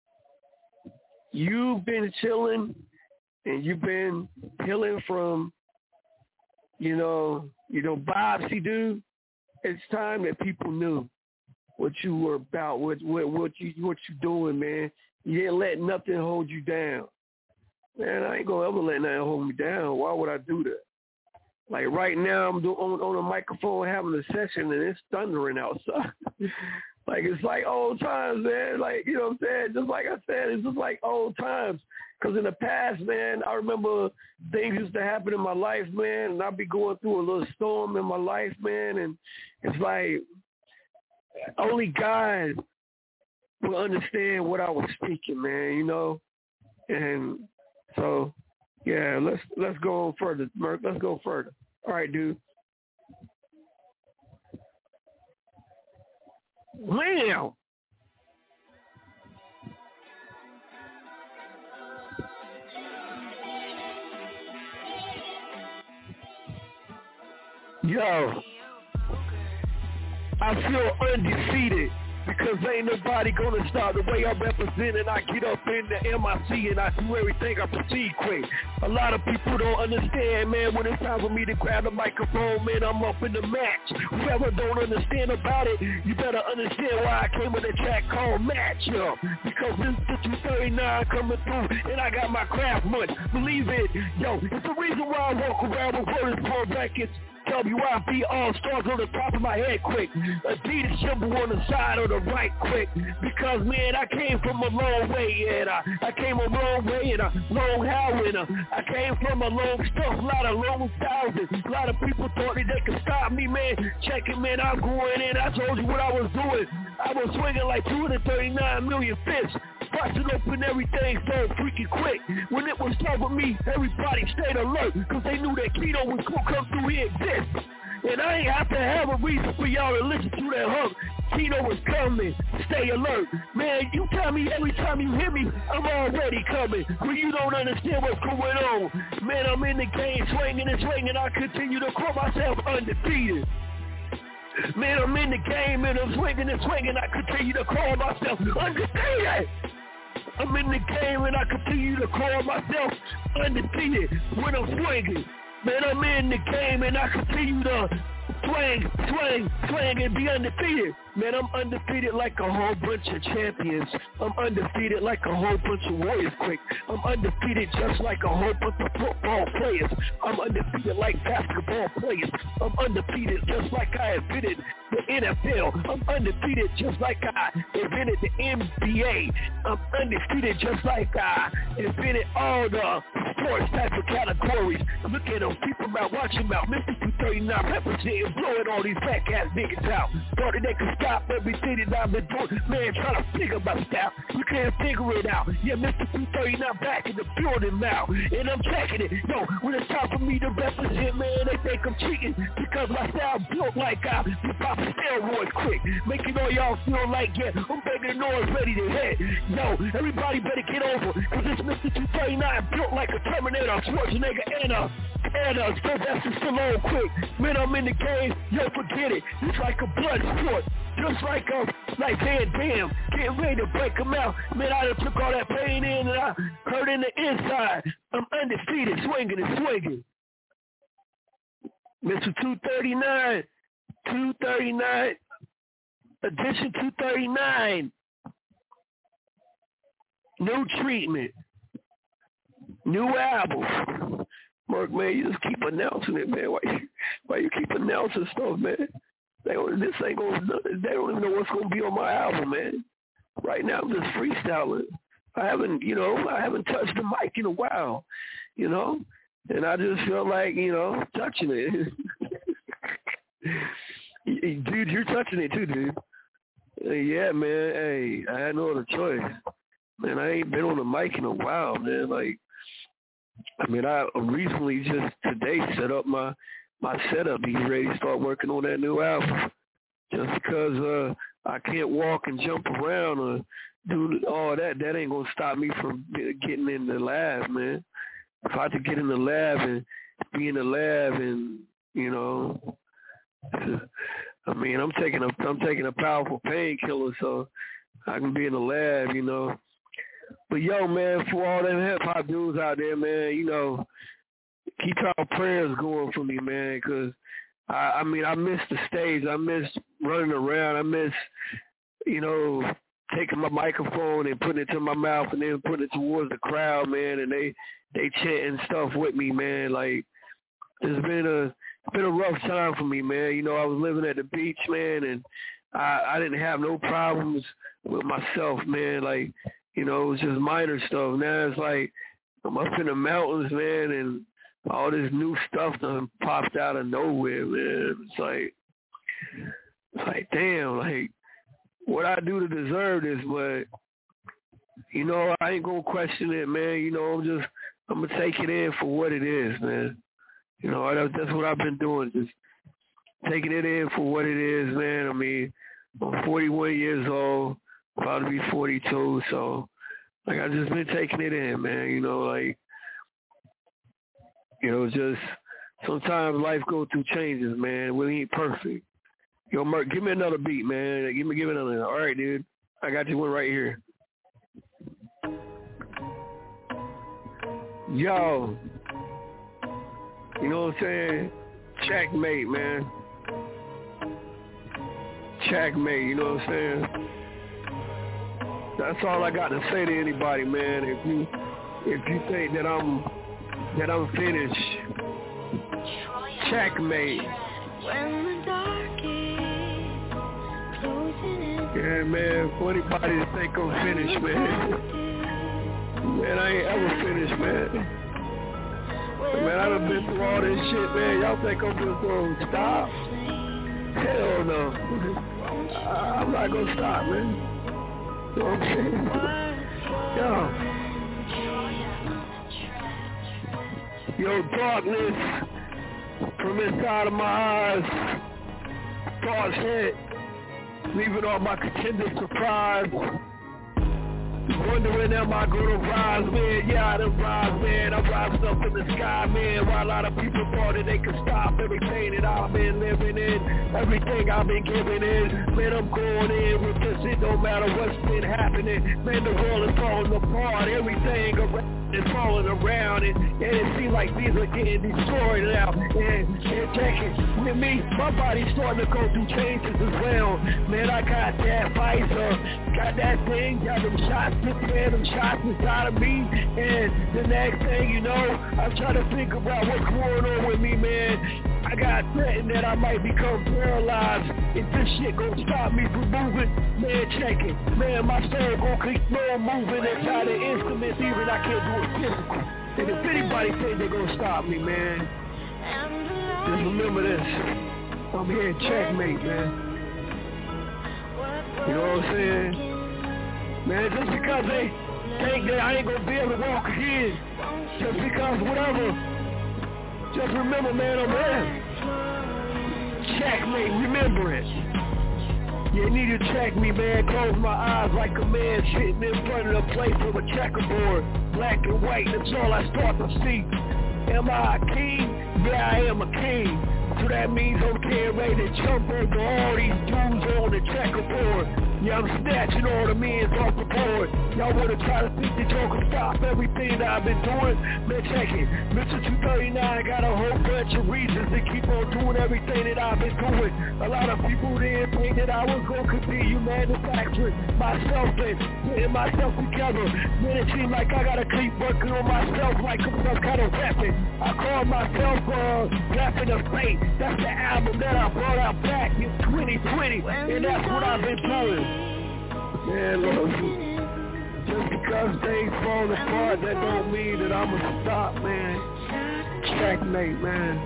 You've been chilling and you've been healing from, you know, biopsy, dude. It's time that people knew what you were about, what you doing, man. You didn't let nothing hold you down. Man, I ain't gonna ever let nothing hold me down. Why would I do that? Like right now, I'm on a microphone having a session and it's thundering outside. Like it's like old times, man. Like, you know what I'm saying? Just like I said, it's just like old times. Because in the past, man, I remember things used to happen in my life, man, and I'd be going through a little storm in my life, man, and it's like only God will understand what I was speaking, man, you know? And so, yeah, let's go on further, Merc. Let's go further. All right, dude. Wow. Yo, I feel undefeated because ain't nobody gonna stop the way I'm representing. I get up in the MIC and I do everything, I proceed quick. A lot of people don't understand, man, when it's time for me to grab the microphone, man, I'm up in the match. Whoever don't understand about it, you better understand why I came with a track called Match Up. Because this is 239 coming through, and I got my craft money. Believe it, yo, it's the reason why I walk around with words for records. WIP All-Stars on the top of my head quick. Adidas symbol on the side of the right quick. Because, man, I came from a long way, and I came a long way and a long how, and I came from a long stuff, a lot of long thousands. A lot of people thought that they could stop me, man. Check it, man, I'm going in. I told you what I was doing. I was swinging like 239 million fists. Busting open everything so freaking quick. When it was time with me, everybody stayed alert, because they knew that Kino was going to come through here and exist. And I ain't have to have a reason for y'all to listen to that hunk. Kino was coming. Stay alert. Man, you tell me every time you hear me, I'm already coming. When you don't understand what's going on. Man, I'm in the game swinging and swinging. I continue to call myself undefeated. Man, I'm in the game and I'm swinging and swinging. I continue to call myself undefeated. I'm in the game and I continue to call myself undefeated when I'm swinging. Man, I'm in the game and I continue to swing and be undefeated. Man, I'm undefeated like a whole bunch of champions. I'm undefeated like a whole bunch of warriors quick. I'm undefeated just like a whole bunch of football players. I'm undefeated like basketball players. I'm undefeated just like I invented the NFL. I'm undefeated just like I invented the NBA. I'm undefeated just like I invented all the sports type of categories. Look at them, people out, watch them out. Mr. 239 representing, blowing all these fat ass niggas out. Thought that they could stop everything that I've been doing. Man, trying to figure my style. You can't figure it out. Yeah, Mr. 239 back in the building now. And I'm checking it. Yo, when it's time for me to represent, man, they think I'm cheating. Because my style built like I be popping steroids quick. Making all y'all feel like, yeah, I'm making the noise ready to hit. Yo, everybody better get over. Because this Mr. 239 built like a Terminator, Schwarzenegger, and a Sylvester Stallone quick. Man, I'm in the game. Yo, forget it. It's like a blood sport. Just like Van Damme, getting ready to break them out. Man, I done took all that pain in and I hurt in the inside. I'm undefeated, swinging and swinging. Mr. 239, edition 239. New treatment, new album. Mark, man, you just keep announcing it, man. Why you keep announcing stuff, man? They don't even know what's going to be on my album, man. Right now, I'm just freestyling. I haven't touched the mic in a while, and I just feel like, touching it. Dude, you're touching it too, dude. Yeah, man. Hey, I had no other choice. Man, I ain't been on the mic in a while, man. I recently just today set up my setup. Be ready to start working on that new album. Just because I can't walk and jump around or do all that ain't gonna stop me from getting in the lab, man. If I have to get in the lab and be in the lab and I'm taking a powerful painkiller so I can be in the lab, But yo, man, for all them hip hop dudes out there, man, keep our prayers going for me, man, because I miss the stage. I miss running around. I miss, taking my microphone and putting it to my mouth and then putting it towards the crowd, man, and they chanting stuff with me, man. Like, it's been a rough time for me, man. I was living at the beach, man, and I didn't have no problems with myself, man. Like, it was just minor stuff. Now it's like I'm up in the mountains, man, and all this new stuff done popped out of nowhere, man. It's like, damn, like, what I do to deserve this, but, I ain't gonna question it, man. I'm gonna take it in for what it is, man. That's what I've been doing, just taking it in for what it is, man. I'm 41 years old, about to be 42, so, I've just been taking it in, man, just sometimes life goes through changes, man. We ain't perfect. Yo, Merc, give me another beat, man. Give me another. All right, dude. I got you one right here. Yo. You know what I'm saying? Checkmate, man. Checkmate, you know what I'm saying? That's all I got to say to anybody, man. If you think that I'm finished, checkmate. Yeah, man, for anybody to think I'm finished, man. Man, I ain't ever finished, man. Man, I done been through all this shit, man. Y'all think I'm just going to stop? Hell no. I'm not going to stop, man. You know what I'm saying? Yo, darkness from inside of my eyes. Thoughts hit, leaving all my contenders surprised. Wondering am I gonna rise, man? Yeah, I done rise, man. I rise up in the sky, man. While a lot of people thought that they could stop everything that I've been living in, everything I've been giving in. Man, I'm going in with this. It don't matter what's been happening. Man, the world is falling apart. Everything around is falling around, and it seems like these are getting destroyed now. And check it with me, my body's starting to go through changes as well. Man, I got that Pfizer, got that thing, got them shots. Them shots inside of me, and the next thing you know, I'm trying to think about what's going on with me, man. I got threatened that I might become paralyzed. If this shit gonna stop me from moving, man, check it. Man, my soul gonna keep on moving inside the instruments, even I can't do it physical. And if anybody think they're gonna stop me, man, just remember this. I'm here in checkmate, man. You know what I'm saying? Man, just because they think that I ain't gonna be able to walk again, just because whatever, just remember, man, I'm there. Checkmate, remember it. You need to check me, man. Close my eyes like a man sitting in front of the plate of a checkerboard. Black and white, that's all I start to see. Am I a king? Yeah, I am a king. So that means I'm getting ready to jump over all these dudes on the checkerboard. Yeah, I'm snatching all the men off the board. Y'all wanna try to think that y'all can stop everything that I've been doing? Man, check it. Mr. 239 got a whole bunch of reasons to keep on doing everything that I've been doing. A lot of people didn't think that I was gonna continue manufacturing myself and putting myself together. Man, it seems like I gotta keep working on myself like I'm some kind of weapon. I call myself Weapon of Fate. That's the album that I brought out back in 2020, and that's what I've been doing. Man, look, just because things fall apart, that don't mean that I'ma stop, man. Checkmate, man.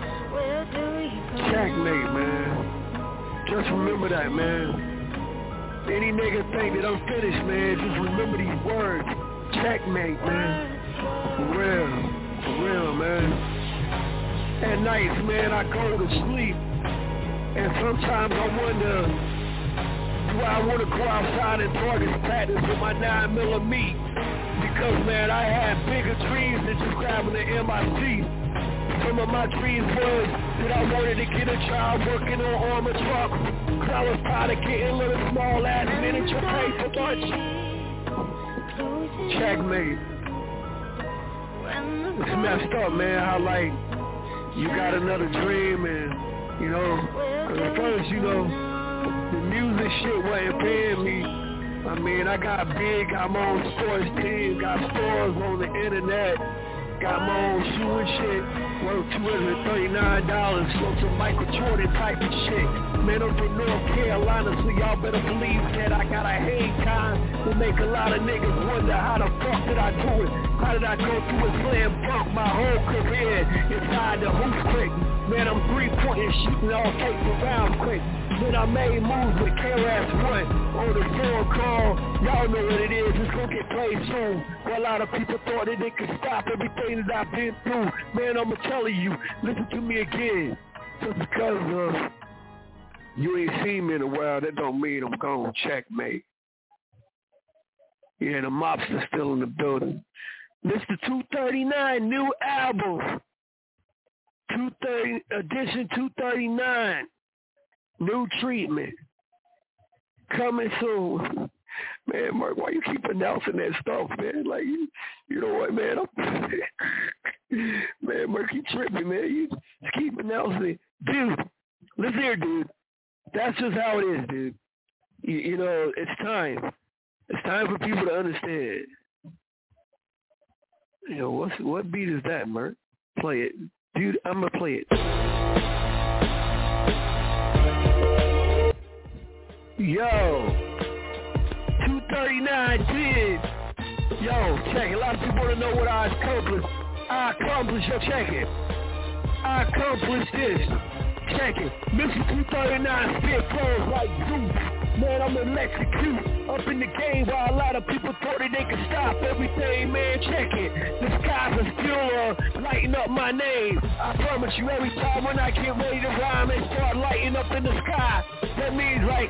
Checkmate, man. Just remember that, man. Any nigga think that I'm finished, man, just remember these words. Checkmate, man. For real, man. At nights, man, I go to sleep, and sometimes I wonder, do I want to go outside and target practice with my 9mm? Because, man, I had bigger dreams than just grabbing the MIC. Some of my dreams was that I wanted to get a job working on armored trucks, cause I was tired of getting little small-ass miniature pay for lunch. Checkmate. It's messed up, man, how, like, you got another dream, and, you know, cause at first, you know, the music shit wasn't paying me. I mean, I got big, got my own sports team, got stores on the internet, got my own shoe and shit, worth $239, so some Michael Jordan type of shit. Man, I'm from North Carolina, so y'all better believe that I got a hang time to make a lot of niggas wonder how the fuck did I do it? How did I go through a slam dunk my whole career inside the hoop quick? Man, I'm three-pointing, shooting all takes around quick. Then I made moves with KRS-One on the phone call. Y'all know what it is, it's gonna get played soon. Well, a lot of people thought that they could stop everything that I've been through. Man, I'ma tell you, listen to me again. Just because you ain't seen me in a while, that don't mean I'm gonna checkmate. Yeah, the mobster's still in the building. Mr. 239, new album. Edition 239. New treatment. Coming soon. Man, Mark, why you keep announcing that stuff, man? Like, you know what, man? Man, Mark, you tripping, man. You just keep announcing it. Dude, listen here, dude. That's just how it is, dude. You know, it's time. It's time for people to understand. You know, what beat is that, Mark? Play it. Dude, I'm going to play it. Yo. 239 Yo, check it. A lot of people want to know what I accomplished. Yo, check it. I accomplished this. Check it. Mr. 239 spit flows like Zeus. Man, I'm electrocute. Up in the game while a lot of people thought that they could stop everything, man. Check it. The skies are still lighting up my name. I promise you, every time when I get ready to rhyme, they start lighting up in the sky. That means like,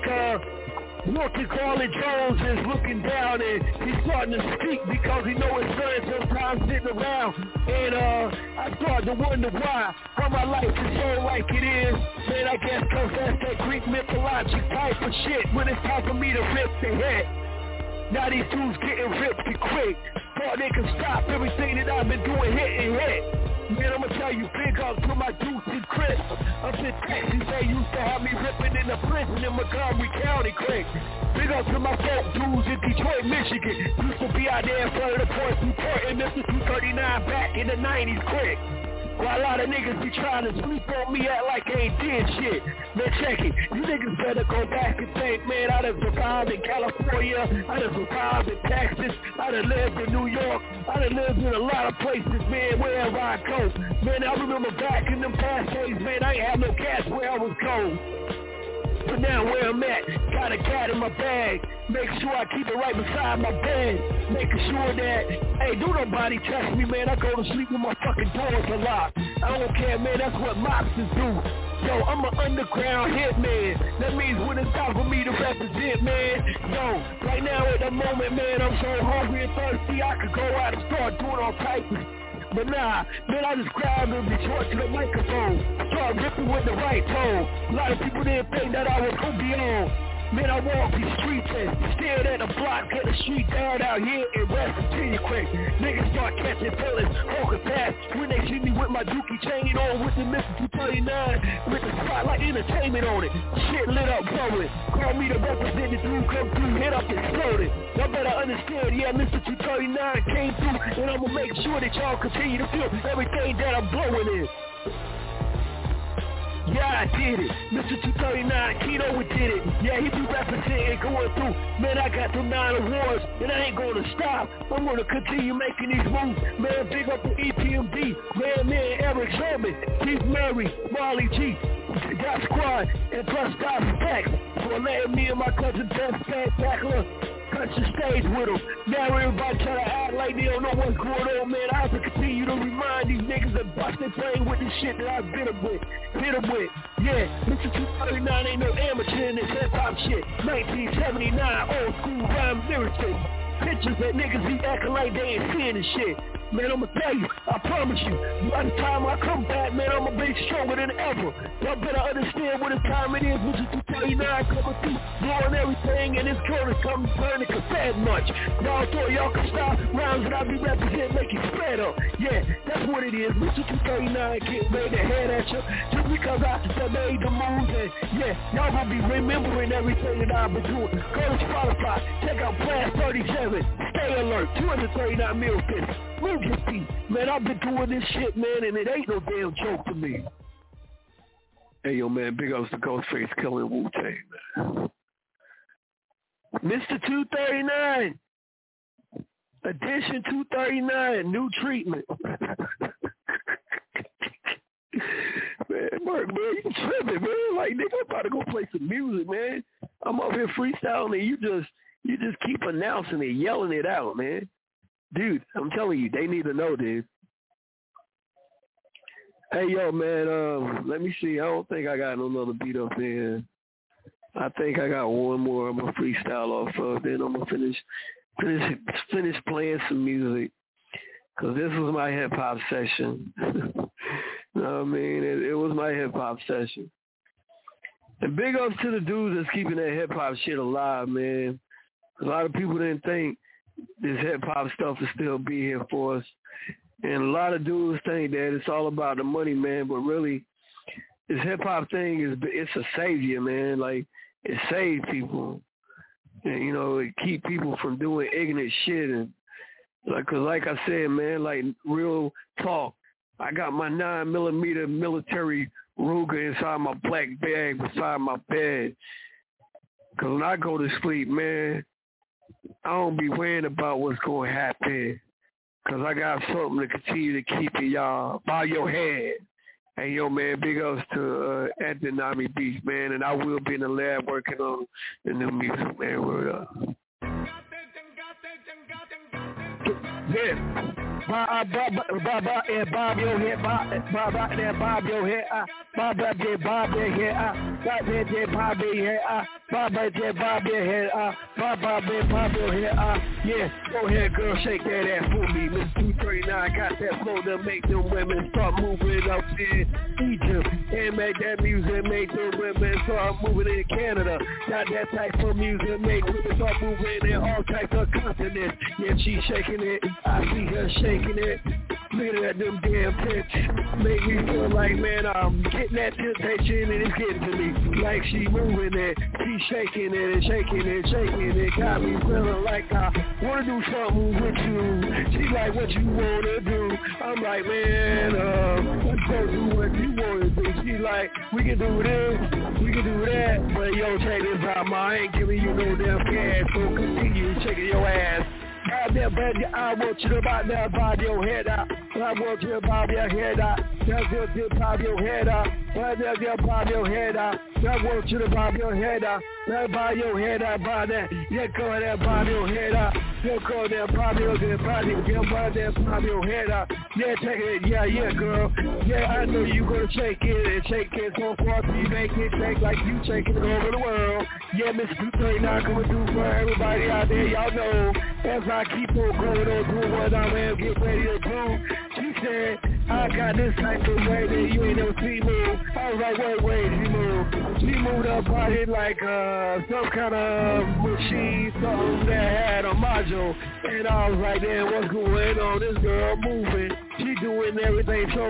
Walter Carlin Jones is looking down and he's starting to speak because he knows his son sometimes sitting around. And I start to wonder why my life is so like it is. Man, I guess because that's that Greek mythologic type of shit when it's time for me to rip the head. Now these dudes getting ripped quick. Thought they could stop everything that I've been doing hit. Man, I'ma tell you, big up to my dudes in Chris. Up in Texas, they used to have me ripping in the prison in Montgomery County, Craig. Big up to my folk dudes in Detroit, Michigan. Used to be out there in front of the Point Newport and Mr. 239 back in the 90s, Craig. While a lot of niggas be trying to sleep on me, act like they ain't did shit. Man, check it. You niggas better go back and think, man, I done survived in California. I done survived in Texas. I done lived in New York. I done lived in a lot of places, man, wherever I go. Man, I remember back in them past days, man, I ain't have no cash where I was going. But now where I'm at, got a cat in my bag. Make sure I keep it right beside my bed. Making sure that, hey, do nobody test me, man. I go to sleep with my fucking doors unlocked. I don't care, man. That's what mobsters do. Yo, I'm an underground hitman. That means when it's time for me to represent, man. Yo, right now at the moment, man, I'm so hungry and thirsty, I could go out and start doing all types of. But nah, man, I just grabbed and retort to the microphone. Start ripping with the right tone. A lot of people didn't think that I was gonna be on. Man, I walk these streets and stared at the block, get the street down out here in West Virginia quick. Niggas start catching feelings, walking past. When they see me with my dookie chain on with the Mr. 239, with the spotlight entertainment on it. Shit lit up blowing. Call me the representative dude, come through, hit up exploded. Y'all better understand, yeah, Mr. 239 came through, and I'ma make sure that y'all continue to feel everything that I'm blowing in. Yeah, I did it. Mr. 239, Kino did it. Yeah, he be representing, going through. Man, I got them 9 awards, and I ain't gonna stop. I'm gonna continue making these moves. Man, big up the EPMD. Man, Eric Sherman, Keith Murray, Marley G, Dot Squad, and plus Dot Stacks for letting me and my cousin Ben Spectacular touch the stage with them. Now everybody try to act like they don't know what's going on, man. I have to continue to remind these niggas that bust their brain with this shit that I've hit them with. Yeah, Mr. 239 ain't no amateur in this hip-hop shit. 1979, old school rhyme lyricist. Pictures that niggas be acting like they ain't seeing this shit. Man, I'ma tell you, I promise you, by the time I come back, man, I'ma be stronger than ever. Y'all better understand what the time it is, Mr. 239 coming through, blowing everything, and this girl is coming burning cassette much. Y'all thought y'all could stop rhymes that I be representing, make it spread up. Yeah, that's what it is. Mr. 239 getting ready to head at you, just because I made the moves, and yeah, y'all gonna be remembering everything that I've been doing. Go to Spotify, check out Blast 37, stay alert, 239 mil fits. Move your feet. Man, I've been doing this shit, man, and it ain't no damn joke to me. Hey, yo, man, big ups to Ghostface killing Wu-Tang, man. Mr. 239. Edition 239, new treatment. Man, Mark, man, you tripping, man. Like, nigga, I'm about to go play some music, man. I'm up here freestyling, and you just keep announcing it, yelling it out, man. Dude, I'm telling you, they need to know, dude. Hey, yo, man, let me see. I don't think I got another beat up there. I think I got one more I'm going to freestyle off of. Then I'm going to finish playing some music. Because this was my hip-hop session. You know what I mean? It was my hip-hop session. And big ups to the dudes that's keeping that hip-hop shit alive, man. A lot of people didn't think this hip-hop stuff would still be here for us. And a lot of dudes think that it's all about the money, man, but really, this hip-hop thing, it's a savior, man. Like, it saves people. And, you know, it keep people from doing ignorant shit. And, cause like I said, man, like, real talk, I got my 9mm military Ruger inside my black bag beside my bed. Because when I go to sleep, man, I don't be worrying about what's going to happen. Because I got something to continue to keep it, y'all, by your head. Hey, yo, man, big ups to Anthony Nami Beach, man. And I will be in the lab working on the new music, man. Word up. Yeah. Bob your head, Bob your head, Bob your head, Bob your head, Bob your head, yeah, go ahead, girl, shake that ass for me. Miss 239 got that flow to make them women start moving up in Egypt and make that music make them women start moving in Canada. Got that type of music make women start moving in all types of continents. Yeah, she's shaking it, I see her shaking it. Looking at them damn tits make me feel like, man, I'm getting that temptation and it's getting to me. Like she moving it, she shaking it and shaking it, shaking it. Got me feeling like I wanna do something with you. She like, what you wanna do? I'm like, man, let's go do what you wanna do. She like, we can do this, we can do that. But yo, check this out, ma, I ain't giving you no damn cash, so continue shaking your ass. Goddamn baby, I want you to bob your head out. I want you to bob your head out. Just bob your head out. Just bob your head out. I want you to bob your head out. Bob your head out, bob that. Yeah, go there, bob your head out. Yeah, go there, bob your head out. Bob your head out. Yeah, take it. Yeah, girl. Yeah, I know you gonna shake it and shake it so far till you make it shake like you shaking it over the world. Yeah, Miss 239 coming through for everybody out there. Y'all know as I keep on going on doing what I'm going to get ready to do. She said, I got this type of way that you ain't never seen move. I was like, wait, she moved. She moved her body like some kind of machine, something that had a module. And I was like, damn, what's going on? This girl moving. She doing everything so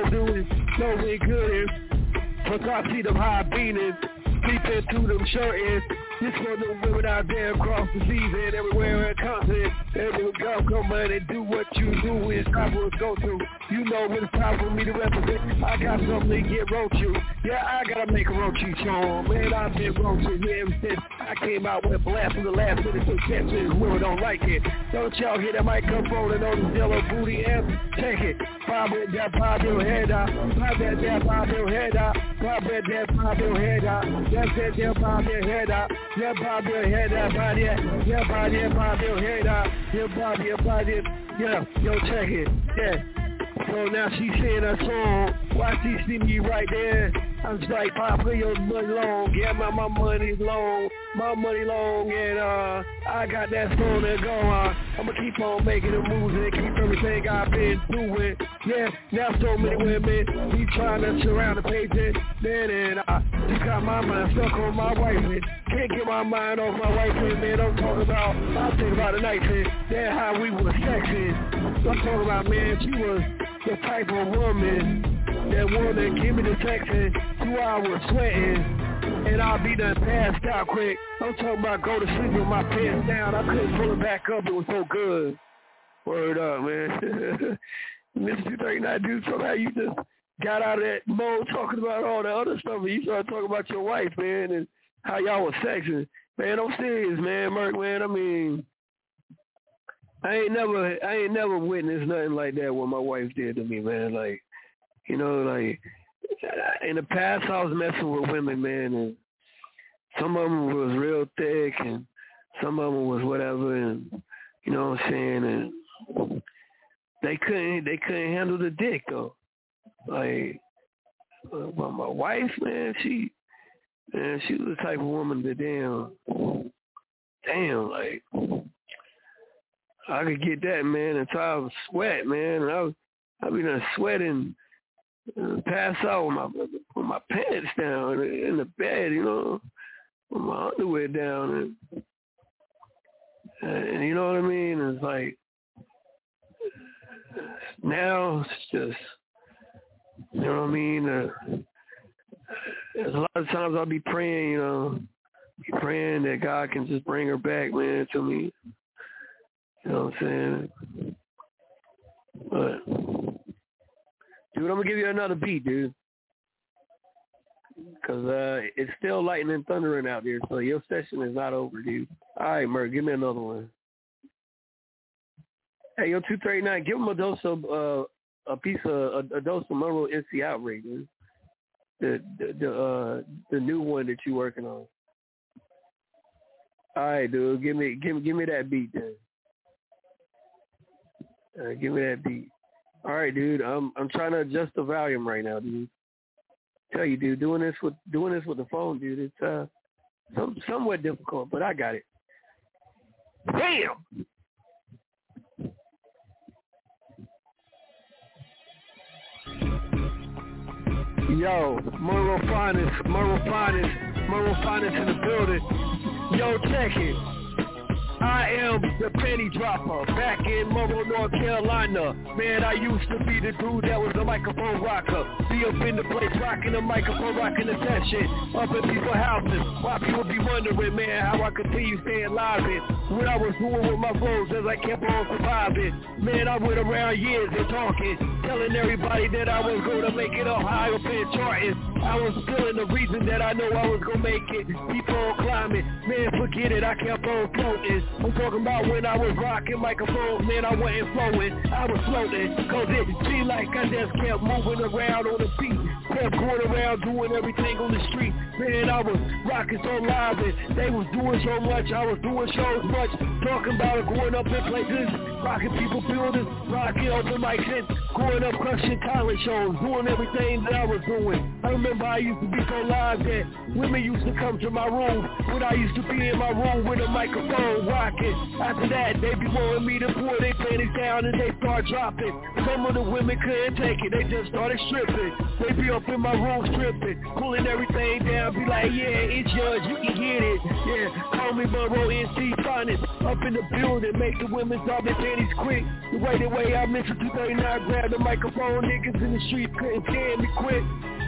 good. Plus I see them high beating, peeping through them shorties. This for the women out there across the seas and everywhere in the continent. Everyone come on and do what you do. It's time for us to go through. You know when it's time for me to represent. I got something to get Roach-you. Yeah, I gotta make a Roach-you show. Man, I've been Roach-you here ever since I came out with a blast from the last minute. So catch it, women don't like it. Don't y'all hear that microphone and on the yellow booty and check it. Bob your head out. Bob that, bob your head out. Bob that, bob your head out. That's it, yeah, bob your head out. Yeah, bob your head out, body. Yeah, body, bob your head out. Yeah, bob your body. Yeah, yo, check it. Yeah. So now she's singing a song. Why she see me right there? I'm just like, Papa, your money long. Yeah, my money's long. My money long, and I got that song to go on. I'ma keep on making the moves and keep everything I've been doing. Yeah, now so many women be trying to surround the page, and I just got my mind stuck on my wife. And can't get my mind off my wife, and man, I'm thinking about the night, and that's how we was sexing. I'm talking about, man, she was the type of woman that wanna give me the sex in 2 hours sweating, and I'll be done passed out quick. I'm talking about go to sleep with my pants down. I couldn't pull it back up. It was so good. Word up, man. Mr. 239, dude, somehow you just got out of that mode talking about all the other stuff, and you started talking about your wife, man, and how y'all was sexing. Man, I'm serious, man, Merk, man. I mean, I ain't never witnessed nothing like that what my wife did to me, man. Like, you know, like, in the past I was messing with women, man, and some of them was real thick, and some of them was whatever, and you know what I'm saying, and they couldn't handle the dick though. Like, but my wife, man, she was the type of woman that damn, like, I could get that, man, until I was sweat, man, and I be done sweating. Pass out with my pants down in the bed, you know, with my underwear down, and you know what I mean? It's like, now it's just, you know what I mean? There's a lot of times I'll be praying, you know, praying that God can just bring her back, man, to me. You know what I'm saying? But, dude, I'm going to give you another beat, dude. Because it's still lightning and thundering out there, so your session is not over, dude. All right, Merc, give me another one. Hey, yo, 239, give him a dose of a dose of Monroe NC Outrage, dude. The new one that you working on. All right, dude, give me that beat then. Give me that beat. All right, dude. I'm trying to adjust the volume right now, dude. Tell you, dude, doing this with the phone, dude. It's somewhat difficult, but I got it. Damn. Yo, Monroe Finest in the building. Yo, check it. I am the penny dropper, back in Monroe, North Carolina. Man, I used to be the dude that was a microphone rocker. Be up in the place rocking the microphone, rocking the session. Up in people's houses, why people be wondering, man, how I continue staying live in what I was doing with my flows as I kept on surviving. Man, I went around years and talking, telling everybody that I was going to make it up high up in charting. I was feeling the reason that I know I was going to make it. Keep on climbing, man, forget it, I kept on floating. I'm talking about when I was rocking microphones, man, I wasn't flowing, I was floating. Cause it seemed like I just kept moving around on the beat, kept going around doing everything on the street. Man, I was rocking so live and they was doing so much, I was doing so much, talking about it, going up in places, rocking people buildings, rocking open mics and going up crushing talent shows, doing everything that I was doing. I remember I used to be so live that women used to come to my room when I used to be in my room with a microphone rocking. After that, they be wanting me to pull their panties down and they start dropping. Some of the women couldn't take it, they just started stripping. They be up in my room stripping, pulling everything down, be like, yeah, it's yours, you can get it. Yeah, call me Monroe NC Finest, up in the building, make the women drop their panties quick. The way I mentioned 239, grab the microphone, niggas in the street couldn't stand me quick.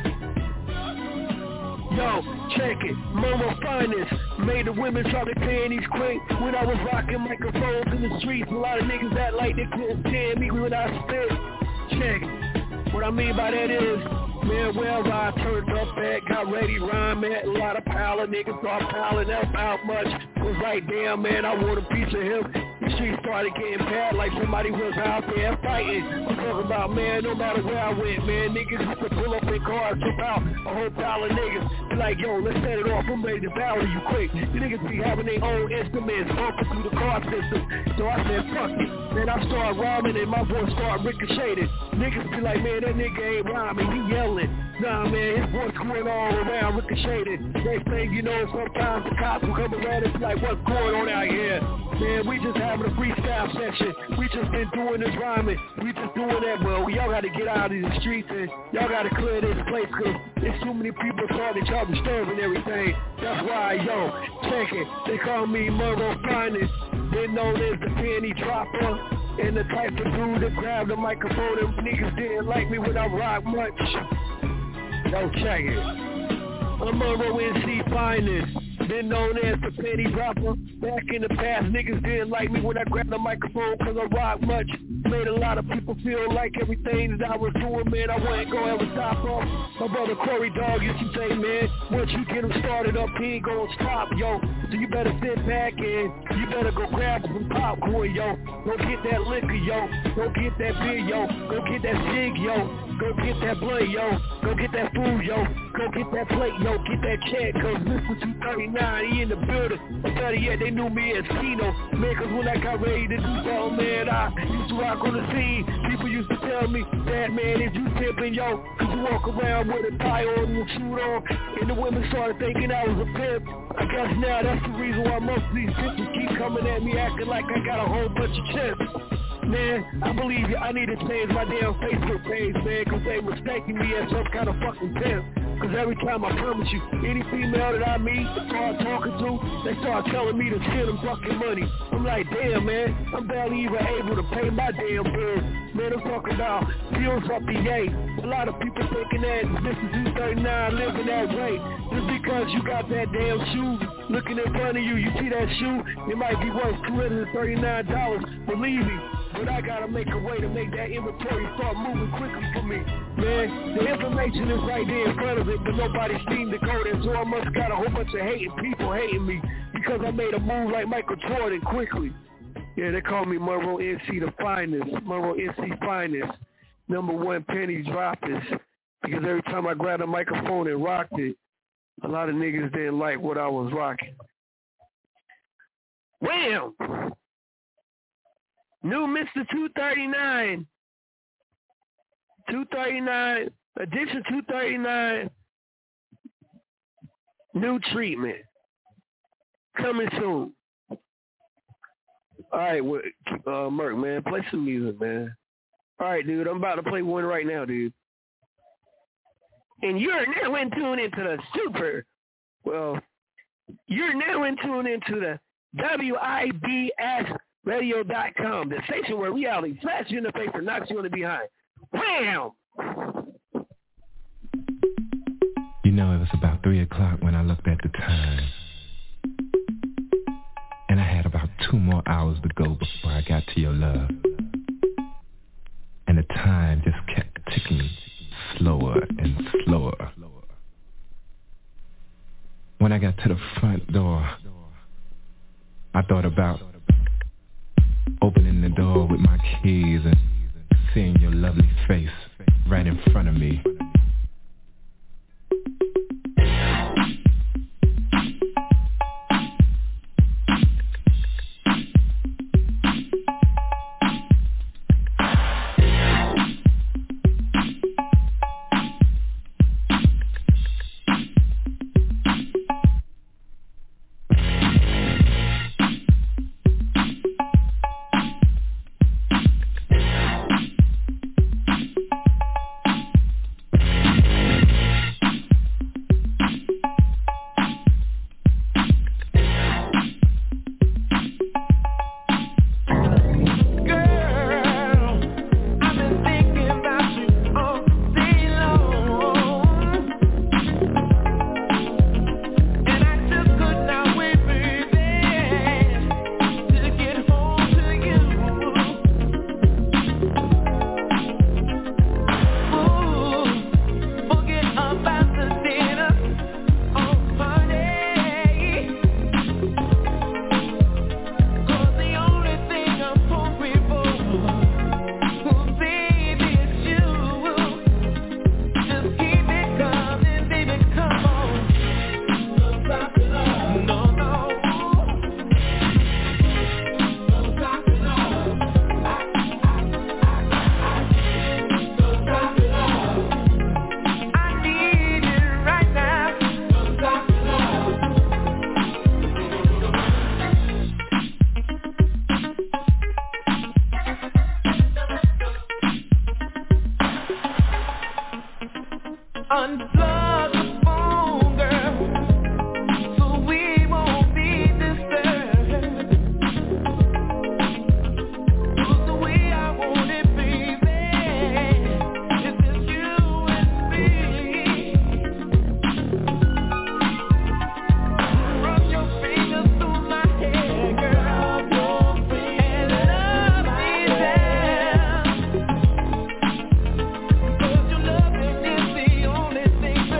Yo, check it, Monroe Finest, made the women drop their panties quick. When I was rocking microphones in the streets, a lot of niggas act like they couldn't stand me when I spit. Check it, what I mean by that is, man, wherever I turned up at, got ready rhyme at, a lot of pile of niggas start piling up out much. Was like, damn, man, I want a piece of him. The street started getting bad like somebody was out there fighting. I'm talking about, man, no matter where I went, man, niggas used to pull up in cars, jump out, a whole pile of niggas. Be like, yo, let's set it off, I'm ready to battle you quick. You niggas be having their own instruments, bumping through the car system. So I said, fuck it. Then I started rhyming and my voice started ricocheting. Niggas be like, man, that nigga ain't rhyming, he yelling. Nah, man, his voice going all around ricocheting. Next thing you know, sometimes the cops will come around and be like, what's going on out here? Man, we just having a freestyle session. We just been doing this rhyming. We just doing that. Well, y'all got to get out of these streets and y'all got to clear this place because there's too many people starting y'all disturbing everything. That's why, yo, check it. They call me Monroe Finest. Been known as the penny dropper. And the type of dude that grabbed the microphone and niggas didn't like me when I rock much. Yo, check it. I'm Monroe NC Finest. Been known as the penny dropper. Back in the past, niggas didn't like me when I grabbed the microphone cause I rock much. Made a lot of people feel like everything that I was doing, man, I wasn't gonna ever stop off. My brother Corey Dog used to say, man, once you get him started up, he ain't gonna stop, yo. So you better sit back and you better go grab some popcorn, yo. Go get that liquor, yo. Go get that beer, yo. Go get that cig, yo. Go get that blunt, yo. Go get that food, yo. Go get that plate, yo. Get that check, cause this was 239, he in the building. Or better yet, they knew me as Kino. Man, cause when I got ready to do something, man, I used to rock on the scene. People used to tell me, that man, is you pimping, yo? Cause you walk around with a tie on and a suit on. And the women started thinking I was a pimp. I guess now that's the reason why most of these bitches keep coming at me acting like I got a whole bunch of chips. Man, I believe you, I need to change my damn Facebook page, man, cause they mistaking me as some kind of fucking pimp. Cause every time I promise you, any female that I meet, start talking to, they start telling me to send them fucking money. I'm like, damn, man, I'm barely even able to pay my damn bills. Man, I'm talking about bills up the yay. A lot of people thinking that Mr. 239 living that way. Just because you got that damn shoe looking in front of you, you see that shoe, it might be worth $239, believe me. But I gotta make a way to make that inventory start moving quickly for me. Man, the information is right there in front of it, but nobody seemed to go there, so I must got a whole bunch of hating people hating me because I made a move like Michael Jordan quickly. Yeah, they call me Monroe NC the finest, Monroe NC finest, #1 penny droppers, because every time I grabbed a microphone and rocked it, a lot of niggas didn't like what I was rocking. Wham! New Mr. 239, edition 239, new treatment, coming soon. All right, Merc, man, play some music, man. All right, dude, I'm about to play one right now, dude. And you're now in tune into the WIBS Radio.com, the station where reality slaps you in the face and knocks you in the behind. Wham! You know, it was about 3 o'clock when I looked at the time. And I had about 2 more hours to go before I got to your love. And the time just kept ticking slower and slower. When I got to the front door, I thought about opening the door with my keys and seeing your lovely face right in front of me. Thing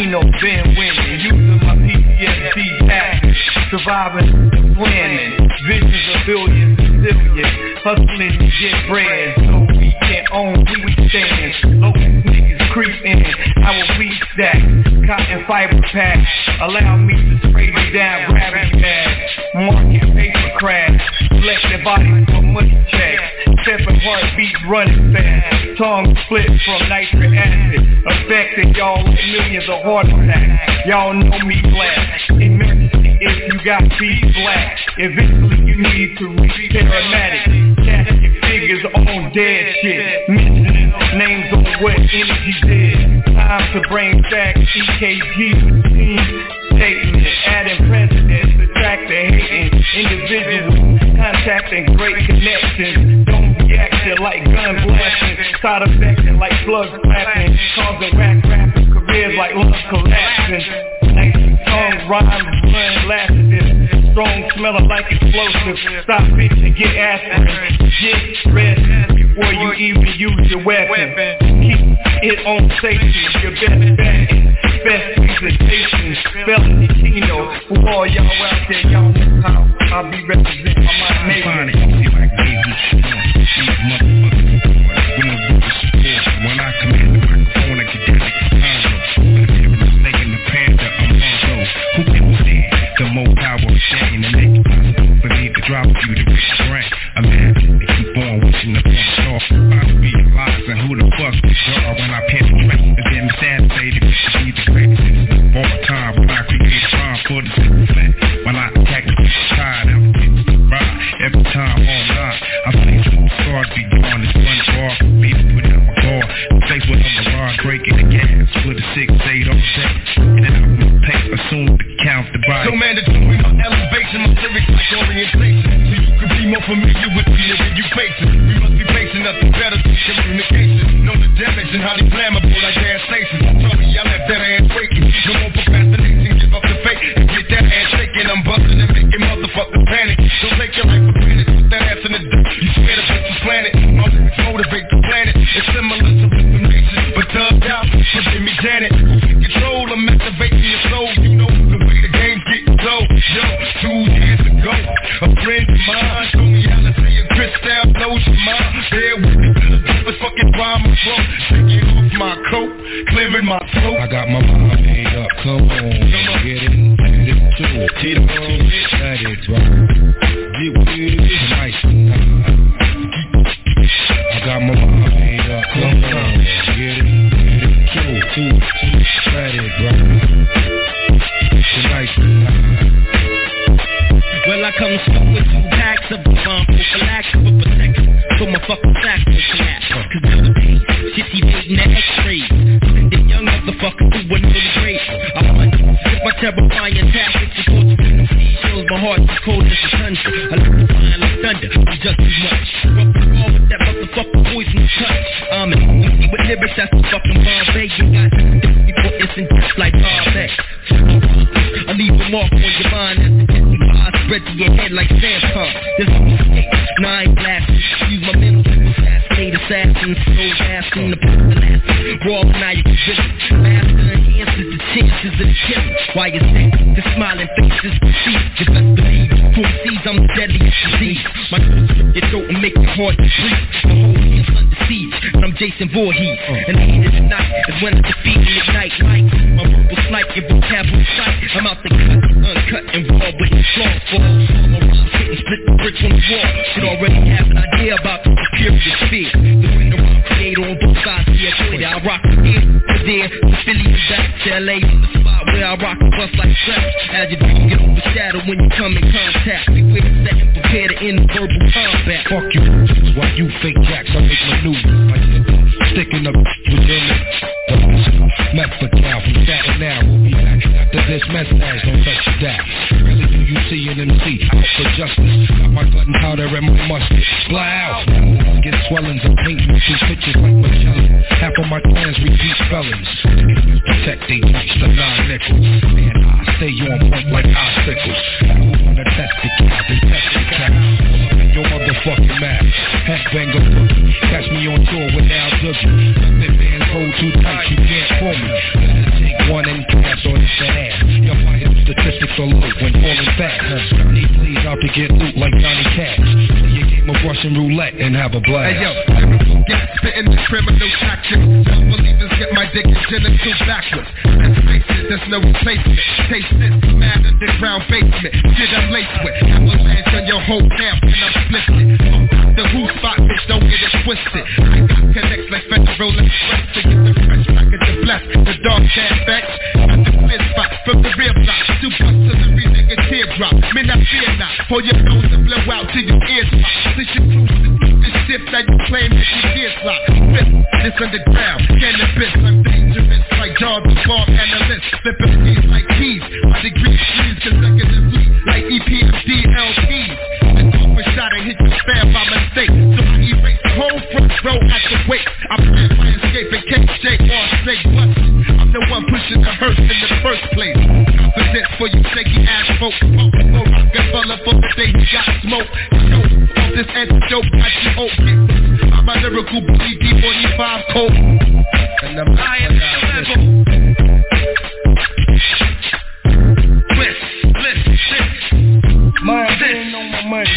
Keno, been winning, using my PTSD tactics, surviving, planning, visions of billions and zillions, hustling to get bread, so we can own who we stand. Local niggas creep in, our weed stack, cotton fiber pack, allow me to spray you down, gravity bag, market paper crash, select their bodies for money checks, separate heartbeats running fast, tongue split from nitric acid, affecting y'all with millions of heart attacks. Y'all know me black, emergency if you got beef black, eventually you need to reach paramedic, catch your figures on dead shit, mentioning names on what energy did, time to bring back EKG routine statement, adding presidents, attract the hating individuals, contacting great connections, don't react like gun blasting, side effecting like slugs clapping, causing rappers careers like love collapsing, like tongue rhymes, blood laxatives, strong smelling like explosives, stop bitching, get aspirin, get rest before you even use your weapon, keep it on safety, your best bet, best presentation, felony Keno, for all y'all out there, y'all know how I'll be representing my nation. When I command the microphone, I get down like a condo. When I'm hearing the snake and the panda, I'm on those. Who can stand the more power of Shane and make it possible for me to drop you to reach the rank? I'm mad, they keep on wishing the front door. I'll realize and who the fuck they are when I penetrate. And then the sad say that we should be the greatest of all time. When I create a rhyme for the simple fact, when I attack the side, I'm getting the ride. Every time online, I play superstars beyond this one bar. Beat with my car, face with a mirage, breaking the gas with a 6-8 on set. And then I will paper soon to count the body. So mandatory, my elevation, my lyrics like orientation. So you can be more familiar with the nigga you facing. We must be facing nothing better than communication. Know the damage and how they flammable like gas stations. Sorry, I left that ass waiting. No more procrastination, give up the fake and get that ass shaking. I'm busting and making motherfuckers panic. Don't take your life for granted. Put that ass in the dirt. You swear to put this planet. My lyrics motivate the planet. It's similar to rhythm nation, but thugged out. So give me Janet. Who's in control? I'm activating your soul. You know the way the game's getting low. Yo, 2 years ago, a friend of mine told me how to say a crystal blows your mind. There with me to the deepest fucking rhyme of flow. Taking off my coat, clearing my throat. I got my mind made up, come on, get it too. Tito, let it rock. Get with it tonight. I got my mind made up, come on, get it too. Let it rock. Tonight. Well, I come stuck with 2 packs of the bomb prophylaxis for protection, so my fucking sack will collapse. Cause nowadays, shit's evading the x-rays. Sending young motherfuckers who wouldn't really great. I wonder if my terrifying tactics are called to shows my heart is cold as the tundra. I look to flying like thunder, it's just too much. Rub the wall with that motherfucking poisonous touch. I'm an MC with lyrics that's the fucking Bombay. You got before instant death like Bombay. I leave a mark on your mind as the eyes spread to your head like Samsung. There's no mistake, 9 glasses. Use my mental to assassinate assassins. So asking the last raw maniacal vision. Master enhances the chances of the killing. Why you think the smiling faces deceive? You best believe, from seas I'm the deadliest disease. My nose rip your throat and make it hard to breathe. My whole hand's under siege, and I'm Jason Voorhees. And the heat of the night is when I defeat and ignite light. My verbal snipe, your vocabulary sight. I'm out the cut, uncut and raw with the strong fall. My rhymes hit and split the bricks on the wall. Should already have an idea about the superior sphere. The way the rhyme creator on both sides of the equator. I rock from here to there, to Philly and back to LA. The spot where I rock and bust like traps. As your dream get overshadowed when you come in contact. Beware the set and prepare to end verbal combat. Fuck you, while you fake jacks, I make maneuvers. Sticking up with your lips. Method now from Staten now. We'll be back after this message. Don't touch your dad. Really do you see an MC out for justice? Got my gun powder and my mustard. Fly out. Get swellings and paint me through pictures like Magellan. Half of my plans repeat felons. Protect they touch the 9 nickels. Man, I stay on point like icicles. Who wanna test the cow? They test the cow. Your motherfucking mouth. Headbanger boogie. Catch me on tour with Al Dougie. The bands hold too tight, you can't pull me. Better take one and to get loot like Johnny Cash. Play a game of Russian roulette and have a blast. Hey yo, lyrical gas spitting the criminal tactics. Young believers get my dick and genital backwards. Let's face it, there's no replacement. Taste this, mad underground basement. Shit I'm laced with. Avalanche on your whole camp and I'm flipping. The who spot, bitch, don't get it twisted. I got connects like Federal Express to get the fresh package of bless. The dog stand back. Got the clear spot from the rear block. Two bucks to every nigga teardrop. Men, I fear not. Pull your nose and blow out to your ears pop. This shit this shit that you claim that you gears lock. This underground, cannabis, I'm dangerous like Jordan Bomb analyst. Flipping keys like keys. My degree keys consecutively like EPMD LPs. And off a shot and hit your spam by mistake. So I erase the whole front row at the wake. I plan my escape and can't shake on snake busted. I'm the one pushing the hearse in the first place. Confidence for you shaky ass folks. No Rockefeller for the day he got smoke. Yo, off this antidote got you open. I'm a lyrical BD45 coat. And I'm high as level. Mind being on my money.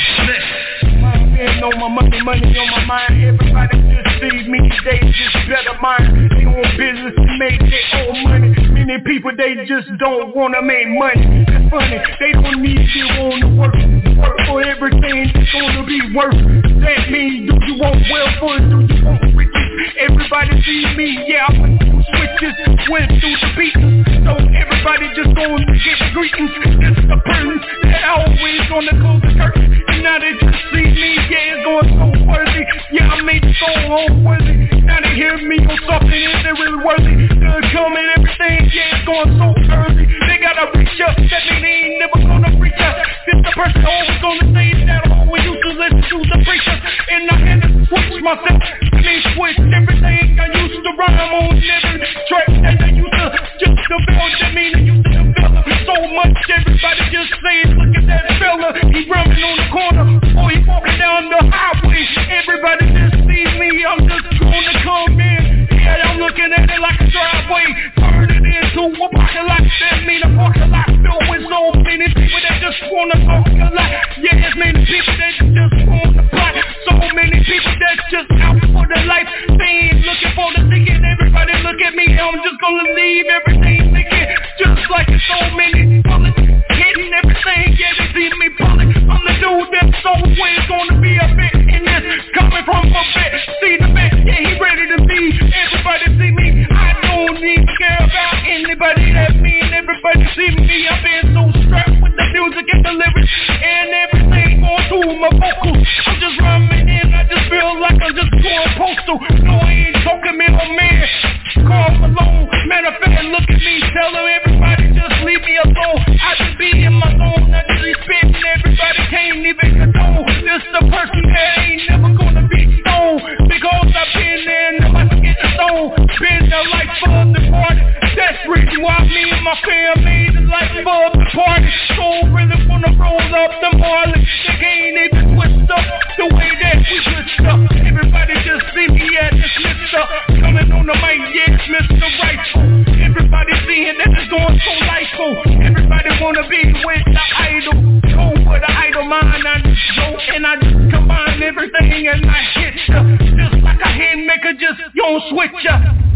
Mind being on my money, money on my mind. Everybody just see me, they just better mind. They want business to make their own money. Many people, they just don't wanna make money. It's funny, they don't need to wanna work for everything that's gonna be worth. That means, do you want welfare, do you want riches? Everybody see me, yeah, I went through switches, went through the beatings. So everybody just gonna get greetings. This is the person that always gonna close the curtain. And now they just see me, yeah, it's going so worthy. Yeah, I made it so worthy. Now they hear me on something, is it really worthy? To come and everything, yeah, it's going so early. They gotta reach up, that mean they ain't never gonna reach up. This the person always gonna say that I always used to listen to the preacher. And I had to switch myself, switch everything I used to rhyme on every track that I used to just develop. That mean I used to develop so much. Everybody just saying, look at that fella, he running on the corner, or he walking down the highway. Everybody just see me, I'm just gonna come in. Yeah, I'm looking at it like a driveway, turn it into a parking lot. That mean a parking lot filled with so many people that just wanna talk a lot. Yeah, there's many people that just wanna plot. So many people that just out for the life. They ain't looking for the ticket. Everybody look at me, I'm just gonna leave everything thinking. Just like so many bullets hitting everything. Yeah, they see me bullet. I'm the dude that's always gonna be a bit in this. Coming from a bit, see the bit, yeah, he ready to be. Everybody see me, I don't even care about anybody that mean. Everybody see me, I've been so strapped with the music and the lyrics and everything going through my vocals. I'm just rhyming in, I just feel like I'm just going postal. No, he ain't talking me, oh man. Call Malone, matter of fact, look at me, tell him everybody just leave me alone. I just be in my zone, I just be spitting, everybody can't even condone. This the person that ain't never gonna be stoned, because I've been there and I'm about to get the stone. Been the life of the party, that's the reason why me and my fam made the life of the party. So really wanna roll up the Marley, they can't even twist up the way that we twist up. Everybody just see me at this mister, coming on the mic, yes, Mr. Rightful. Everybody seeing that it's going so lightful. Everybody wanna be with the idol, go for the idol mind. I just go and I just combine everything and I hit ya, just like a hand maker, just you don't switch ya.